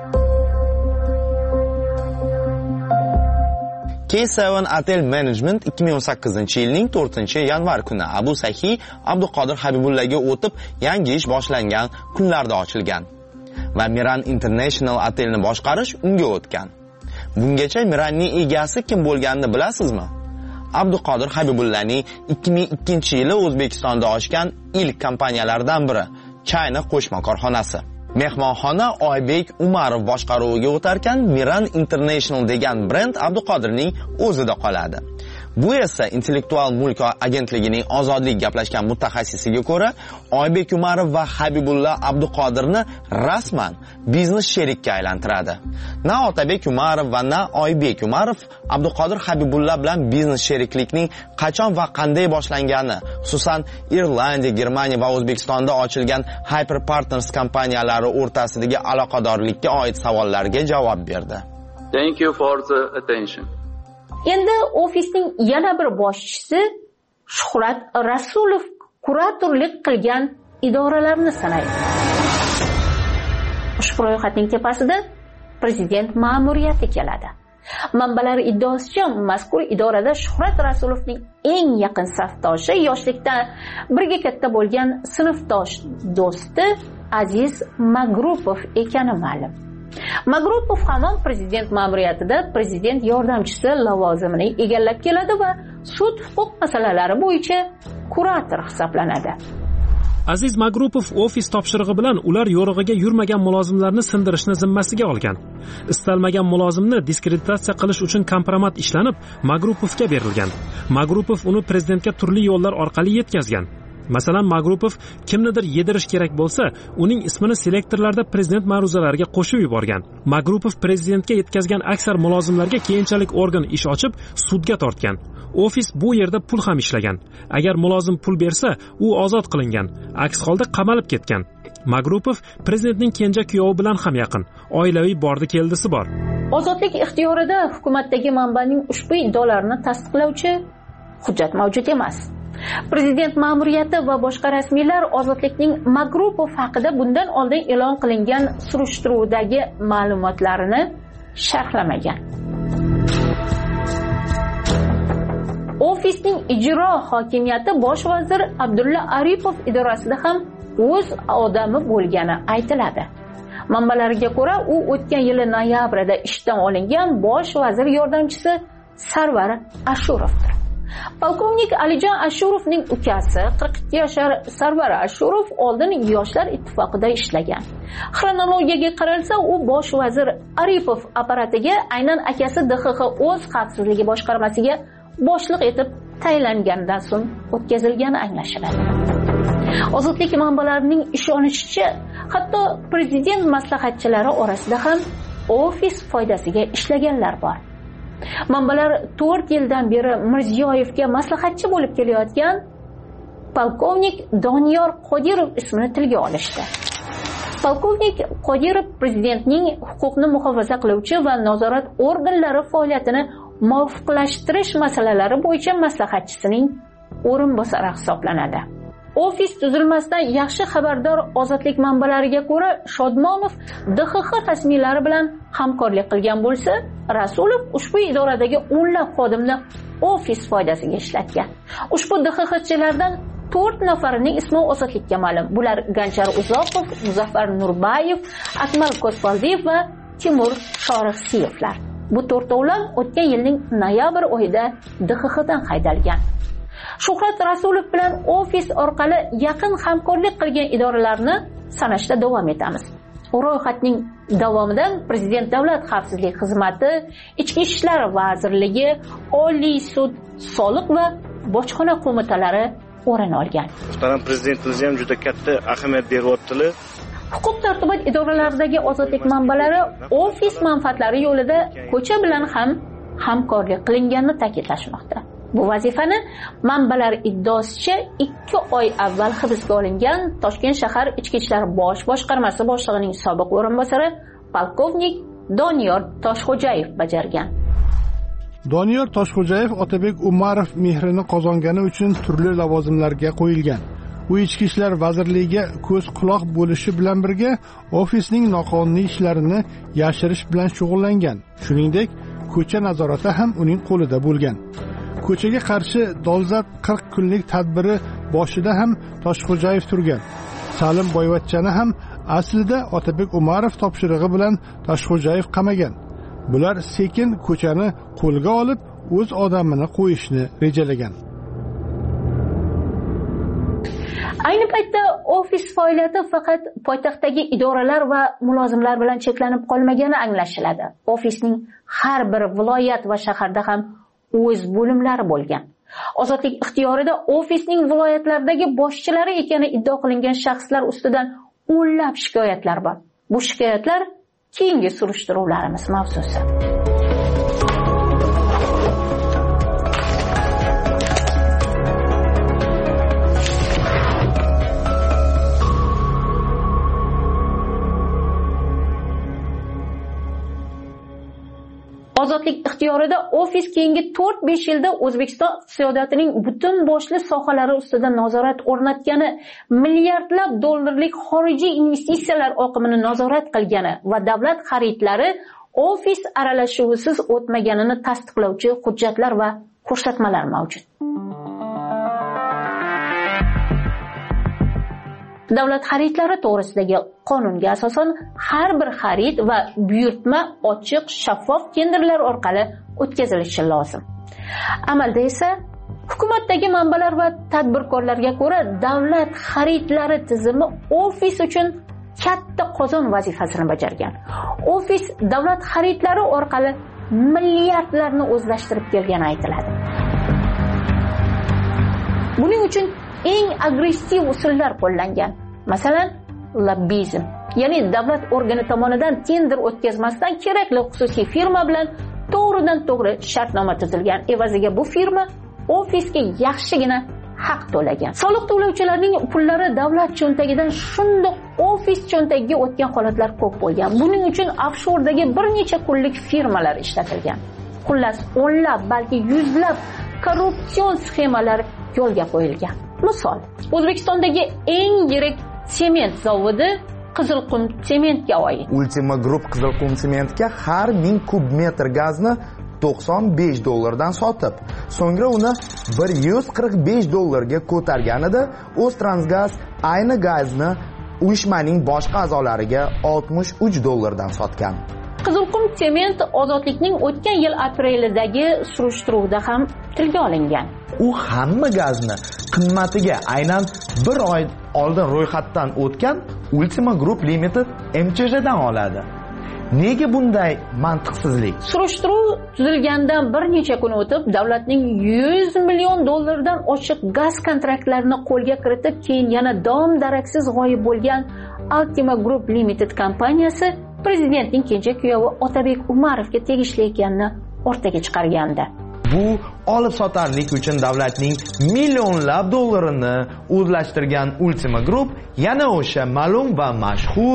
K seven Hotel Management ikki ming o'n sakkizinchi yilning to'rtinchi yanvar kuni Abu Sahiy Abduqodir Habibullaga o'tib yangi ish boshlangan kunlarda ochilgan va Miran International Hotelni boshqarish unga o'tgan. Bungacha Miranning egasi kim bo'lganini bilasizmi? Abduqodir Habibullaning ikki ming ikkinchi yili O'zbekistonda ochgan ilk kompaniyalardan biri China qo'shma korxonasi. Mehmonxona Oybek Umarov boshqaruviga o'tarkan, Miran International degan brend Abduqodirning o'zida qoladi. Bu esa Intellektual mulk agentligining ozodlik gaplashgan mutaxassisiga ko'ra, Oybek Umarov va Habibulla Abduqodirni rasman biznes sherikka aylantiradi. Na Otabek Umarov va na Oybek Umarov Abduqodir Habibulla bilan biznes sheriklikning qachon va qanday boshlangani, xususan Irlandiya, Germaniya va O'zbekistonda ochilgan Hyper Partners kompaniyalari o'rtasidagi aloqadorlikka oid savollarga javob berdi. Thank you for the attention. Endi ofisning yana bir boshchisi Shuhrat Rasulov kuratorlik qilgan idoralarni sanaydi. Ushbu ro'yxatning tepasida prezident ma'muriyati keladi. Manbalar iddaosicha, mazkur idorada Shuhrat Rasulovning eng yaqin safdoshi, yoshlikdan birga katta bo'lgan sinfdosh do'sti Aziz Magrupov ekani ma'lum. Magrupov hamon prezident ma'muriyatida prezident yordamchisi lavozimini egallab keladi va sud huquq masalalari bo'yicha kurator hisoblanadi. Aziz Magrupov ofis topshirig'i bilan ular yo'rig'iga yurmagan mulozimlarni sindirishni zimmasiga olgan. Istalmagan mulozimni diskreditatsiya qilish uchun kompromat ishlanib, Magrupovga berilgan. Magrupov uni prezidentga turli yo'llar orqali yetkazgan. Masalan, Magrupov kimnidir yedirish kerak bo'lsa, uning ismini selektorlarda prezident ma'ruzalariga qo'shib yuborgan. Magrupov prezidentga yetkazgan aksar mulozimlarga keyinchalik organ ish ochib, sudga tortgan. Ofis bu yerda pul ham ishlagan. Agar mulozim pul bersa, u ozod qilingan. Aks holda qamalib ketgan. Magrupov prezidentning kenja kuyovi bilan ham yaqin. Oilaviy bordi-keldisi bor. Ozodlik ixtiyorida hukumatdagi manbaning ushbu iddaolarini tasdiqlovchi hujjat mavjud emas. Prezident ma'muriyati va boshqa rasmiylar Ozodlikning Magrupov haqida bundan oldin e'lon qilingan surishtiruvdagi ma'lumotlarini sharhlamagan. Ofisning ijro hokimiyati bosh vazir Abdulla Aripov idorasida ham o'z odami bo'lgani aytiladi. Manbalarga ko'ra, u o'tgan yili noyabrda ishdan olingan bosh vazir yordamchisi Sarvar Ashurovdir. Polkovnik Alijon Ashurovning ukasi qirq ikki yashar Sarvar Ashurov oldin Yoshlar ittifoqida ishlagan. Xronologiyaga qaralsa, u bosh vazir Aripov apparatiga aynan akasi D X X o'z xavfsizligi boshqarmasiga boshliq etib tayinlangandan so'ng o'tkazilgani anglashiladi. Ozodlik manbalarining ishonishicha, hatto prezident maslahatchilari orasida ham ofis foydasiga ishlaganlar bor. Manbalar to'rt yildan beri Mirziyoyevga maslahatchi bo'lib kelayotgan polkovnik Doniyor Qodirov ismini tilga olishdi. Polkovnik Qodirov prezidentning huquqni muhofaza qiluvchi va nazorat organlari faoliyatini muvofiqlashtirish masalalari bo'yicha maslahatchisining o'rinbosari hisoblanadi. ofis tuzilmasidan yaxshi xabardor ozodlik manbalariga ko'ra, Shodmonov D X X rasmiylari bilan hamkorlik qilgan bo'lsa, Rasulov ushbu idoradagi o'nlab xodimni ofis foydasiga ishlatgan. Ushbu D X Xchilardan to'rt nafarining ismi ozodlikka ma'lum. Bular Ganjar Uzoqov, Muzaffar Nurbayev, Akmal Kosbaldiyev va Timur Shorixsiyevlar. Bu to'rtovlon o'tgan yilning noyabr oyida D X Xdan haydalgan. Shuhrat Rasulov bilan ofis orqali yaqin hamkorlik qilgan idoralarni sanashda davom etamiz. Ro'yxatning davomidan Prezident Davlat xavfsizlik xizmati, Ichki ishlar vazirligi, Oliy sud, soliq va bojxona qo'mitalari o'rin olgan. Muhtaram Prezidentimiz ham juda katta ahamiyat beryaptilar. Huquq tartibot idoralaridagi ozodlik manbalari ofis manfaatlari yo'lida ko'cha bilan ham hamkorlik qilinganini ta'kidlashmoqda. Bu vazifani manbalar iddaosicha ikki oy avval hibsga olingan Toshkent shahar Ichki ishlar bosh boshqarmasi boshlig'ining sobiq o'rinbosari polkovnik Doniyor Toshxo'jayev bajargan. Doniyor Toshxo'jayev Otabek Umarov mehrini qozongani uchun turli lavozimlarga qo'yilgan. U Ichki ishlar vazirligiga ko'z quloq bo'lishi bilan birga ofisning noqonuniy ishlarini yashirish bilan shug'ullangan. Shuningdek, ko'cha nazorati ham uning qo'lida bo'lgan. Ko'chaga qarshi dolzarb qirq kunlik tadbiri boshida ham Toshxo'jayev turgan. Salim Boyvachchani ham aslida Otabek Umarov topshirig'i bilan Toshxo'jayev qamagan. Bular sekin ko'chani qo'lga olib, o'z odamini qo'yishni rejalagan. Ayni paytda ofis faoliyati faqat poytaxtdagi idoralar va mulozimlar bilan cheklanib qolmagani anglashiladi. Ofisning har bir viloyat va shaharda ham o'z bo'limlari bo'lgan. Ozodlik ixtiyorida ofisning viloyatlardagi boshchilari ekani iddio qilingan shaxslar ustidan o'nlab shikoyatlar bor. Bu shikoyatlar keyingi surishtiruvlarimiz mavzusi. Ozodlik ixtiyorida ofis keyingi to'rt besh yilda O'zbekiston iqtisodiyotining butun boshli sohalari ustida nazorat o'rnatgani, milliardlab dollarlik xorijiy investitsiyalar oqimini nazorat qilgani va davlat xaridlari ofis aralashuvisiz o'tmaganini tasdiqlovchi hujjatlar va ko'rsatmalar mavjud. Davlat xaridlari to'g'risidagi qonunga asosan har bir xarid va buyurtma ochiq, shaffof tenderlar orqali o'tkazilishi lozim. Amalda esa hukumatdagi manbalar va tadbirkorlarga ko'ra davlat xaridlari tizimi ofis uchun katta qozon vazifasini bajargan. Ofis davlat xaridlari orqali milliardlarni o'zlashtirib kelgani aytiladi. Buning uchun eng agressiv usullar qo'llangan. Masalan, lobbizm, ya'ni davlat organi tomonidan tender o'tkazmasdan kerakli xususiy firma bilan to'g'ridan to'g'ri shartnoma tuzilgan. Evaziga bu firma ofisga yaxshigina haq to'lagan. Soliq to'lovchilarning pullari davlat cho'ntagidan shundoq ofis cho'ntagiga o'tgan holatlar ko'p bo'lgan. Buning uchun offshordagi bir necha kunlik firmalar ishlatilgan. Xullas, o'nlab, balki yuzlab korrupsion sxemalar yo'lga qo'yilgan. Misol, O'zbekistondagi eng yirik sement zavodi Qizilqum sementga oid. Ultima Group Qizilqum sementga har ming kub metr gazni to'qson besh dollardan sotib, so'ngra uni bir yuz qirq besh dollarga ko'targanida O'ztransgaz ayni gazni uyushmaning boshqa a'zolariga oltmish uch dollardan sotgan. Qizilqum sement ozodlikning o'tgan yil aprelidagi surishtiruvda ham tilga olingan. U hamma gazni qimmatiga aynan bir oy oldin ro'yxatdan o'tgan Ultima Group Limited M Ch J'dan oladi. Nega bunday mantiqsizlik? Surishtiruv tuzilgandan bir necha kun o'tib, davlatning yuz million dollardan oshiq gaz kontraktlarini qo'lga kiritib, keyin yana dom daraksiz g'oyib bo'lgan Ultima Group Limited kompaniyasi prezidentning kenja kuyovi Otabek Umarovga tegishli ekanini o'rtaga chiqargandi. Bu olib sotarlik uchun davlatning millionlab dollarini o'zlashtirgan Ultima Group yana o'sha ma'lum va mashhur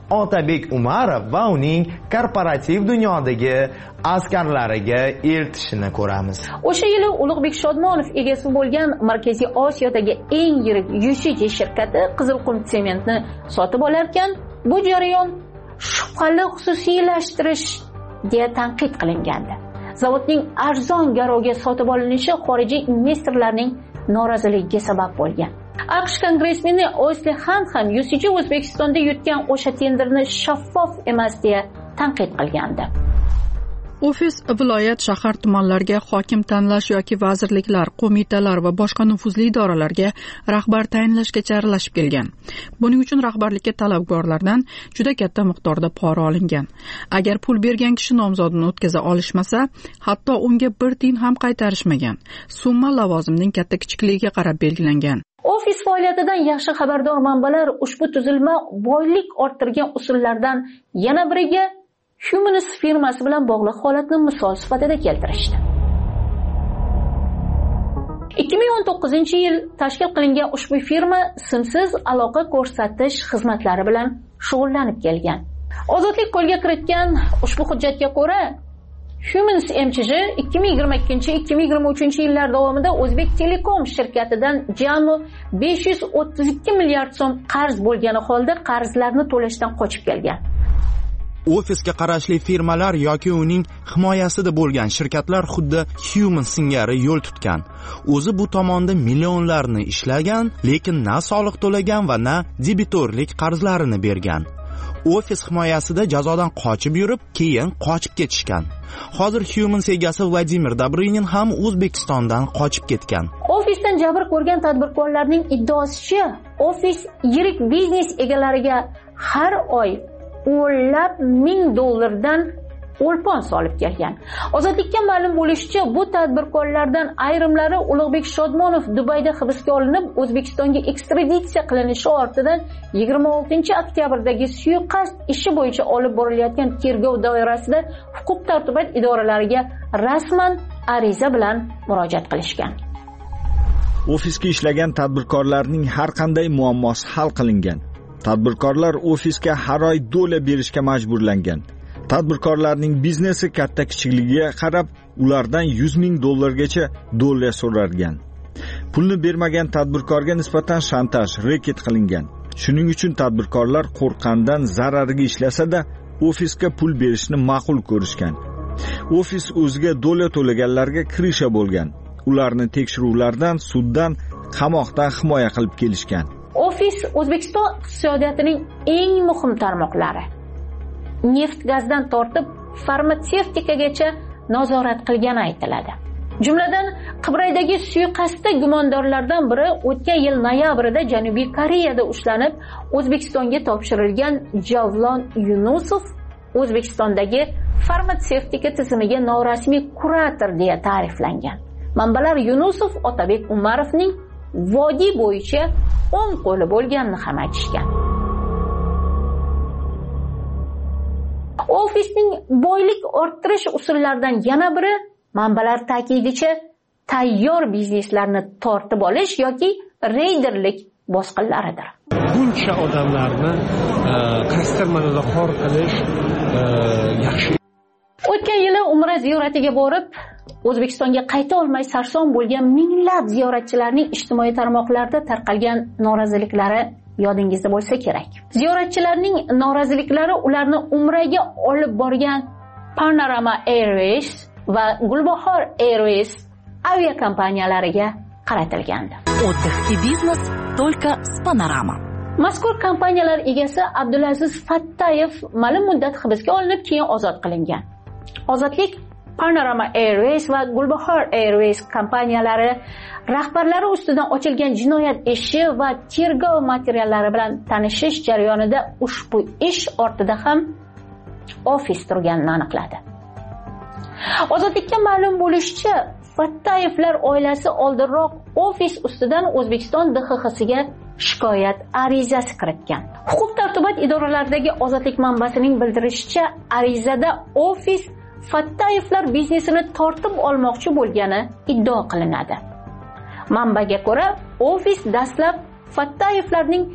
Otabek Umarov va uning korporativ dunyodagi askarlariga eltishini ko'ramiz. O'sha yili Ulug'bek Shodmonov egasi bo'lgan Markaziy Osiyodagi eng yirik U C G shirkati Qizilqum sementni sotib olar ekan, bu jarayon shubhali xususiylashtirish deya tanqid qilingandi. Zavodning arzon garovga sotib olinishi xorijiy investorlarning noroziligiga sabab bo'lgan. AQSh kongressmeni Osli Xan ham U C G O'zbekistonda yutgan o'sha tenderni shaffof emas deya tanqid qilgandi. Ofis viloyat, shahar, tumanlarga hokim tanlash yoki vazirliklar, qo'mitalar va boshqa nufuzli idoralarga rahbar tayinlashgacha aralashib kelgan. Buning uchun rahbarlikka talabgorlardan juda katta miqdorda pora olingan. Agar pul bergan kishi nomzodini o'tkaza olishmasa, hatto unga bir tiyin ham qaytarishmagan. Summa lavozimning katta kichikligiga qarab belgilangan. Ofis faoliyatidan yaxshi xabardor manbalar ushbu tuzilma boylik orttirgan usullardan yana biriga Humanis firmasi bilan bog'liq holatni misol sifatida keltirishdi. ikki ming o'n to'qqizinchi yil tashkil qilingan ushbu firma simsiz aloqa ko'rsatish xizmatlari bilan shug'ullanib kelgan. Ozodlik qo'lga kiritgan ushbu hujjatga ko'ra, Humanis M C J ikki ming yigirma ikkinchi ikki ming yigirma uchinchi yillar davomida O'zbek Telekom shirkatidan jami besh yuz o'ttiz ikki milliard so'm qarz bo'lgani holda qarzlarni to'lashdan qochib kelgan. Ofisga qarashli firmalar yoki uning himoyasida bo'lgan shirkatlar xuddi Human singari yo'l tutgan. O'zi bu tomonda millionlarni ishlagan, lekin na soliq to'lagan va na debitorlik qarzlarini bergan. Ofis himoyasida jazodan qochib yurib, keyin qochib ketishgan. Hozir Human egasi Vladimir Dobrinin ham O'zbekistondan qochib ketgan. Ofisdan jabr ko'rgan tadbirkorlarning iddaosicha, ofis yirik biznes egalariga har oy o'nlab ming dollardan o'lpon solib kelgan. Ozodlikka ma'lum bo'lishicha, bu tadbirkorlardan ayrimlari Ulug'bek Shodmonov Dubayda hibsga olinib, O'zbekistonga ekstraditsiya qilinishi ortidan yigirma oltinchi oktyabrdagi suiqasd ishi bo'yicha olib borilayotgan tergov doirasida huquq-tartibot idoralariga rasman ariza bilan murojaat qilishgan. Ofisga ishlagan tadbirkorlarning har qanday muammosi hal qilingan. Tadbirkorlar ofisga har oy dollar berishga majburlangan. Tadbirkorlarning biznesi katta kichikligiga qarab ulardan yuz ming dollargacha dollar so'ralgan. Pulni bermagan tadbirkorga nisbatan shantaj, reket qilingan. Shuning uchun tadbirkorlar qo'rqqandan zarariga ishlasa-da, ofisga pul berishni ma'qul ko'rishgan. Ofis o'ziga dollar to'laganlarga kirisha bo'lgan. Ularni tekshiruvlardan, suddan, qamoqdan himoya qilib kelishgan. Ofis O'zbekiston iqtisodiyotining eng muhim tarmoqlari, neft gazdan tortib farmatsevtikagacha nazorat qilgani aytiladi. Jumladan, Qibraydagi suiqasdda gumondorlardan biri o'tgan yil noyabrida Janubiy Koreyada ushlanib, O'zbekistonga topshirilgan Javlon Yunusov O'zbekistondagi farmatsevtika tizimiga norasmiy kurator deya ta'riflangan. Manbalar Yunusov Otabek Umarovning vodiy bo'yicha o'ng qo'li bo'lganini ham aytishgan. Ofisning boylik orttirish usullaridan yana biri manbalar ta'kidicha tayyor bizneslarni tortib olish yoki reyderlik bosqinlaridir. Buncha odamlarni qastirmanada xor qilish yaxshi. O'tgan yili Umra ziyoratiga borib, O'zbekistonga qayta olmay sarson bo'lgan minglab ziyoratchilarning ijtimoiy tarmoqlarda tarqalgan noroziliklari yodingizda bo'lsa kerak. Ziyoratchilarning noroziliklari ularni Umraga olib borgan Panorama Airways va Gulbahor Airways aviakompaniyalariga qaratilgandi. Отдых и бизнес только с Panorama. Mazkur kompaniyalar egasi Abdulaziz Fattayev ma'lum muddat hibsga olinib, keyin ozod qilingan. Ozodlik Panorama Airways va Gulbahor Airways kompaniyalari rahbarlari ustidan ochilgan jinoyat ishi va tergov materiallari bilan tanishish jarayonida ushbu ish ortida ham ofis turganini aniqladi. Ozodlikka ma'lum bo'lishicha, Fattayevlar oilasi oldinroq ofis ustidan O'zbekiston D X X'ga shikoyat arizasi kiritgan. Huquq-tartibot idoralaridagi Ozodlik manbasining bildirishicha, arizada ofis Fattayevlar biznesini tortib olmoqchi bo'lgani iddao qilinadi. Manbaga ko'ra, ofis dastlab Fattayevlarning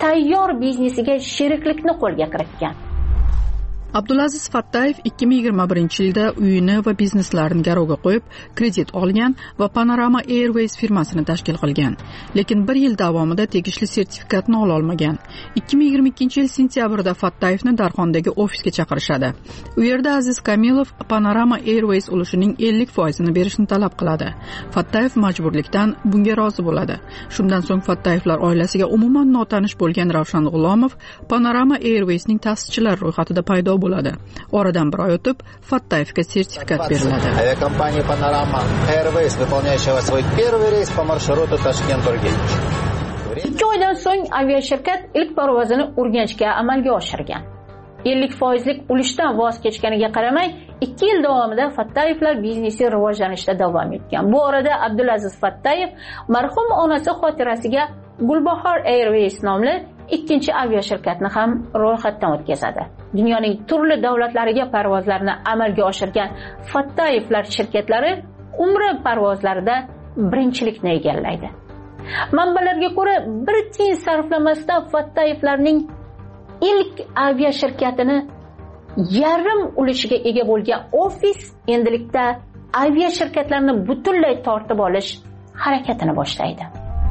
tayyor biznesiga sheriklikni qo'lga kiritgan. Abdulaziz Fattayev ikki ming yigirma birinchi yilda uyini va bizneslarini garovga qo'yib, kredit olgan va Panorama Airways firmasini tashkil qilgan. Lekin bir yil davomida tegishli sertifikatni ola olmagan. ikki ming yigirma ikkinchi yil sentyabrda Fattayevni Darxondagi ofisga chaqirishadi. U yerda Aziz Kamilov Panorama Airways ulushining ellik foizini berishni talab qiladi. Fattayev majburlikdan bunga rozi bo'ladi. Shundan so'ng Fattayevlar oilasiga umuman notanish bo'lgan Ravshan G'ulomov Panorama Airwaysning ta'sischilari ro'yxatida paydo bo'ladi. Oradan bir oy o'tib Fattayevga sertifikat beriladi. Aviakompaniya Panorama Airways выполняющего свой первый рейс по маршруту Ташкент-Ургенч. ikki oydan so'ng aviashirkat ilk parvozini Urganchga amalga oshirgan. ellik foizlik ulushdan voz kechganiga qaramay, ikki yil davomida Fattayevlar biznesi rivojlanishda davom etgan. Bu orada Abdulaziz Fattayev marhum onasi xotirasiga Gulbahor Airways nomli ikkinchi aviashirkatni ham ro'yxatdan o'tkazadi. Dunyoning turli davlatlariga parvozlarni amalga oshirgan Fattayevlar shirkatlari umra parvozlarida birinchilikni egallaydi. Manbalarga ko'ra, bir tiyin sarflamasdan Fattayevlarning ilk aviashirkatini yarim ulushiga ega bo'lgan ofis endilikda aviashirkatlarni butunlay tortib olish harakatini boshlaydi.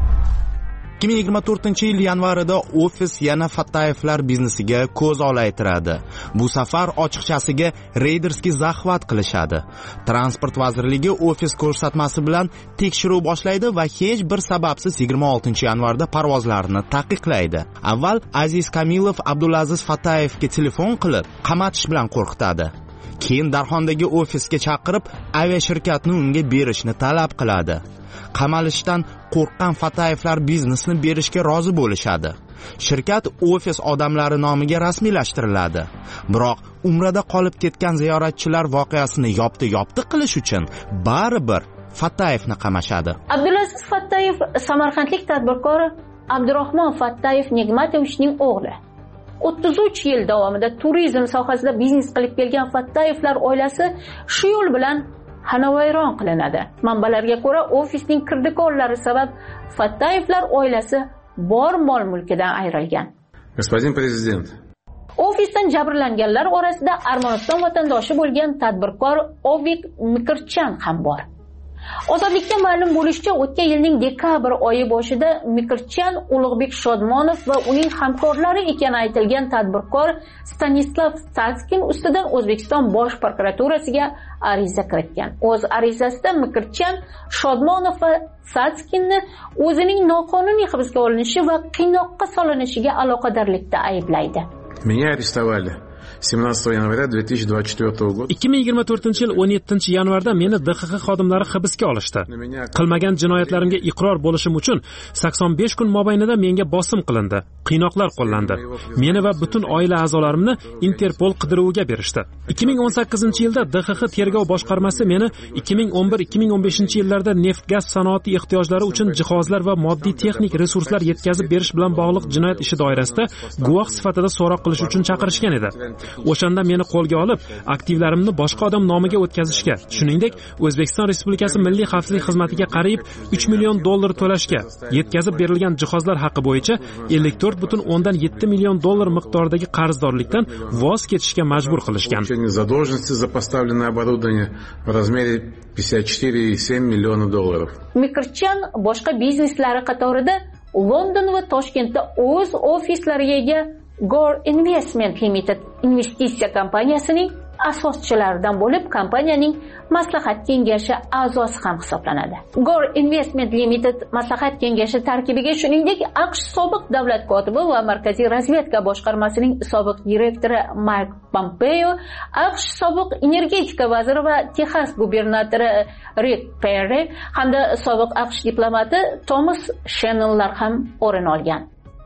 ikki ming yigirma to'rtinchi yil yanvarida ofis yana Fattayevlar biznesiga ko'z olaytiradi. Bu safar ochiqchasiga reyderskiy zaxvat qilishadi. Transport vazirligi ofis ko'rsatmasi bilan tekshiruv boshlaydi va hech bir sababsiz yigirma oltinchi yanvarda parvozlarni taqiqlaydi. Avval Aziz Kamilov Abdulaziz Fattayevga telefon qilib, qamatish bilan qo'rqitadi. Keyin Darxondagi ofisga chaqirib, aviashirkatni unga berishni talab qiladi. Qamalishdan qo'rqqan Fattayevlar biznesni berishga rozi bo'lishadi. Shirkat ofis odamlari nomiga rasmiylashtiriladi. Biroq umrada qolib ketgan ziyoratchilar voqeasini yopti-yopti qilish uchun baribir Fattayevni qamashadi. Abdulaziz Fattayev samarqandlik tadbirkor Abdurahmon Fattayev Nigmatovichning o'g'li. o'ttiz uch yil davomida turizm sohasida biznes qilib kelgan Fattayevlar oilasi shu yo'l bilan xonavayron qilinadi. Manbalarga ko'ra, ofisning kirdikorlari sabab Fattayevlar oilasi bor mol-mulkidan ayrilgan. Господин президент. Ofisdan jabrlanganlar orasida Armaniston vatandoshi bo'lgan tadbirkor Ovik Mikirchan ham bor. Ozodlikka ma'lum bo'lishicha, o'tgan yilning dekabr oyi boshida Mikirchan Ulug'bek Shodmonov va uning hamkorlari ekani aytilgan tadbirkor Stanislav Satskin ustidan O'zbekiston Bosh prokuraturasiga ariza kiritgan. O'z arizasida Mikirchan Shodmonov va Satskinni o'zining noqonuniy hibsga olinishi va qiynoqqa solinishiga aloqadorlikda ayblaydi. Меня арестовали семнадцатого января две тысячи двадцать четвёртого года. ikki ming yigirma to'rtinchi yil o'n yettinchi yanvarda meni D X X xodimlari hibsga olishdi. Qilmagan jinoyatlarimga iqror bo'lishim uchun sakson besh kun mobaynida menga bosim qilindi. Qiynoqlar qo'llandi. Meni va butun oila a'zolarimni Interpol qidiruviga berishdi. ikki ming o'n sakkizinchi yilda D X X tergov boshqarmasi meni ikki ming o'n bir ikki ming o'n beshinchi yillarda neft-gaz sanoati ehtiyojlari uchun jihozlar va moddiy texnik resurslar yetkazib berish bilan bog'liq jinoyat ishi doirasida guvoh sifatida so'roq qilish uchun chaqirishgan edi. O'shanda meni qo'lga olib, aktivlarimni boshqa odam nomiga o'tkazishga, shuningdek, O'zbekiston Respublikasi Milliy xavfsizlik xizmatiga qariyb uch million dollar to'lashga, yetkazib berilgan jihozlar haqi bo'yicha ellik to'rt butun o'ndan yetti million dollar miqdoridagi qarzdorlikdan voz kechishga majbur qilishgan. Задолженности за поставленное оборудование в размере пятьдесят четыре и семь миллиона долларов. Mikirchan boshqa bizneslari qatorida London va Toshkentda o'z ofislariga ega Gore Investment Limited investitsiya kompaniyasining asoschilaridan bo'lib, kompaniyaning maslahat kengashi a'zosi ham hisoblanadi. Gore Investment Limited maslahat kengashi tarkibiga shuningdek AQSh sobiq davlat kotibi va Markaziy razvedka boshqarmasining sobiq direktori Mark Pompeo, AQSh sobiq energetika vaziri va Texas gubernatori Rick Perry hamda sobiq AQSh diplomati Thomas Shannonlar ham o'rin olgan.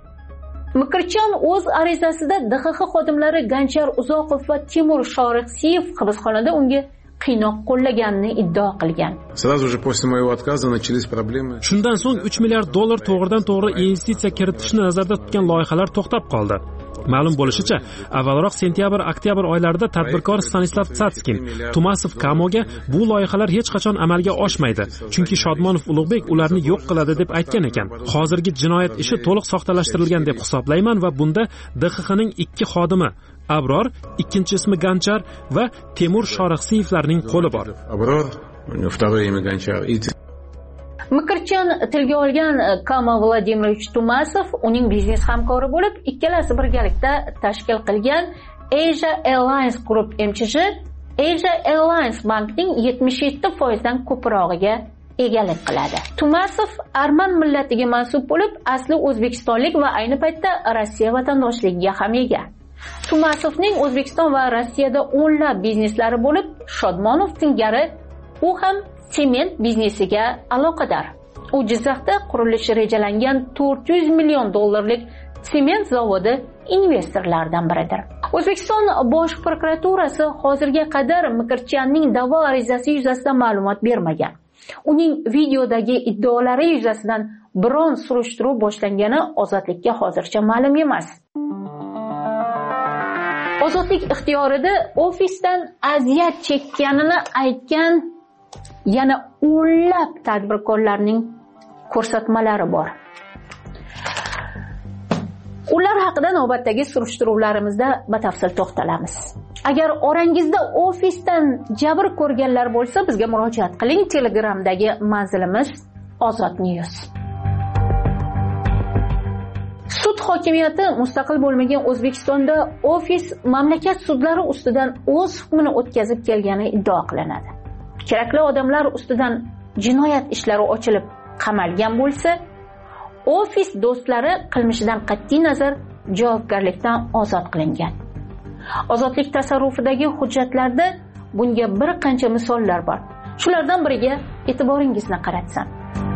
Mikirchan o'z arizasida D X X xodimlari Ganjar Uzoqov va Timur Shoriqsiyev hibsxonada unga qiynoq qo'llaganini iddao qilgan. Сразу же после моего отказа начались проблемы. Shundan so'ng uch milliard dollar to'g'ridan to'g'ri investitsiya kiritishni nazarda tutgan loyihalar to'xtab qoldi. Ma'lum bo'lishicha, avvalroq sentyabr-oktyabr oylarida tadbirkor Stanislav Tsatskin Tumasov Kamoga bu loyihalar hech qachon amalga oshmaydi, chunki Shodmonov Ulug'bek ularni yo'q qiladi deb aytgan ekan. Hozirgi jinoyat ishi to'liq soxtalashtirilgan deb hisoblayman va bunda D X Xning ikki xodimi Abror, ikkinchi ismi Ganchar va Temur Shorixsiyevlarning qo'li bor. Abror, второе имя Гончар. Mikirchan tilga olgan Kama Vladimirovich Tumasov uning biznes hamkori bo'lib, ikkalasi birgalikda tashkil qilgan Asia Airlines Group M C J Asia Airlines bankning yetmish yetti foiz dan ko'prog'iga egalik qiladi. Tumasov arman millatiga mansub bo'lib, asli o'zbekistonlik va ayni paytda Rossiya vatandoshligiga ham ega. Tumasovning O'zbekiston va Rossiyada o'nlab bizneslari bo'lib, Shodmonov singari u ham sement biznesiga aloqador. U Jizzaxda qurilishi rejalangan to'rt yuz million dollarlik sement zavodi investorlaridan biridir. O'zbekiston Bosh prokuraturasi hozirga qadar Mikirchanning da'vo arizasi yuzasidan ma'lumot bermagan. Uning videodagi iddaolari yuzasidan biron surishtiruv boshlangani Ozodlikka hozircha ma'lum emas. Ozodlik ixtiyorida ofisdan aziyat chekkanini aytgan yana o'nlab tadbirkorlarning ko'rsatmalari bor. Ular haqida navbatdagi surishtiruvlarimizda batafsil to'xtalamiz. Agar orangizda ofisdan jabr ko'rganlar bo'lsa, bizga murojaat qiling. Telegramdagi manzilimiz Ozod News. Sud hokimiyati mustaqil bo'lmagan O'zbekistonda ofis mamlakat sudlari ustidan o'z hukmini o'tkazib kelgani iddao qilinadi. Kerakli odamlar ustidan jinoyat ishlari ochilib qamalgan bo'lsa, ofis do'stlari qilmishidan qat'iy nazar javobgarlikdan ozod qilingan. Ozodlik tasarrufidagi hujjatlarda bunga bir qancha misollar bor. Shulardan biriga e'tiboringizni qaratsam.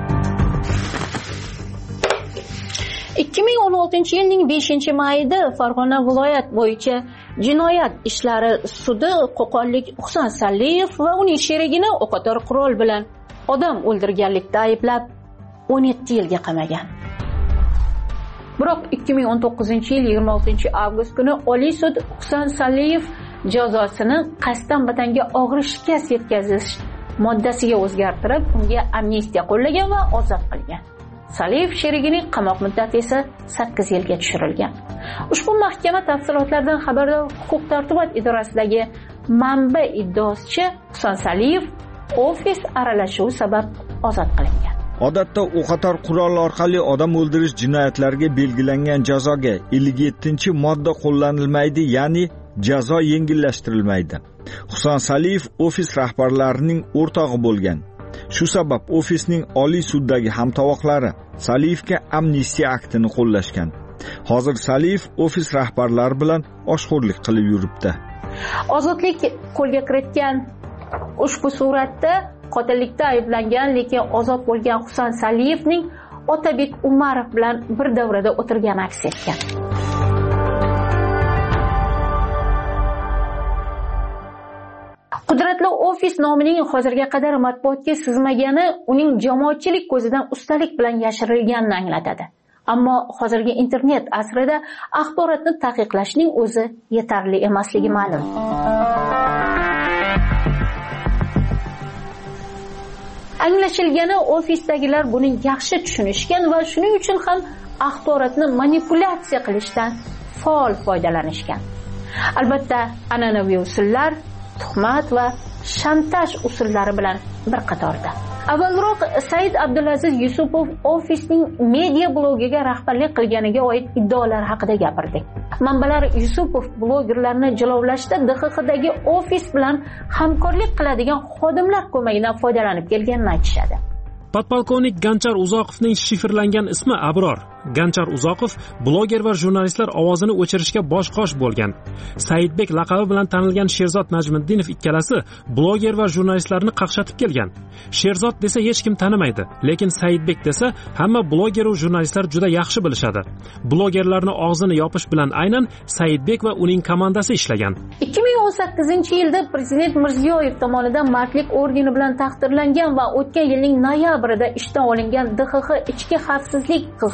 ikki ming o'n oltinchi yilning beshinchi mayida Farg'ona viloyat bo'yicha jinoyat ishlari sudi qo'qonlik Husan Saliyev va uning sherigini o'qotar qurol bilan odam o'ldirganlikda ayblab o'n yetti yilga qamagan. Biroq ikki ming o'n to'qqizinchi yil yigirma oltinchi avgust kuni Oliy sud Husan Saliyev jazosini qasddan vatanga og'ir shikast yetkazish moddasiga o'zgartirib, unga amnistiya qo'llagan va ozod qilgan. Saliyev sherigining qamoq muddati esa sakkiz yilga tushirilgan. Ushbu mahkama tafsilotlaridan xabardor huquq-tartibot idorasidagi manba iddaosicha Husan Saliyev ofis aralashuvi sabab ozod qilingan. Odatda o'qotar qurol orqali odam o'ldirish jinoyatlariga belgilangan jazoga ellik yettinchi modda qo'llanilmaydi, ya'ni jazo yengillashtirilmaydi. Husan Saliyev ofis rahbarlarining o'rtog'i bo'lgan. Shu sabab ofisning Oliy suddagi hamtovoqlari Saliyevga amnistiya aktini qo'llashgan. Hozir Saliyev ofis rahbarlari bilan oshxo'rlik qilib yuribdi. Ozodlik qo'lga kiritgan ushbu suratda qotillikda ayblangan lekin ozod bo'lgan Husan Saliyevning Otabek Umarov bilan bir davrada o'tirgani aks etgan. Qudratli ofis nomining hozirga qadar matbuotga sizmagani uning jamoatchilik ko'zidan ustalik bilan yashirilganini anglatadi. Ammo hozirgi internet asrida axborotni taqiqlashning o'zi yetarli emasligi ma'lum. Anglashilgani ofisdagilar buni yaxshi tushunishgan va shuning uchun ham axborotni manipulyatsiya qilishdan faol foydalanishgan. Albatta, an'anaviy usullar, tuhmat va shantaj usullari bilan bir qatorda. Avvalroq Said Abdulaziz Yusupov ofisning media blogiga rahbarlik qilganiga oid iddaolar haqida gapirdik. Manbalar Yusupov blogerlarni jilovlashda D X Xdagi ofis bilan hamkorlik qiladigan xodimlar ko'magidan foydalanib kelganini aytishadi. Podpolkovnik Ganchar Uzoqovning shifrlangan ismi Abror. Ganchar Uzoqov bloger va jurnalistlar ovozini o'chirishga bosh-qosh bo'lgan. Saidbek laqabi bilan tanilgan Sherzod Najmiddinov ikkalasi bloger va jurnalistlarni qaqshatib kelgan. Sherzod desa hech kim tanimaydi, lekin Saidbek desa hamma bloger va jurnalistlar juda yaxshi bilishadi. Blogerlarni og'zini yopish bilan aynan Saidbek va uning komandasi ishlagan. ikki ming o'n sakkizinchi yilda Prezident Mirziyoyev tomonidan Mardlik ordeni bilan taqdirlangan va o'tgan yilning noyabrida ishdan olingan D X X Ichki xavfsizlik xizmati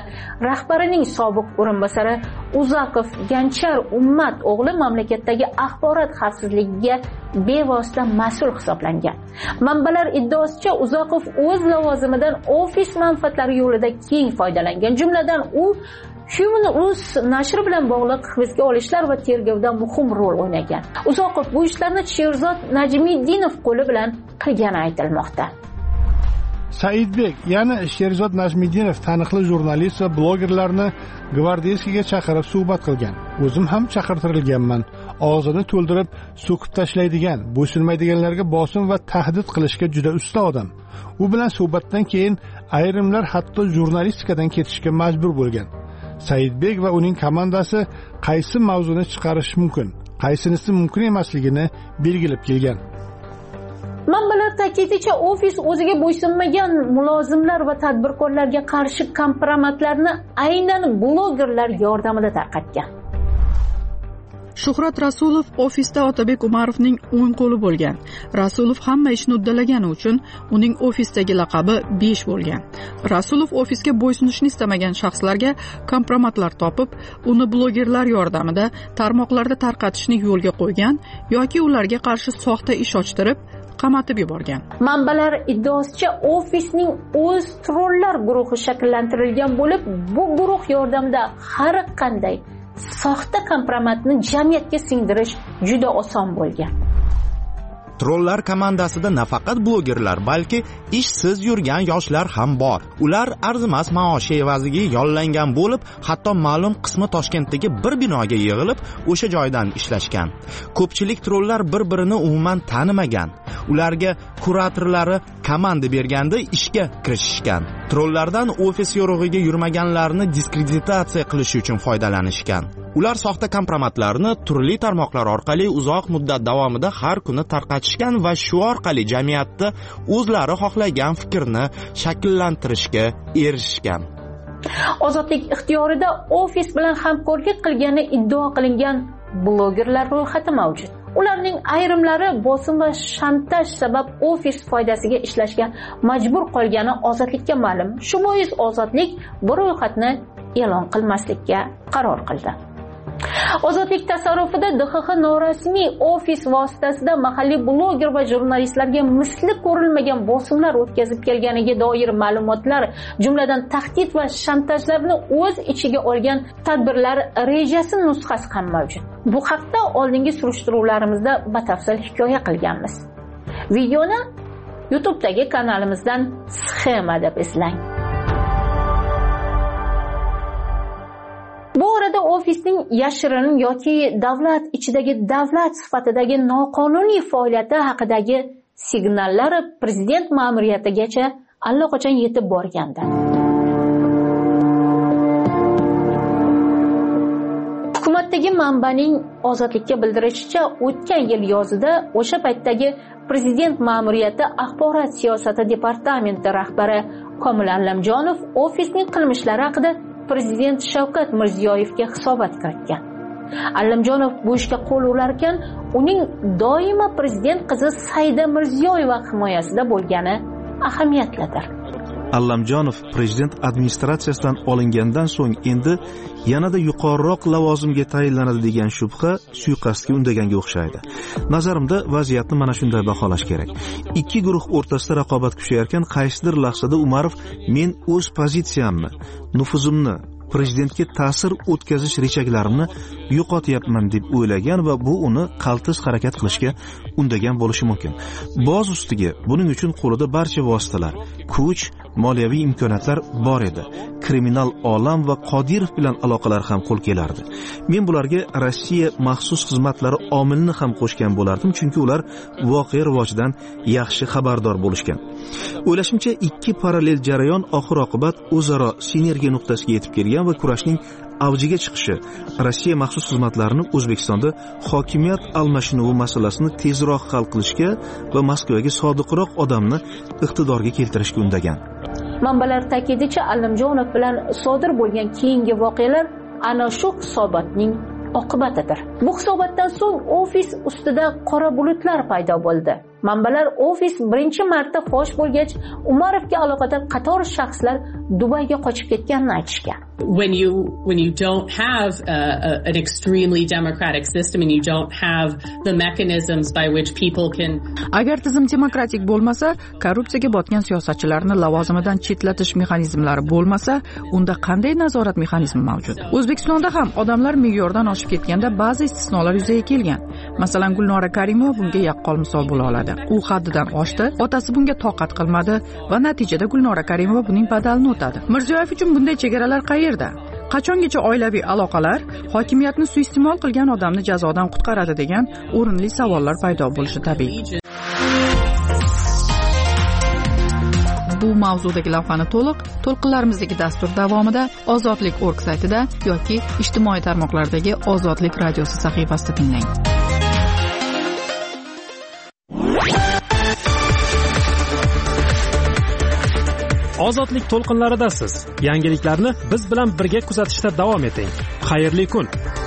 rahbarining sobiq o'rinbosari Uzaqov Ganchar Ummat o'g'li mamlakatdagi axborot xavfsizligiga bevosita mas'ul hisoblangan. Manbalar iddaosicha Uzaqov o'z lavozimidan ofis manfaatlari yo'lida keng foydalangan. Jumladan u Human News nashri bilan bog'liq hibsga olishlar va tergovda muhim rol o'ynagan. Uzoqov bu ishlarni Sherzod Najmiddinov qo'li bilan qilgani aytilmoqda. Saidbek, ya'ni Sherzod Najmiddinov taniqli jurnalist va blogerlarni gvardeyskiga chaqirib suhbat qilgan. O'zim ham chaqirtirilganman. Og'zini to'ldirib so'kib tashlaydigan, bo'ysunmaydiganlarga bosim va tahdid qilishga juda usta odam. U bilan suhbatdan keyin ayrimlar hatto jurnalistikadan ketishga majbur bo'lgan. Saidbek va uning komandasi qaysi mavzuni chiqarish mumkin, qaysinisi mumkin emasligini belgilab kelgan. Manbalar ta'kidlashicha, ofis o'ziga bo'ysunmagan mulozimlar va tadbirkorlarga qarshi kompromatlarni aynan blogerlar yordamida tarqatgan. Shuhrat Rasulov ofisda Otabek Umarovning o'ng qo'li bo'lgan. Rasulov hamma ishni uddalagani uchun uning ofisdagi laqabi besh bo'lgan. Rasulov ofisga bo'ysunishni istamagan shaxslarga kompromatlar topib, uni blogerlar yordamida tarmoqlarda tarqatishni yo'lga qo'ygan yoki ularga qarshi soxta ish ochtirib, qamatib yuborgan. Manbalar iddaosicha, ofisning o'z trollar guruhi shakllantirilgan bo'lib, bu guruh yordamida har qanday soxta kompromatni jamiyatga singdirish juda oson bo'lgan. Trollar komandasida nafaqat blogerlar, balki ishsiz yurgan yoshlar ham bor. Ular arzimas maosh evaziga yollangan bo'lib, hatto ma'lum qismi Toshkentdagi bir binoga yig'ilib, o'sha joydan ishlashgan. Ko'pchilik trollar bir-birini umuman tanimagan. Ularga kuratorlari komanda berganda ishga kirishishgan. Trollardan ofis yo'rig'iga yurmaganlarni diskreditatsiya qilish uchun foydalanishgan. Ular soxta kompromatlarni turli tarmoqlar orqali uzoq muddat davomida har kuni tarqatishgan va shu orqali jamiyatda o'zlari xohlagan fikrni shakllantirishga erishishgan. Ozodlik ixtiyorida ofis bilan hamkorlik qilgani iddao qilingan blogerlar ro'yxati mavjud. Ularning ayrimlari bosim va shantaj sabab ofis foydasiga ishlashga majbur qolgani Ozodlikka ma'lum. Shu bois Ozodlik bu ro'yxatni e'lon qilmaslikka qaror qildi. Ozodlik tasarrufida D X X norasmiy ofis vositasida mahalliy bloger va jurnalistlarga misli ko'rilmagan bosimlar o'tkazib kelganiga doir ma'lumotlar, jumladan tahdid va shantajlarni o'z ichiga olgan tadbirlar rejasi nusxasi ham mavjud. Bu haqda oldingi surishtiruvlarimizda batafsil hikoya qilganmiz. Videoni YouTube'dagi kanalimizdan Sxema deb izlang. Bu orada ofisning yashirin yoki davlat ichidagi davlat sifatidagi noqonuniy faoliyati haqidagi signallar prezident ma'muriyatigacha allaqachon yetib borgandi. Hukumatdagi manbaning Ozodlikka bildirishicha, o'tgan yil yozida o'sha paytdagi prezident ma'muriyati axborot siyosati departamenti rahbari Komil Allamjonov ofisning qilmishlari haqida Prezident Shavkat Mirziyoyevga hisobot kiritgan. Allamjonov bu ishga qo'l urarkan, uning doimo prezident qizi Saida Mirziyoyeva himoyasida bo'lgani ahamiyatlidir. Allamjonov prezident administratsiyasidan olingandan so'ng endi yanada yuqoriroq lavozimga tayinlanadi degan shubha suiqasdga undaganga o'xshaydi. Nazarimda vaziyatni mana shunday baholash kerak. Ikki guruh o'rtasida raqobat kuchayarkan, qaysidir lahzada Umarov men o'z pozitsiyamni, nufuzimni, prezidentga ta'sir o'tkazish rejaklarimni yo'qotyapman deb o'ylagan va bu uni qaltis harakat qilishga undagan bo'lishi mumkin. Boz ustiga buning uchun qo'lida barcha vositalar, kuch, moliyaviy imkoniyatlar bor edi. Kriminal olam va Qodirov bilan aloqalar ham qo'l kelardi. Men bularga Rossiya maxsus xizmatlari omilini ham qo'shgan bo'lardim, chunki ular voqea rivojidan yaxshi xabardor bo'lishgan. O'ylashimcha, ikki parallel jarayon oxir-oqibat o'zaro sinergiya nuqtasiga yetib kelgan va kurashning avjiga chiqishi Rossiya maxsus xizmatlarini O'zbekistonda hokimiyat almashinuvi masalasini tezroq hal qilishga va Moskvaga sodiqroq odamni iqtidorga keltirishga undagan. Manbalar ta'kidlashicha, Allamjonov bilan sodir bo'lgan keyingi voqealar ana shu hisobotning oqibatidir. Bu hisobotdan so'ng ofis ustida qora bulutlar paydo bo'ldi. Manbalar ofis birinchi marta fosh bo'lgach, Umarovga aloqador qator shaxslar Dubayga qochib ketganini aytishgan. When you when you don't have a, a, an extremely democratic system and you don't have the mechanisms by which people can Agar tizim demokratik bo'lmasa, korrupsiyaga botgan siyosatchilarni lavozimidan chetlatish mexanizmlari bo'lmasa, unda qanday nazorat mexanizmi mavjud? O'zbekistonda ham odamlar me'yordan oshib ketganda ba'zi istisnolar yuzaga kelgan. Masalan, Gulnora Karimova bunga yaqqol misol bo'la oladi. U haddidan oshdi, otasi bunga toqat qilmadi va natijada Gulnora Karimova buning badalini o'tadi. Mirziyoyev uchun bunday chegaralar qayerda? Qachongacha oilaviy aloqalar hokimiyatni suiiste'mol qilgan odamni jazodan qutqaradi degan o'rinli savollar paydo bo'lishi tabiiy. Bu mavzudagi lavhani to'liq to'lqinlarimizdagi dastur davomida ozodlik org saytida yoki ijtimoiy tarmoqlardagi Ozodlik radiosi sahifasida tinglang. Ozodlik to'lqinlaridasiz. Yangiliklarni biz bilan birga kuzatishda davom eting. Xayrli kun.